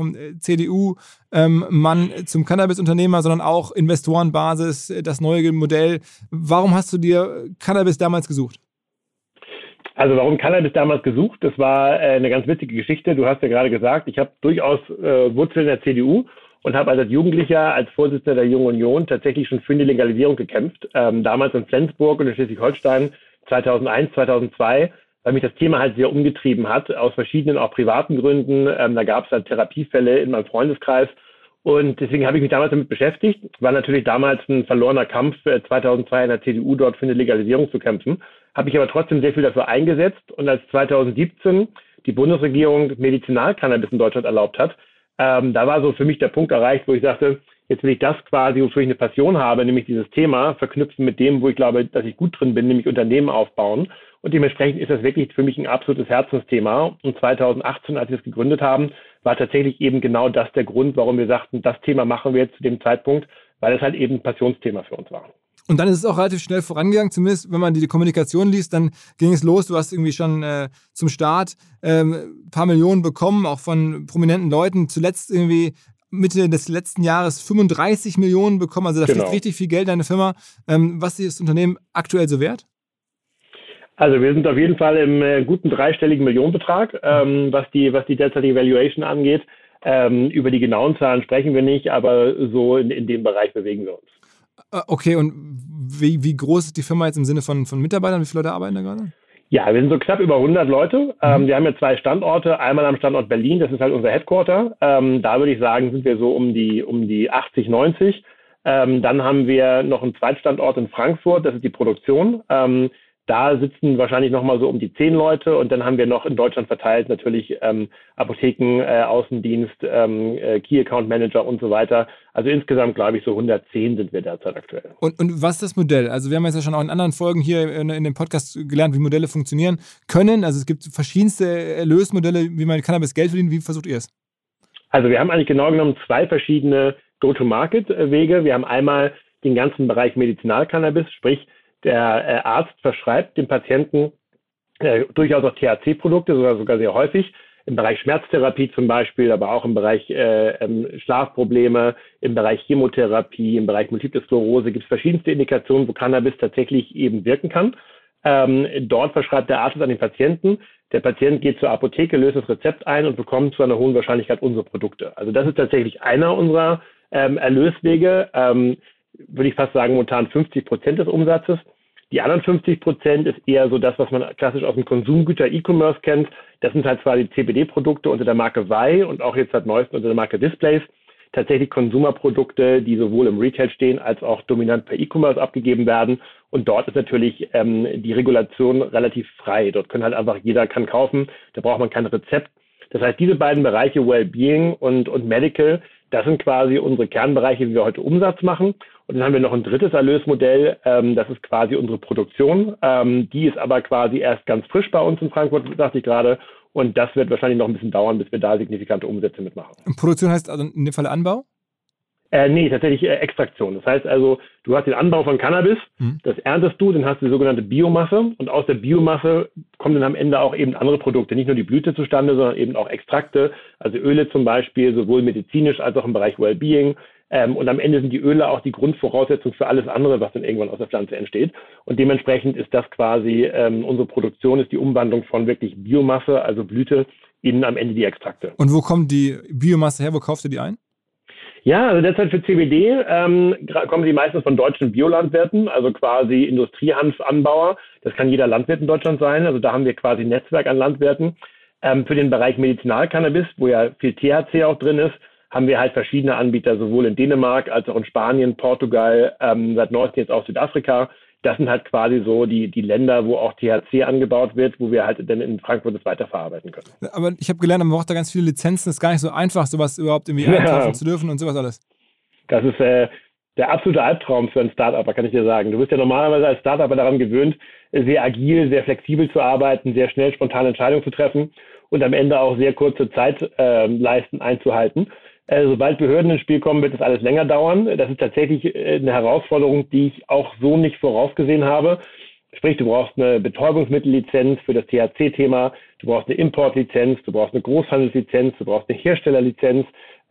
CDU-Mann zum Cannabis-Unternehmer, sondern auch Investorenbasis, das neue Modell. Warum hast du dir Cannabis damals gesucht? Also warum Cannabis damals gesucht? Das war eine ganz witzige Geschichte. Du hast ja gerade gesagt, ich habe durchaus Wurzeln in der CDU und habe als Jugendlicher, als Vorsitzender der Jungen Union tatsächlich schon für eine Legalisierung gekämpft. Damals in Flensburg und in Schleswig-Holstein 2001, 2002, weil mich das Thema halt sehr umgetrieben hat, aus verschiedenen auch privaten Gründen. Da gab es halt Therapiefälle in meinem Freundeskreis und deswegen habe ich mich damals damit beschäftigt. War natürlich damals ein verlorener Kampf, 2002 in der CDU dort für eine Legalisierung zu kämpfen. Habe ich aber trotzdem sehr viel dafür eingesetzt und als 2017 die Bundesregierung Medizinalcannabis in Deutschland erlaubt hat, da war so für mich der Punkt erreicht, wo ich sagte, jetzt will ich das quasi, wofür ich eine Passion habe, nämlich dieses Thema, verknüpfen mit dem, wo ich glaube, dass ich gut drin bin, nämlich Unternehmen aufbauen. Und dementsprechend ist das wirklich für mich ein absolutes Herzensthema. Und 2018, als wir es gegründet haben, war tatsächlich eben genau das der Grund, warum wir sagten, das Thema machen wir jetzt zu dem Zeitpunkt, weil es halt eben ein Passionsthema für uns war. Und dann ist es auch relativ schnell vorangegangen, zumindest wenn man die Kommunikation liest, dann ging es los. Du hast irgendwie schon zum Start ein paar Millionen bekommen, auch von prominenten Leuten. Zuletzt irgendwie Mitte des letzten Jahres 35 Millionen bekommen. Also da fließt richtig viel Geld in deine Firma. Was ist das Unternehmen aktuell so wert? Also wir sind auf jeden Fall im guten dreistelligen Millionenbetrag, was die derzeitige Valuation angeht. Über die genauen Zahlen sprechen wir nicht, aber so in dem Bereich bewegen wir uns. Okay, und wie groß ist die Firma jetzt im Sinne von Mitarbeitern? Wie viele Leute arbeiten da gerade? Ja, wir sind so knapp über 100 Leute. Wir haben ja 2 Standorte. Einmal am Standort Berlin, das ist halt unser Headquarter. Da würde ich sagen, sind wir so um die 80, 90. Dann haben wir noch einen Zweitstandort in Frankfurt, das ist die Produktion. Da sitzen wahrscheinlich nochmal so um die 10 Leute und dann haben wir noch in Deutschland verteilt natürlich Apotheken, Außendienst, Key Account Manager und so weiter. Also insgesamt, glaube ich, so 110 sind wir derzeit aktuell. Und was ist das Modell? Also wir haben jetzt ja schon auch in anderen Folgen hier in dem Podcast gelernt, wie Modelle funktionieren können. Also es gibt verschiedenste Erlösmodelle, wie man Cannabis Geld verdient. Wie versucht ihr es? Also wir haben eigentlich genau genommen 2 verschiedene Go-to-Market-Wege. Wir haben einmal den ganzen Bereich Medizinalcannabis, sprich der Arzt verschreibt dem Patienten durchaus auch THC-Produkte, sogar sehr häufig, im Bereich Schmerztherapie zum Beispiel, aber auch im Bereich Schlafprobleme, im Bereich Chemotherapie, im Bereich Multiple Sklerose gibt es verschiedenste Indikationen, wo Cannabis tatsächlich eben wirken kann. Dort verschreibt der Arzt es an den Patienten. Der Patient geht zur Apotheke, löst das Rezept ein und bekommt zu einer hohen Wahrscheinlichkeit unsere Produkte. Also das ist tatsächlich einer unserer Erlöswege. Würde ich fast sagen, momentan 50% des Umsatzes. Die anderen 50% ist eher so das, was man klassisch aus dem Konsumgüter-E-Commerce kennt. Das sind halt zwar die CBD-Produkte unter der Marke Vai und auch jetzt seit neuestem unter der Marke Displays. Tatsächlich Konsumerprodukte, die sowohl im Retail stehen, als auch dominant per E-Commerce abgegeben werden. Und dort ist natürlich die Regulation relativ frei. Dort kann halt einfach jeder kann kaufen. Da braucht man kein Rezept. Das heißt, diese beiden Bereiche, Wellbeing und Medical, das sind quasi unsere Kernbereiche, wie wir heute Umsatz machen. Und dann haben wir noch ein drittes Erlösmodell, das ist quasi unsere Produktion. Die ist aber quasi erst ganz frisch bei uns in Frankfurt, sagte ich gerade. Und das wird wahrscheinlich noch ein bisschen dauern, bis wir da signifikante Umsätze mitmachen. Und Produktion heißt also in dem Fall Anbau? Nee, tatsächlich Extraktion. Das heißt also, du hast den Anbau von Cannabis, das erntest du, dann hast du die sogenannte Biomasse und aus der Biomasse kommen dann am Ende auch eben andere Produkte, nicht nur die Blüte zustande, sondern eben auch Extrakte, also Öle zum Beispiel, sowohl medizinisch als auch im Bereich Wellbeing. Und am Ende sind die Öle auch die Grundvoraussetzung für alles andere, was dann irgendwann aus der Pflanze entsteht. Und dementsprechend ist das quasi, unsere Produktion ist die Umwandlung von wirklich Biomasse, also Blüte, in am Ende die Extrakte. Und wo kommt die Biomasse her? Wo kauft ihr die ein? Ja, also derzeit für CBD kommen die meistens von deutschen Biolandwirten, also quasi Industriehanfanbauer. Das kann jeder Landwirt in Deutschland sein. Also da haben wir quasi ein Netzwerk an Landwirten. Für den Bereich Medizinalcannabis, wo ja viel THC auch drin ist, haben wir halt verschiedene Anbieter, sowohl in Dänemark als auch in Spanien, Portugal, seit neuestem jetzt auch Südafrika. Das sind halt quasi so die Länder, wo auch THC angebaut wird, wo wir halt dann in Frankfurt das weiterverarbeiten können. Aber ich habe gelernt, man braucht da ganz viele Lizenzen. Es ist gar nicht so einfach, sowas überhaupt irgendwie einkaufen zu dürfen und sowas alles. Das ist der absolute Albtraum für ein Startup, kann ich dir sagen. Du bist ja normalerweise als Startup daran gewöhnt, sehr agil, sehr flexibel zu arbeiten, sehr schnell spontane Entscheidungen zu treffen und am Ende auch sehr kurze Zeitleisten einzuhalten. Sobald Behörden ins Spiel kommen, wird das alles länger dauern. Das ist tatsächlich eine Herausforderung, die ich auch so nicht vorausgesehen habe. Sprich, du brauchst eine Betäubungsmittellizenz für das THC-Thema, du brauchst eine Importlizenz, du brauchst eine Großhandelslizenz, du brauchst eine Herstellerlizenz,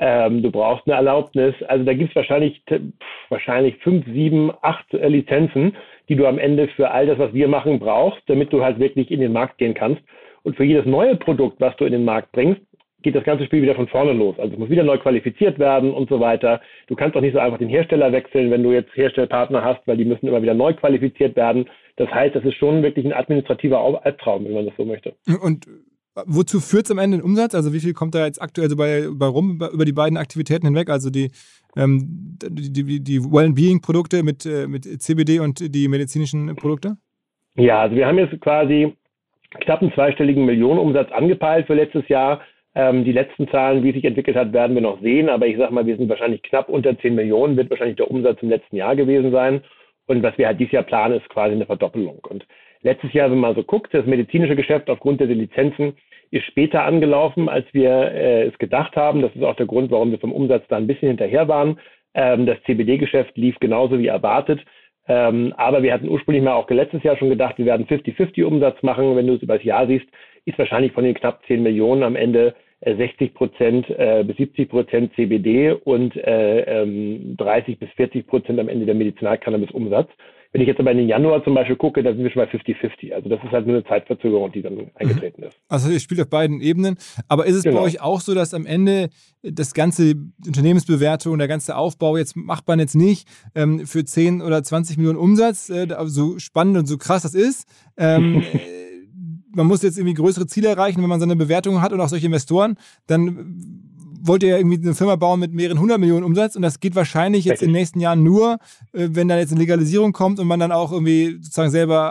du brauchst eine Erlaubnis. Also da gibt es wahrscheinlich 5, 7, 8 Lizenzen, die du am Ende für all das, was wir machen, brauchst, damit du halt wirklich in den Markt gehen kannst. Und für jedes neue Produkt, was du in den Markt bringst, geht das ganze Spiel wieder von vorne los. Also es muss wieder neu qualifiziert werden und so weiter. Du kannst auch nicht so einfach den Hersteller wechseln, wenn du jetzt Herstellpartner hast, weil die müssen immer wieder neu qualifiziert werden. Das heißt, das ist schon wirklich ein administrativer Albtraum, wenn man das so möchte. Und wozu führt es am Ende den Umsatz? Also wie viel kommt da jetzt aktuell so bei rum über die beiden Aktivitäten hinweg? Also die Wellbeing-Produkte mit CBD und die medizinischen Produkte? Ja, also wir haben jetzt quasi knapp einen zweistelligen Millionenumsatz angepeilt für letztes Jahr. Die letzten Zahlen, wie es sich entwickelt hat, werden wir noch sehen. Aber ich sage mal, wir sind wahrscheinlich knapp unter 10 Millionen, wird wahrscheinlich der Umsatz im letzten Jahr gewesen sein. Und was wir halt dieses Jahr planen, ist quasi eine Verdoppelung. Und letztes Jahr, wenn man so guckt, das medizinische Geschäft aufgrund der Lizenzen ist später angelaufen, als wir es gedacht haben. Das ist auch der Grund, warum wir vom Umsatz da ein bisschen hinterher waren. Das CBD-Geschäft lief genauso wie erwartet. Aber wir hatten ursprünglich mal auch letztes Jahr schon gedacht, wir werden 50-50 Umsatz machen. Wenn du es über das Jahr siehst, ist wahrscheinlich von den knapp 10 Millionen am Ende 60% bis 70% CBD und 30 bis 40% am Ende der Medizinalcannabis-Umsatz. Wenn ich jetzt aber in den Januar zum Beispiel gucke, da sind wir schon bei 50-50. Also das ist halt nur eine Zeitverzögerung, die dann eingetreten ist. Also ihr spielt auf beiden Ebenen. Aber ist es bei euch auch so, dass am Ende das ganze Unternehmensbewertung, der ganze Aufbau, jetzt macht man jetzt nicht für 10 oder 20 Millionen Umsatz, so spannend und so krass das ist, man muss jetzt irgendwie größere Ziele erreichen, wenn man so eine Bewertung hat und auch solche Investoren, dann wollt ihr ja irgendwie eine Firma bauen mit mehreren 100 Millionen Umsatz und das geht wahrscheinlich jetzt in den nächsten Jahren nur, wenn da jetzt eine Legalisierung kommt und man dann auch irgendwie sozusagen selber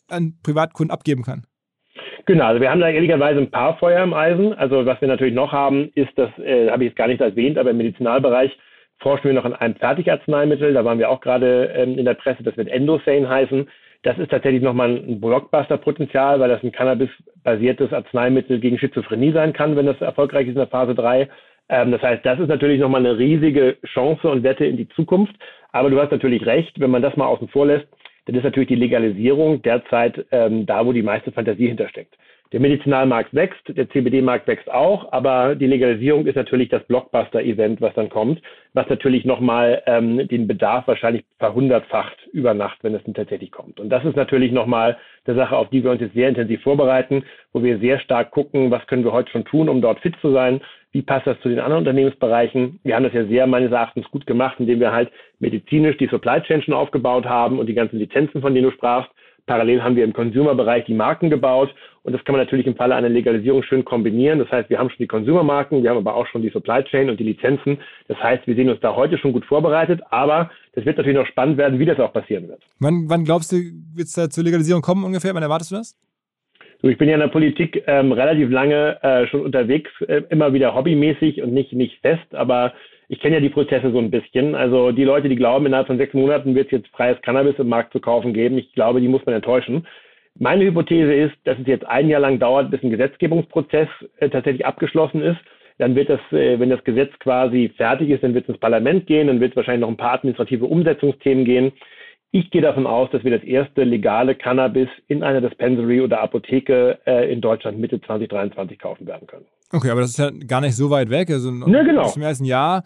an Privatkunden abgeben kann? Genau, also wir haben da ehrlicherweise ein paar Feuer im Eisen. Also was wir natürlich noch haben, ist das, habe ich jetzt gar nicht erwähnt, aber im Medizinalbereich forschen wir noch an einem Fertigarzneimittel. Da waren wir auch gerade in der Presse, das wird Endosane heißen. Das ist tatsächlich nochmal ein Blockbuster-Potenzial, weil das ein Cannabis-basiertes Arzneimittel gegen Schizophrenie sein kann, wenn das erfolgreich ist in der Phase 3. Das heißt, das ist natürlich nochmal eine riesige Chance und Wette in die Zukunft. Aber du hast natürlich recht, wenn man das mal außen vor lässt, dann ist natürlich die Legalisierung derzeit da, wo die meiste Fantasie hintersteckt. Der Medizinalmarkt wächst, der CBD-Markt wächst auch, aber die Legalisierung ist natürlich das Blockbuster-Event, was dann kommt, was natürlich nochmal den Bedarf wahrscheinlich verhundertfacht über Nacht, wenn es dann tatsächlich kommt. Und das ist natürlich nochmal eine Sache, auf die wir uns jetzt sehr intensiv vorbereiten, wo wir sehr stark gucken, was können wir heute schon tun, um dort fit zu sein, wie passt das zu den anderen Unternehmensbereichen. Wir haben das ja sehr meines Erachtens gut gemacht, indem wir halt medizinisch die Supply Chain schon aufgebaut haben und die ganzen Lizenzen, von denen du sprachst. Parallel haben wir im Consumer-Bereich die Marken gebaut und das kann man natürlich im Falle einer Legalisierung schön kombinieren. Das heißt, wir haben schon die Consumer-Marken, wir haben aber auch schon die Supply Chain und die Lizenzen. Das heißt, wir sehen uns da heute schon gut vorbereitet, aber das wird natürlich noch spannend werden, wie das auch passieren wird. Wann glaubst du, wird es da zur Legalisierung kommen ungefähr? Wann erwartest du das? Ich bin ja in der Politik relativ lange schon unterwegs, immer wieder hobbymäßig und nicht fest, aber ich kenne ja die Prozesse so ein bisschen. Also die Leute, die glauben, innerhalb von 6 Monaten wird es jetzt freies Cannabis im Markt zu kaufen geben, ich glaube, die muss man enttäuschen. Meine Hypothese ist, dass es jetzt 1 Jahr lang dauert, bis ein Gesetzgebungsprozess tatsächlich abgeschlossen ist. Dann wird das, wenn das Gesetz quasi fertig ist, dann wird es ins Parlament gehen, dann wird es wahrscheinlich noch ein paar administrative Umsetzungsthemen gehen. Ich gehe davon aus, dass wir das erste legale Cannabis in einer Dispensary oder Apotheke in Deutschland Mitte 2023 kaufen werden können. Okay, aber das ist ja gar nicht so weit weg, also genau. Mehr als ein Jahr.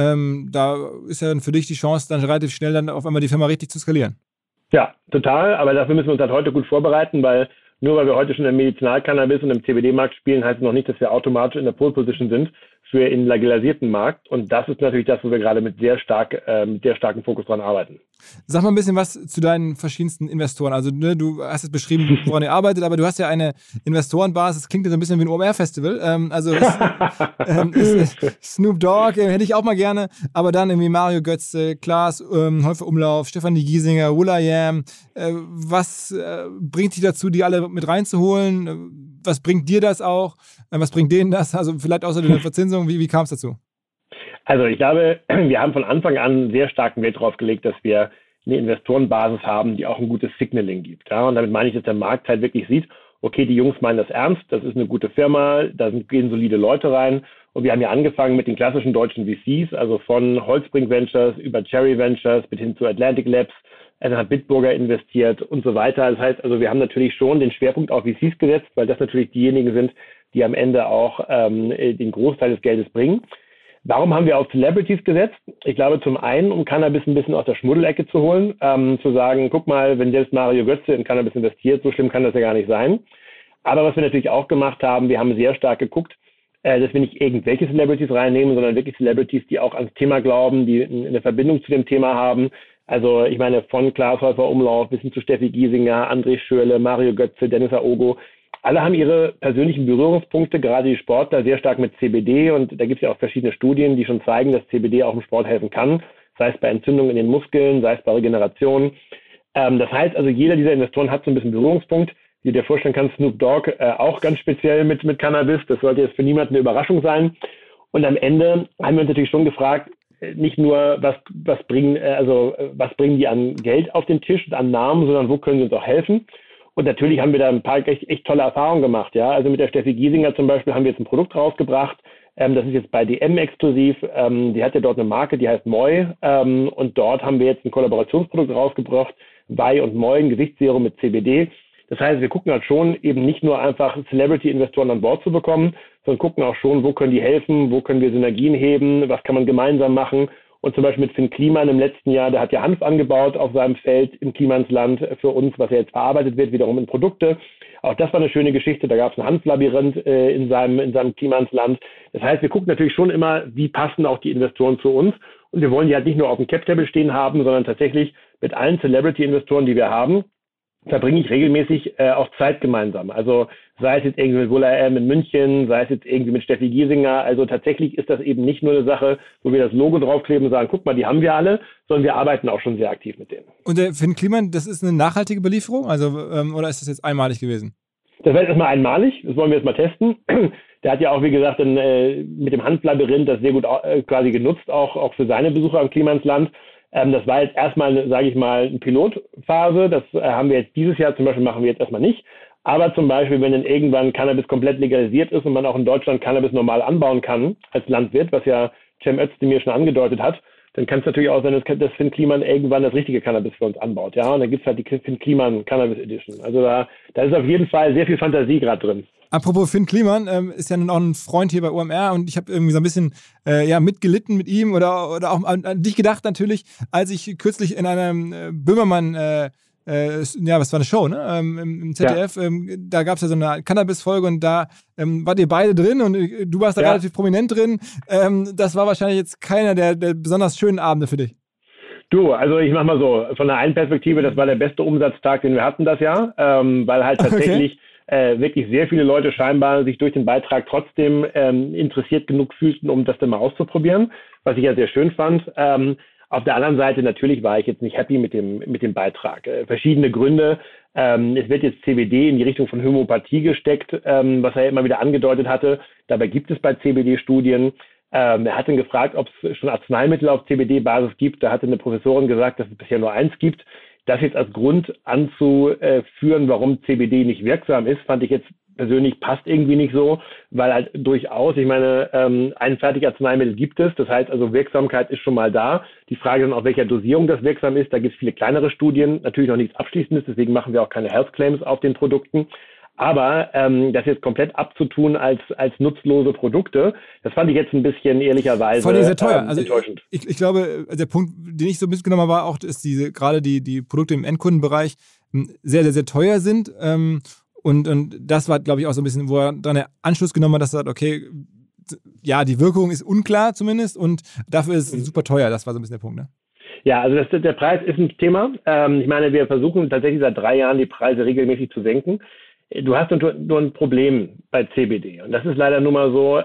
Da ist ja dann für dich die Chance, dann relativ schnell dann auf einmal die Firma richtig zu skalieren. Ja, total, aber dafür müssen wir uns halt heute gut vorbereiten, weil nur weil wir heute schon im Medizinalcannabis und im CBD-Markt spielen, heißt es noch nicht, dass wir automatisch in der Pole-Position sind für den legalisierten Markt. Und das ist natürlich das, wo wir gerade mit sehr starkem Fokus dran arbeiten. Sag mal ein bisschen was zu deinen verschiedensten Investoren. Also du hast jetzt beschrieben, woran ihr arbeitet, aber du hast ja eine Investorenbasis. Das klingt ja so ein bisschen wie ein OMR-Festival. Snoop Dogg hätte ich auch mal gerne. Aber dann irgendwie Mario Götze, Klaas Häufer Umlauf, Stefanie Giesinger, will.i.am. Was bringt dich dazu, die alle mit reinzuholen? Was bringt dir das auch? Was bringt denen das? Also vielleicht außer der Verzinsung, wie kam es dazu? Also ich glaube, wir haben von Anfang an sehr starken Wert darauf gelegt, dass wir eine Investorenbasis haben, die auch ein gutes Signaling gibt. Ja? Und damit meine ich, dass der Markt halt wirklich sieht, okay, die Jungs meinen das ernst, das ist eine gute Firma, da gehen solide Leute rein. Und wir haben ja angefangen mit den klassischen deutschen VCs, also von Holzbrink Ventures über Cherry Ventures bis hin zu Atlantic Labs. Dann hat Bitburger investiert und so weiter. Das heißt, also wir haben natürlich schon den Schwerpunkt auf VCs gesetzt, weil das natürlich diejenigen sind, die am Ende auch den Großteil des Geldes bringen. Warum haben wir auf Celebrities gesetzt? Ich glaube zum einen, um Cannabis ein bisschen aus der Schmuddelecke zu holen, zu sagen, guck mal, wenn selbst Mario Götze in Cannabis investiert, so schlimm kann das ja gar nicht sein. Aber was wir natürlich auch gemacht haben, wir haben sehr stark geguckt, dass wir nicht irgendwelche Celebrities reinnehmen, sondern wirklich Celebrities, die auch ans Thema glauben, die eine Verbindung zu dem Thema haben. Also ich meine, von Klaas Häufer Umlauf bis hin zu Steffi Giesinger, André Schürrle, Mario Götze, Dennis Aogo. Alle haben ihre persönlichen Berührungspunkte, gerade die Sportler, sehr stark mit CBD. Und da gibt es ja auch verschiedene Studien, die schon zeigen, dass CBD auch im Sport helfen kann. Sei es bei Entzündungen in den Muskeln, sei es bei Regeneration. Das heißt also, jeder dieser Investoren hat so ein bisschen Berührungspunkt. Wie du dir vorstellen kannst, Snoop Dogg auch ganz speziell mit Cannabis. Das sollte jetzt für niemanden eine Überraschung sein. Und am Ende haben wir uns natürlich schon gefragt, nicht nur, was bringen die an Geld auf den Tisch und an Namen, sondern wo können sie uns auch helfen? Und natürlich haben wir da ein paar echt tolle Erfahrungen gemacht. Ja, also mit der Steffi Giesinger zum Beispiel haben wir jetzt ein Produkt rausgebracht. Das ist jetzt bei DM exklusiv. Die hat ja dort eine Marke, die heißt Moi. Und dort haben wir jetzt ein Kollaborationsprodukt rausgebracht. Vai und Moi, ein Gesichtsserum mit CBD. Das heißt, wir gucken halt schon eben nicht nur einfach Celebrity-Investoren an Bord zu bekommen, sondern gucken auch schon, wo können die helfen, wo können wir Synergien heben, was kann man gemeinsam machen. Und zum Beispiel mit Finn Kliman im letzten Jahr, der hat ja Hanf angebaut auf seinem Feld im Klimansland für uns, was ja jetzt verarbeitet wird, wiederum in Produkte. Auch das war eine schöne Geschichte, da gab es ein Hanflabyrinth in seinem Klimansland. Das heißt, wir gucken natürlich schon immer, wie passen auch die Investoren zu uns. Und wir wollen die halt nicht nur auf dem Cap-Table stehen haben, sondern tatsächlich mit allen Celebrity-Investoren, die wir haben, verbringe ich regelmäßig auch Zeit gemeinsam. Also sei es jetzt irgendwie mit Wula M in München, sei es jetzt irgendwie mit Steffi Giesinger. Also tatsächlich ist das eben nicht nur eine Sache, wo wir das Logo draufkleben und sagen, guck mal, die haben wir alle, sondern wir arbeiten auch schon sehr aktiv mit denen. Und der Finn Kliman, das ist eine nachhaltige Belieferung? Also, oder ist das jetzt einmalig gewesen? Das war jetzt erstmal einmalig, das wollen wir jetzt mal testen. Der hat ja auch, wie gesagt, mit dem Hanflabyrinth das sehr gut quasi genutzt, auch für seine Besucher am Klimansland. Das war jetzt erstmal, sage ich mal, eine Pilotphase. Das haben wir jetzt dieses Jahr zum Beispiel, machen wir jetzt erstmal nicht. Aber zum Beispiel, wenn dann irgendwann Cannabis komplett legalisiert ist und man auch in Deutschland Cannabis normal anbauen kann als Landwirt, was ja Cem Özdemir schon angedeutet hat, dann kann es natürlich auch sein, dass Finn Kliman irgendwann das richtige Cannabis für uns anbaut. Ja, und dann gibt es halt die Finn Kliman Cannabis Edition. Also da ist auf jeden Fall sehr viel Fantasie gerade drin. Apropos Finn Kliman, ist ja nun auch ein Freund hier bei OMR und ich habe irgendwie so ein bisschen mitgelitten mit ihm oder auch an dich gedacht natürlich, als ich kürzlich in einem Böhmermann was war eine Show, ne? Im ZDF, ja. Da gab es ja so eine Cannabis-Folge und da wart ihr beide drin und du warst da relativ prominent drin. Das war wahrscheinlich jetzt keiner der besonders schönen Abende für dich. Du, also ich mach mal so, von der einen Perspektive, das war der beste Umsatztag, den wir hatten das Jahr, weil halt tatsächlich wirklich sehr viele Leute scheinbar sich durch den Beitrag trotzdem interessiert genug fühlten, um das dann mal auszuprobieren, was ich ja sehr schön fand. Auf der anderen Seite, natürlich war ich jetzt nicht happy mit dem Beitrag. Verschiedene Gründe. Es wird jetzt CBD in die Richtung von Homöopathie gesteckt, was er immer wieder angedeutet hatte. Dabei gibt es bei CBD Studien. Er hat dann gefragt, ob es schon Arzneimittel auf CBD-Basis gibt. Da hatte eine Professorin gesagt, dass es bisher nur eins gibt. Das jetzt als Grund anzuführen, warum CBD nicht wirksam ist, fand ich jetzt persönlich passt irgendwie nicht so, weil halt durchaus, ich meine, ein Fertigarzneimittel gibt es, das heißt also Wirksamkeit ist schon mal da. Die Frage ist dann, auf welcher Dosierung das wirksam ist, da gibt es viele kleinere Studien, natürlich noch nichts Abschließendes, deswegen machen wir auch keine Health Claims auf den Produkten. Aber das jetzt komplett abzutun als nutzlose Produkte, das fand ich jetzt ein bisschen ehrlicherweise vor allem sehr teuer. Enttäuschend. Ich glaube, der Punkt, den ich so mitgenommen habe, war auch, dass gerade die Produkte im Endkundenbereich sehr, sehr, sehr teuer sind. Und das war, glaube ich, auch so ein bisschen, wo er dann den Anschluss genommen hat, dass er sagt, okay, ja, die Wirkung ist unklar zumindest und dafür ist es super teuer. Das war so ein bisschen der Punkt, ne? Ja, also der Preis ist ein Thema. Ich meine, wir versuchen tatsächlich seit 3 Jahren die Preise regelmäßig zu senken. Du hast nur ein Problem bei CBD und das ist leider nun mal so,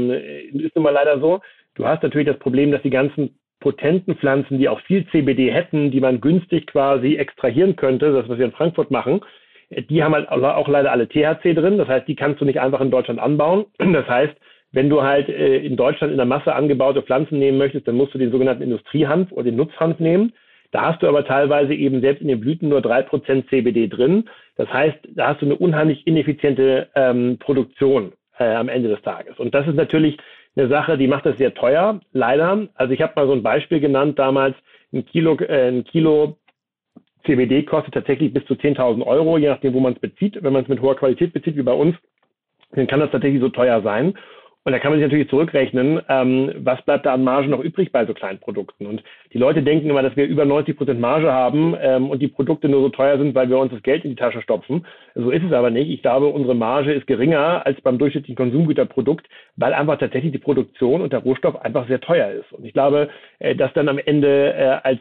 Du hast natürlich das Problem, dass die ganzen potenten Pflanzen, die auch viel CBD hätten, die man günstig quasi extrahieren könnte, das, was wir in Frankfurt machen, die haben halt auch leider alle THC drin. Das heißt, die kannst du nicht einfach in Deutschland anbauen. Das heißt, wenn du halt in Deutschland in der Masse angebaute Pflanzen nehmen möchtest, dann musst du den sogenannten Industriehanf oder den Nutzhanf nehmen. Da hast du aber teilweise eben selbst in den Blüten nur 3% CBD drin. Das heißt, da hast du eine unheimlich ineffiziente Produktion am Ende des Tages. Und das ist natürlich eine Sache, die macht das sehr teuer, leider. Also ich habe mal so ein Beispiel genannt damals, ein Kilo CBD kostet tatsächlich bis zu 10.000 Euro, je nachdem, wo man es bezieht. Wenn man es mit hoher Qualität bezieht, wie bei uns, dann kann das tatsächlich so teuer sein. Und da kann man sich natürlich zurückrechnen, was bleibt da an Marge noch übrig bei so kleinen Produkten. Und die Leute denken immer, dass wir über 90% Marge haben und die Produkte nur so teuer sind, weil wir uns das Geld in die Tasche stopfen. So ist es aber nicht. Ich glaube, unsere Marge ist geringer als beim durchschnittlichen Konsumgüterprodukt, weil einfach tatsächlich die Produktion und der Rohstoff einfach sehr teuer ist. Und ich glaube, das dann am Ende als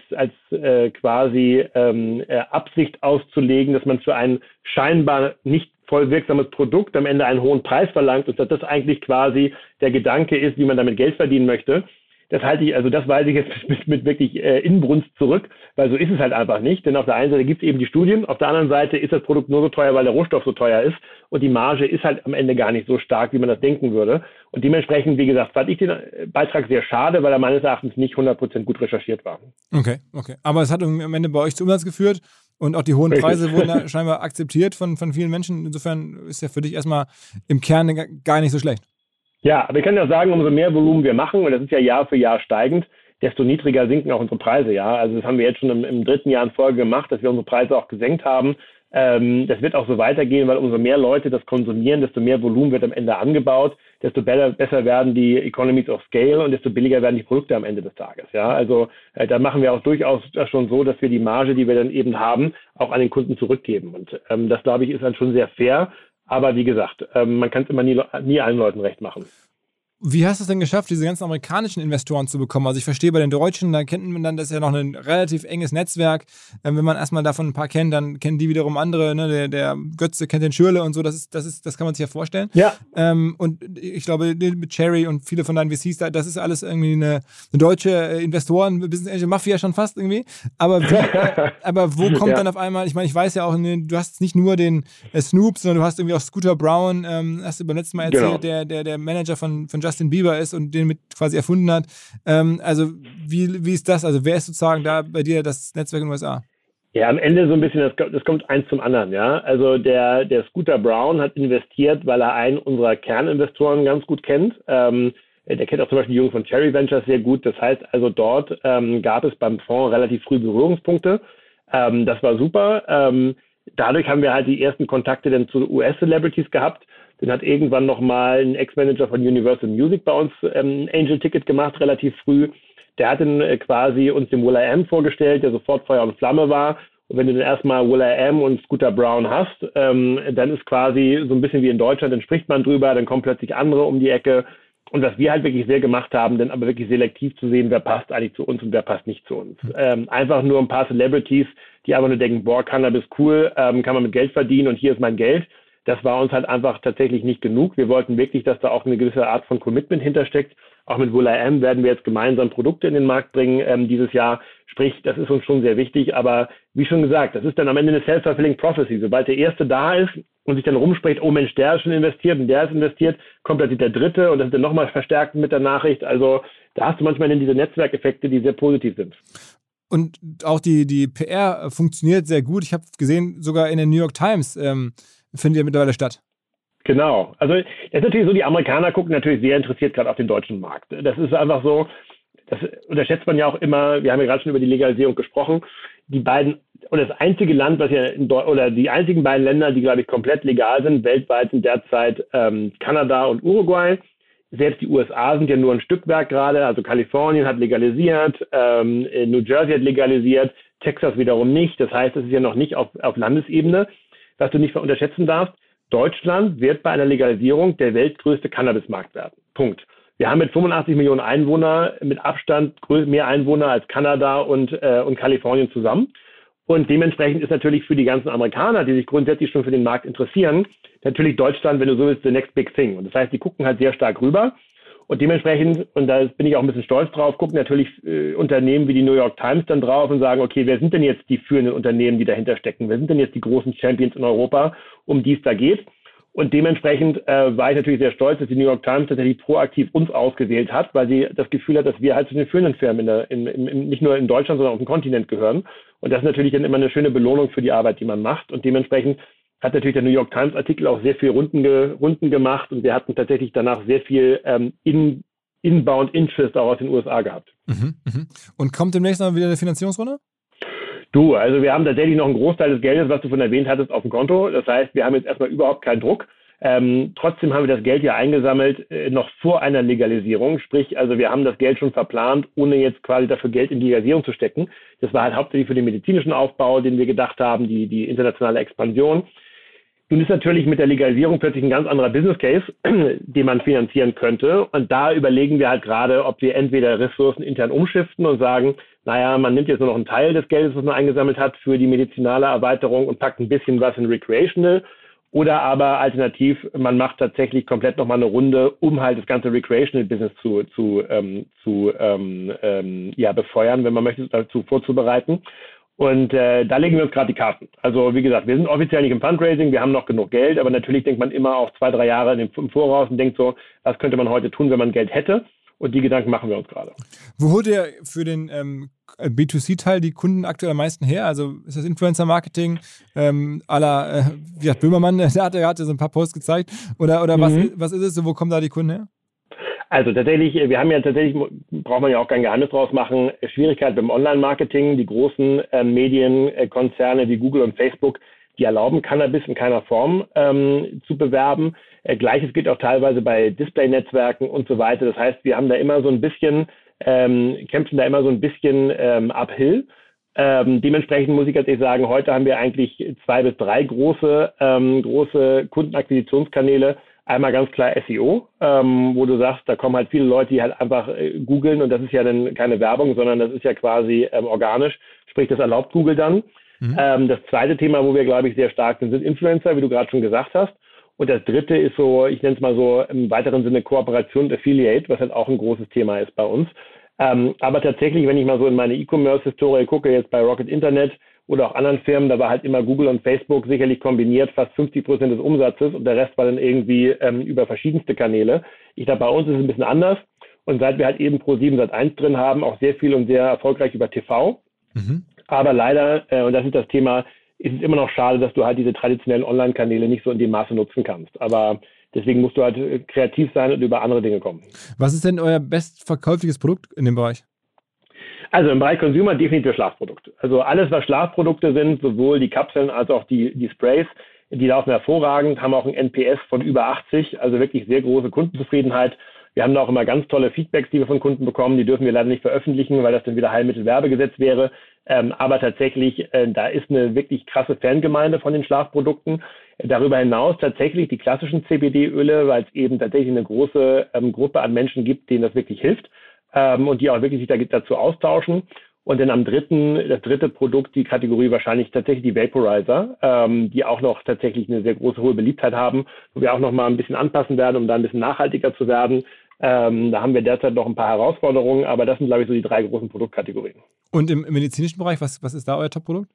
quasi Absicht auszulegen, dass man für ein scheinbar nicht voll wirksames Produkt am Ende einen hohen Preis verlangt und dass das eigentlich quasi der Gedanke ist, wie man damit Geld verdienen möchte. Das weise ich jetzt mit wirklich Inbrunst zurück, weil so ist es halt einfach nicht. Denn auf der einen Seite gibt es eben die Studien, auf der anderen Seite ist das Produkt nur so teuer, weil der Rohstoff so teuer ist und die Marge ist halt am Ende gar nicht so stark, wie man das denken würde. Und dementsprechend, wie gesagt, fand ich den Beitrag sehr schade, weil er meines Erachtens nicht 100% gut recherchiert war. Okay. Aber es hat am Ende bei euch zu Umsatz geführt. Und auch die hohen Preise wurden ja scheinbar akzeptiert von vielen Menschen. Insofern ist ja für dich erstmal im Kern gar nicht so schlecht. Ja, aber ich kann ja sagen, umso mehr Volumen wir machen, und das ist ja Jahr für Jahr steigend, desto niedriger sinken auch unsere Preise. Ja, also das haben wir jetzt schon im 3. Jahr in Folge gemacht, dass wir unsere Preise auch gesenkt haben. Das wird auch so weitergehen, weil umso mehr Leute das konsumieren, desto mehr Volumen wird am Ende angebaut, desto besser werden die Economies of Scale und desto billiger werden die Produkte am Ende des Tages. Ja, also da machen wir auch durchaus schon so, dass wir die Marge, die wir dann eben haben, auch an den Kunden zurückgeben. Und das, glaube ich, ist dann schon sehr fair. Aber wie gesagt, man kann es immer nie allen Leuten recht machen. Wie hast du es denn geschafft, diese ganzen amerikanischen Investoren zu bekommen? Also ich verstehe, bei den Deutschen, da kennt man dann, das ist ja noch ein relativ enges Netzwerk. Wenn man erstmal davon ein paar kennt, dann kennen die wiederum andere. Ne? Der Götze kennt den Schürle und so. Das kann man sich ja vorstellen. Ja. Und ich glaube, mit Cherry und viele von deinen VCs, das ist alles irgendwie eine deutsche Investoren, Business Angel Mafia schon fast irgendwie. Aber wo kommt dann auf einmal, ich meine, ich weiß ja auch, du hast nicht nur den Snoop, sondern du hast irgendwie auch Scooter Brown, hast du beim letzten Mal erzählt, genau. der Manager von Justin Bieber ist und den mit quasi erfunden hat. Also wie ist das? Also wer ist sozusagen da bei dir das Netzwerk in den USA? Ja, am Ende so ein bisschen, das kommt eins zum anderen, ja. Also der Scooter Brown hat investiert, weil er einen unserer Kerninvestoren ganz gut kennt. Der kennt auch zum Beispiel die Jungs von Cherry Ventures sehr gut. Das heißt also, dort gab es beim Fonds relativ früh Berührungspunkte. Das war super. Dadurch haben wir halt die ersten Kontakte dann zu US-Celebrities gehabt. Dann hat irgendwann nochmal ein Ex-Manager von Universal Music bei uns ein Angel-Ticket gemacht, relativ früh. Der hat dann quasi uns den will.i.am vorgestellt, der sofort Feuer und Flamme war. Und wenn du dann erstmal will.i.am und Scooter Brown hast, dann ist quasi so ein bisschen wie in Deutschland, dann spricht man drüber, dann kommen plötzlich andere um die Ecke. Und was wir halt wirklich sehr gemacht haben, dann aber wirklich selektiv zu sehen, wer passt eigentlich zu uns und wer passt nicht zu uns. Einfach nur ein paar Celebrities, die einfach nur denken, boah, Cannabis cool, kann man mit Geld verdienen und hier ist mein Geld. Das war uns halt einfach tatsächlich nicht genug. Wir wollten wirklich, dass da auch eine gewisse Art von Commitment hintersteckt. Auch mit will.i.am werden wir jetzt gemeinsam Produkte in den Markt bringen dieses Jahr. Sprich, das ist uns schon sehr wichtig. Aber wie schon gesagt, das ist dann am Ende eine self-fulfilling prophecy. Sobald der Erste da ist und sich dann rumspricht, oh Mensch, der ist schon investiert und der ist investiert, kommt plötzlich der Dritte und das ist dann nochmal verstärkt mit der Nachricht. Also da hast du manchmal dann diese Netzwerkeffekte, die sehr positiv sind. Und auch die PR funktioniert sehr gut. Ich habe gesehen, sogar in den New York Times findet ja mittlerweile statt. Genau. Also das ist natürlich so, die Amerikaner gucken natürlich sehr interessiert gerade auf den deutschen Markt. Das ist einfach so, das unterschätzt man ja auch immer, wir haben ja gerade schon über die Legalisierung gesprochen, die beiden, oder das einzige Land, was ja oder die einzigen beiden Länder, die, glaube ich, komplett legal sind, weltweit sind derzeit Kanada und Uruguay. Selbst die USA sind ja nur ein Stückwerk gerade, also Kalifornien hat legalisiert, New Jersey hat legalisiert, Texas wiederum nicht. Das heißt, es ist ja noch nicht auf Landesebene. Was du nicht unterschätzen darfst, Deutschland wird bei einer Legalisierung der weltgrößte Cannabismarkt werden. Punkt. Wir haben mit 85 Millionen Einwohnern mit Abstand mehr Einwohner als Kanada und Kalifornien zusammen. Und dementsprechend ist natürlich für die ganzen Amerikaner, die sich grundsätzlich schon für den Markt interessieren, natürlich Deutschland, wenn du so willst, the next big thing. Und das heißt, die gucken halt sehr stark rüber. Und dementsprechend, und da bin ich auch ein bisschen stolz drauf, gucken natürlich Unternehmen wie die New York Times dann drauf und sagen, okay, wer sind denn jetzt die führenden Unternehmen, die dahinter stecken? Wer sind denn jetzt die großen Champions in Europa, um die es da geht? Und dementsprechend war ich natürlich sehr stolz, dass die New York Times tatsächlich proaktiv uns ausgewählt hat, weil sie das Gefühl hat, dass wir halt zu den führenden Firmen nicht nur in Deutschland, sondern auf dem Kontinent gehören. Und das ist natürlich dann immer eine schöne Belohnung für die Arbeit, die man macht. Und dementsprechend hat natürlich der New York Times Artikel auch sehr viel Runden gemacht und wir hatten tatsächlich danach sehr viel Inbound Interest auch aus den USA gehabt. Und kommt demnächst noch wieder eine Finanzierungsrunde? Du, also wir haben tatsächlich noch einen Großteil des Geldes, was du von erwähnt hattest, auf dem Konto. Das heißt, wir haben jetzt erstmal überhaupt keinen Druck. Trotzdem haben wir das Geld ja eingesammelt, noch vor einer Legalisierung. Sprich, also wir haben das Geld schon verplant, ohne jetzt quasi dafür Geld in die Legalisierung zu stecken. Das war halt hauptsächlich für den medizinischen Aufbau, den wir gedacht haben, die internationale Expansion. Nun ist natürlich mit der Legalisierung plötzlich ein ganz anderer Business Case, den man finanzieren könnte. Und da überlegen wir halt gerade, ob wir entweder Ressourcen intern umschiften und sagen, naja, man nimmt jetzt nur noch einen Teil des Geldes, was man eingesammelt hat, für die medizinale Erweiterung und packt ein bisschen was in Recreational. Oder aber alternativ, man macht tatsächlich komplett nochmal eine Runde, um halt das ganze Recreational-Business zu befeuern, wenn man möchte, dazu vorzubereiten. Und da legen wir uns gerade die Karten. Also wie gesagt, wir sind offiziell nicht im Fundraising, wir haben noch genug Geld, aber natürlich denkt man immer auch 2-3 Jahre im Voraus und denkt so, was könnte man heute tun, wenn man Geld hätte? Und die Gedanken machen wir uns gerade. Wo holt ihr für den B2C-Teil die Kunden aktuell am meisten her? Also ist das Influencer-Marketing à la Böhmermann, der hat ja so ein paar Posts gezeigt. Oder was ist es so, wo kommen da die Kunden her? Also tatsächlich, braucht man ja auch kein Geheimnis draus machen, Schwierigkeit beim Online-Marketing. Die großen Medienkonzerne wie Google und Facebook, die erlauben Cannabis in keiner Form zu bewerben. Gleiches gilt auch teilweise bei Display-Netzwerken und so weiter. Das heißt, wir haben da immer so ein bisschen, kämpfen da immer so ein bisschen uphill. Dementsprechend muss ich ganz ehrlich sagen, heute haben wir eigentlich 2 bis 3 große Kundenakquisitionskanäle. Einmal ganz klar SEO, wo du sagst, da kommen halt viele Leute, die halt einfach googeln und das ist ja dann keine Werbung, sondern das ist ja quasi organisch, sprich das erlaubt Google dann. Das zweite Thema, wo wir, glaube ich, sehr stark sind Influencer, wie du gerade schon gesagt hast. Und das dritte ist so, ich nenne es mal so im weiteren Sinne Kooperation und Affiliate, was halt auch ein großes Thema ist bei uns. Aber tatsächlich, wenn ich mal so in meine E-Commerce-Historie gucke, jetzt bei Rocket Internet oder auch anderen Firmen, da war halt immer Google und Facebook sicherlich kombiniert fast 50% des Umsatzes und der Rest war dann irgendwie über verschiedenste Kanäle. Ich glaube, bei uns ist es ein bisschen anders. Und seit wir halt eben Pro7 Sat.1 drin haben, auch sehr viel und sehr erfolgreich über TV. Aber leider, und das ist das Thema, ist es immer noch schade, dass du halt diese traditionellen Online-Kanäle nicht so in dem Maße nutzen kannst. Aber deswegen musst du halt kreativ sein und über andere Dinge kommen. Was ist denn euer bestverkäufliches Produkt in dem Bereich? Also im Bereich Consumer definitiv Schlafprodukte. Also alles, was Schlafprodukte sind, sowohl die Kapseln als auch die Sprays, die laufen hervorragend, haben auch ein NPS von über 80, also wirklich sehr große Kundenzufriedenheit. Wir haben da auch immer ganz tolle Feedbacks, die wir von Kunden bekommen. Die dürfen wir leider nicht veröffentlichen, weil das dann wieder Heilmittelwerbegesetz wäre. Aber tatsächlich, da ist eine wirklich krasse Fangemeinde von den Schlafprodukten. Darüber hinaus tatsächlich die klassischen CBD-Öle, weil es eben tatsächlich eine große Gruppe an Menschen gibt, denen das wirklich hilft und die auch wirklich sich dazu austauschen. Und dann das dritte Produkt, die Kategorie wahrscheinlich tatsächlich die Vaporizer, die auch noch tatsächlich eine sehr große, hohe Beliebtheit haben, wo wir auch noch mal ein bisschen anpassen werden, um da ein bisschen nachhaltiger zu werden. Da haben wir derzeit noch ein paar Herausforderungen, aber das sind, glaube ich, so die 3 großen Produktkategorien. Und im medizinischen Bereich, was ist da euer Top-Produkt?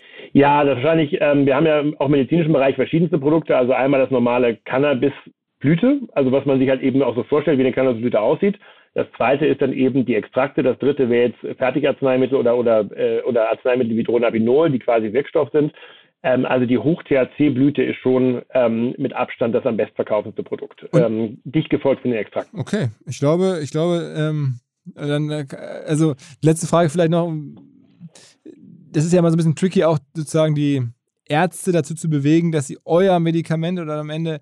Ja, das wahrscheinlich, wir haben ja auch im medizinischen Bereich verschiedenste Produkte, also einmal das normale Cannabisblüte, also was man sich halt eben auch so vorstellt, wie eine Cannabisblüte aussieht. Das zweite ist dann eben die Extrakte, das dritte wäre jetzt Fertigarzneimittel oder Arzneimittel wie Dronabinol, die quasi Wirkstoff sind. Also die Hoch-THC-Blüte ist schon mit Abstand das am bestverkaufendste Produkt. Dicht gefolgt von den Extrakten. Okay, ich glaube, also letzte Frage vielleicht noch. Das ist ja immer so ein bisschen tricky, auch sozusagen die Ärzte dazu zu bewegen, dass sie euer Medikament oder am Ende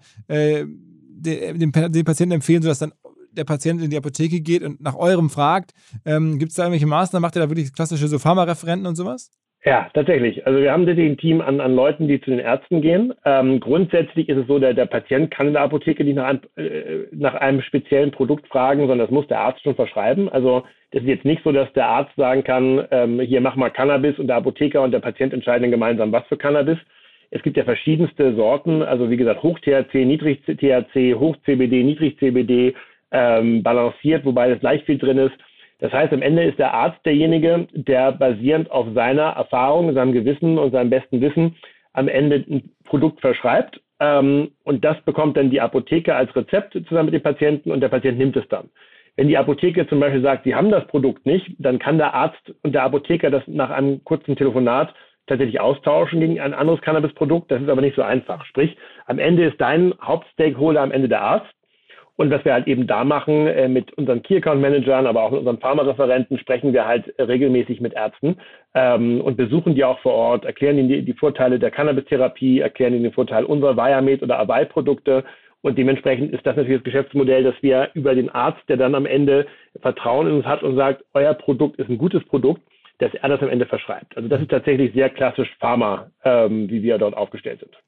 den Patienten empfehlen, sodass dann der Patient in die Apotheke geht und nach eurem fragt. Gibt es da irgendwelche Maßnahmen? Macht ihr da wirklich klassische so Pharmareferenten und sowas? Ja, tatsächlich. Also wir haben tatsächlich ein Team an Leuten, die zu den Ärzten gehen. Grundsätzlich ist es so, der Patient kann in der Apotheke nicht nach einem speziellen Produkt fragen, sondern das muss der Arzt schon verschreiben. Also das ist jetzt nicht so, dass der Arzt sagen kann, hier mach mal Cannabis und der Apotheker und der Patient entscheiden dann gemeinsam, was für Cannabis. Es gibt ja verschiedenste Sorten, also wie gesagt, Hoch-THC, Niedrig-THC, Hoch-CBD, Niedrig-CBD, balanciert, wobei das leicht viel drin ist. Das heißt, am Ende ist der Arzt derjenige, der basierend auf seiner Erfahrung, seinem Gewissen und seinem besten Wissen am Ende ein Produkt verschreibt. Und das bekommt dann die Apotheke als Rezept zusammen mit dem Patienten und der Patient nimmt es dann. Wenn die Apotheke zum Beispiel sagt, sie haben das Produkt nicht, dann kann der Arzt und der Apotheker das nach einem kurzen Telefonat tatsächlich austauschen gegen ein anderes Cannabisprodukt. Das ist aber nicht so einfach. Sprich, am Ende ist dein Hauptstakeholder am Ende der Arzt. Und was wir halt eben da machen, mit unseren Key-Account-Managern, aber auch mit unseren Pharmareferenten, sprechen wir halt regelmäßig mit Ärzten und besuchen die auch vor Ort, erklären ihnen die Vorteile der Cannabis-Therapie, erklären ihnen den Vorteil unserer Viamed oder Avai-Produkte. Und dementsprechend ist das natürlich das Geschäftsmodell, dass wir über den Arzt, der dann am Ende Vertrauen in uns hat und sagt, euer Produkt ist ein gutes Produkt, dass er das am Ende verschreibt. Also das ist tatsächlich sehr klassisch Pharma, wie wir dort aufgestellt sind.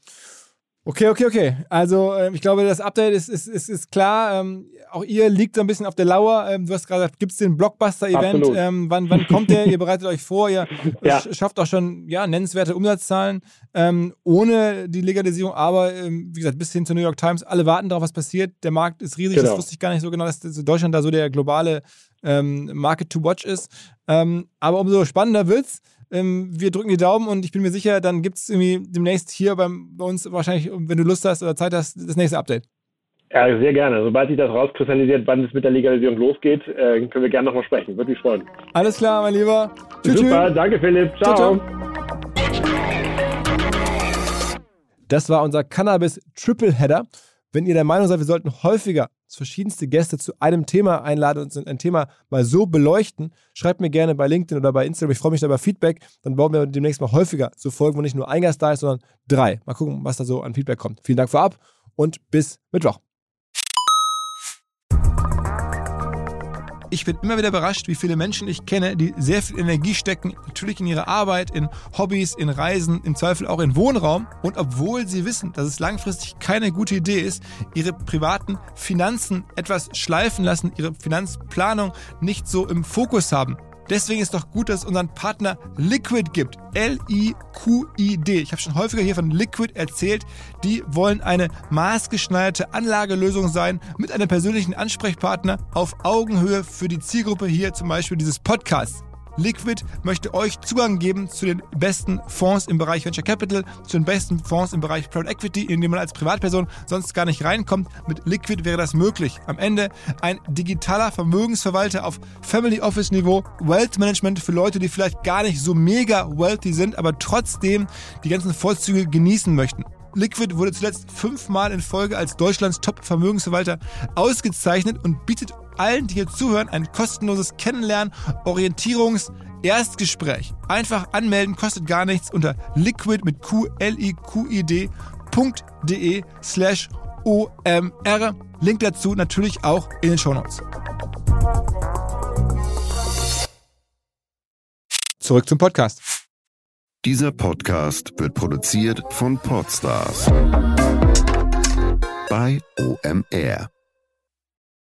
Okay. Also ich glaube, das Update ist klar. Auch ihr liegt so ein bisschen auf der Lauer. Du hast gerade gesagt, gibt es den Blockbuster-Event? Wann kommt der? Ihr bereitet euch vor. Ihr schafft auch schon nennenswerte Umsatzzahlen ohne die Legalisierung. Aber wie gesagt, bis hin zur New York Times. Alle warten darauf, was passiert. Der Markt ist riesig. Genau. Das wusste ich gar nicht so genau, dass Deutschland da so der globale Market to watch ist. Aber umso spannender wird's. Wir drücken die Daumen und ich bin mir sicher, dann gibt es irgendwie demnächst hier bei uns wahrscheinlich, wenn du Lust hast oder Zeit hast, das nächste Update. Ja, sehr gerne. Sobald sich das rauskristallisiert, wann es mit der Legalisierung losgeht, können wir gerne nochmal sprechen. Würde mich freuen. Alles klar, mein Lieber. Tschüss. Super, danke Philipp. Ciao. Das war unser Cannabis-Triple-Header. Wenn ihr der Meinung seid, wir sollten häufiger verschiedenste Gäste zu einem Thema einladen und ein Thema mal so beleuchten, schreibt mir gerne bei LinkedIn oder bei Instagram. Ich freue mich da über Feedback. Dann bauen wir demnächst mal häufiger so Folgen, wo nicht nur ein Gast da ist, sondern 3. Mal gucken, was da so an Feedback kommt. Vielen Dank vorab und bis Mittwoch. Ich bin immer wieder überrascht, wie viele Menschen ich kenne, die sehr viel Energie stecken, natürlich in ihre Arbeit, in Hobbys, in Reisen, im Zweifel auch in Wohnraum. Und obwohl sie wissen, dass es langfristig keine gute Idee ist, ihre privaten Finanzen etwas schleifen lassen, ihre Finanzplanung nicht so im Fokus haben. Deswegen ist doch gut, dass es unseren Partner Liquid gibt. L-I-Q-I-D. Ich habe schon häufiger hier von Liquid erzählt. Die wollen eine maßgeschneiderte Anlagelösung sein mit einem persönlichen Ansprechpartner auf Augenhöhe für die Zielgruppe hier, zum Beispiel dieses Podcasts. Liquid möchte euch Zugang geben zu den besten Fonds im Bereich Venture Capital, zu den besten Fonds im Bereich Private Equity, in dem man als Privatperson sonst gar nicht reinkommt. Mit Liquid wäre das möglich. Am Ende ein digitaler Vermögensverwalter auf Family Office Niveau, Wealth Management für Leute, die vielleicht gar nicht so mega wealthy sind, aber trotzdem die ganzen Vorzüge genießen möchten. Liquid wurde zuletzt 5-mal in Folge als Deutschlands Top-Vermögensverwalter ausgezeichnet und bietet allen, die hier zuhören, ein kostenloses Kennenlernen, Erstgespräch. Einfach anmelden, kostet gar nichts unter liquid mit QLIQID.de/OMR. Link dazu natürlich auch in den Shownotes. Zurück zum Podcast. Dieser Podcast wird produziert von Podstars bei OMR.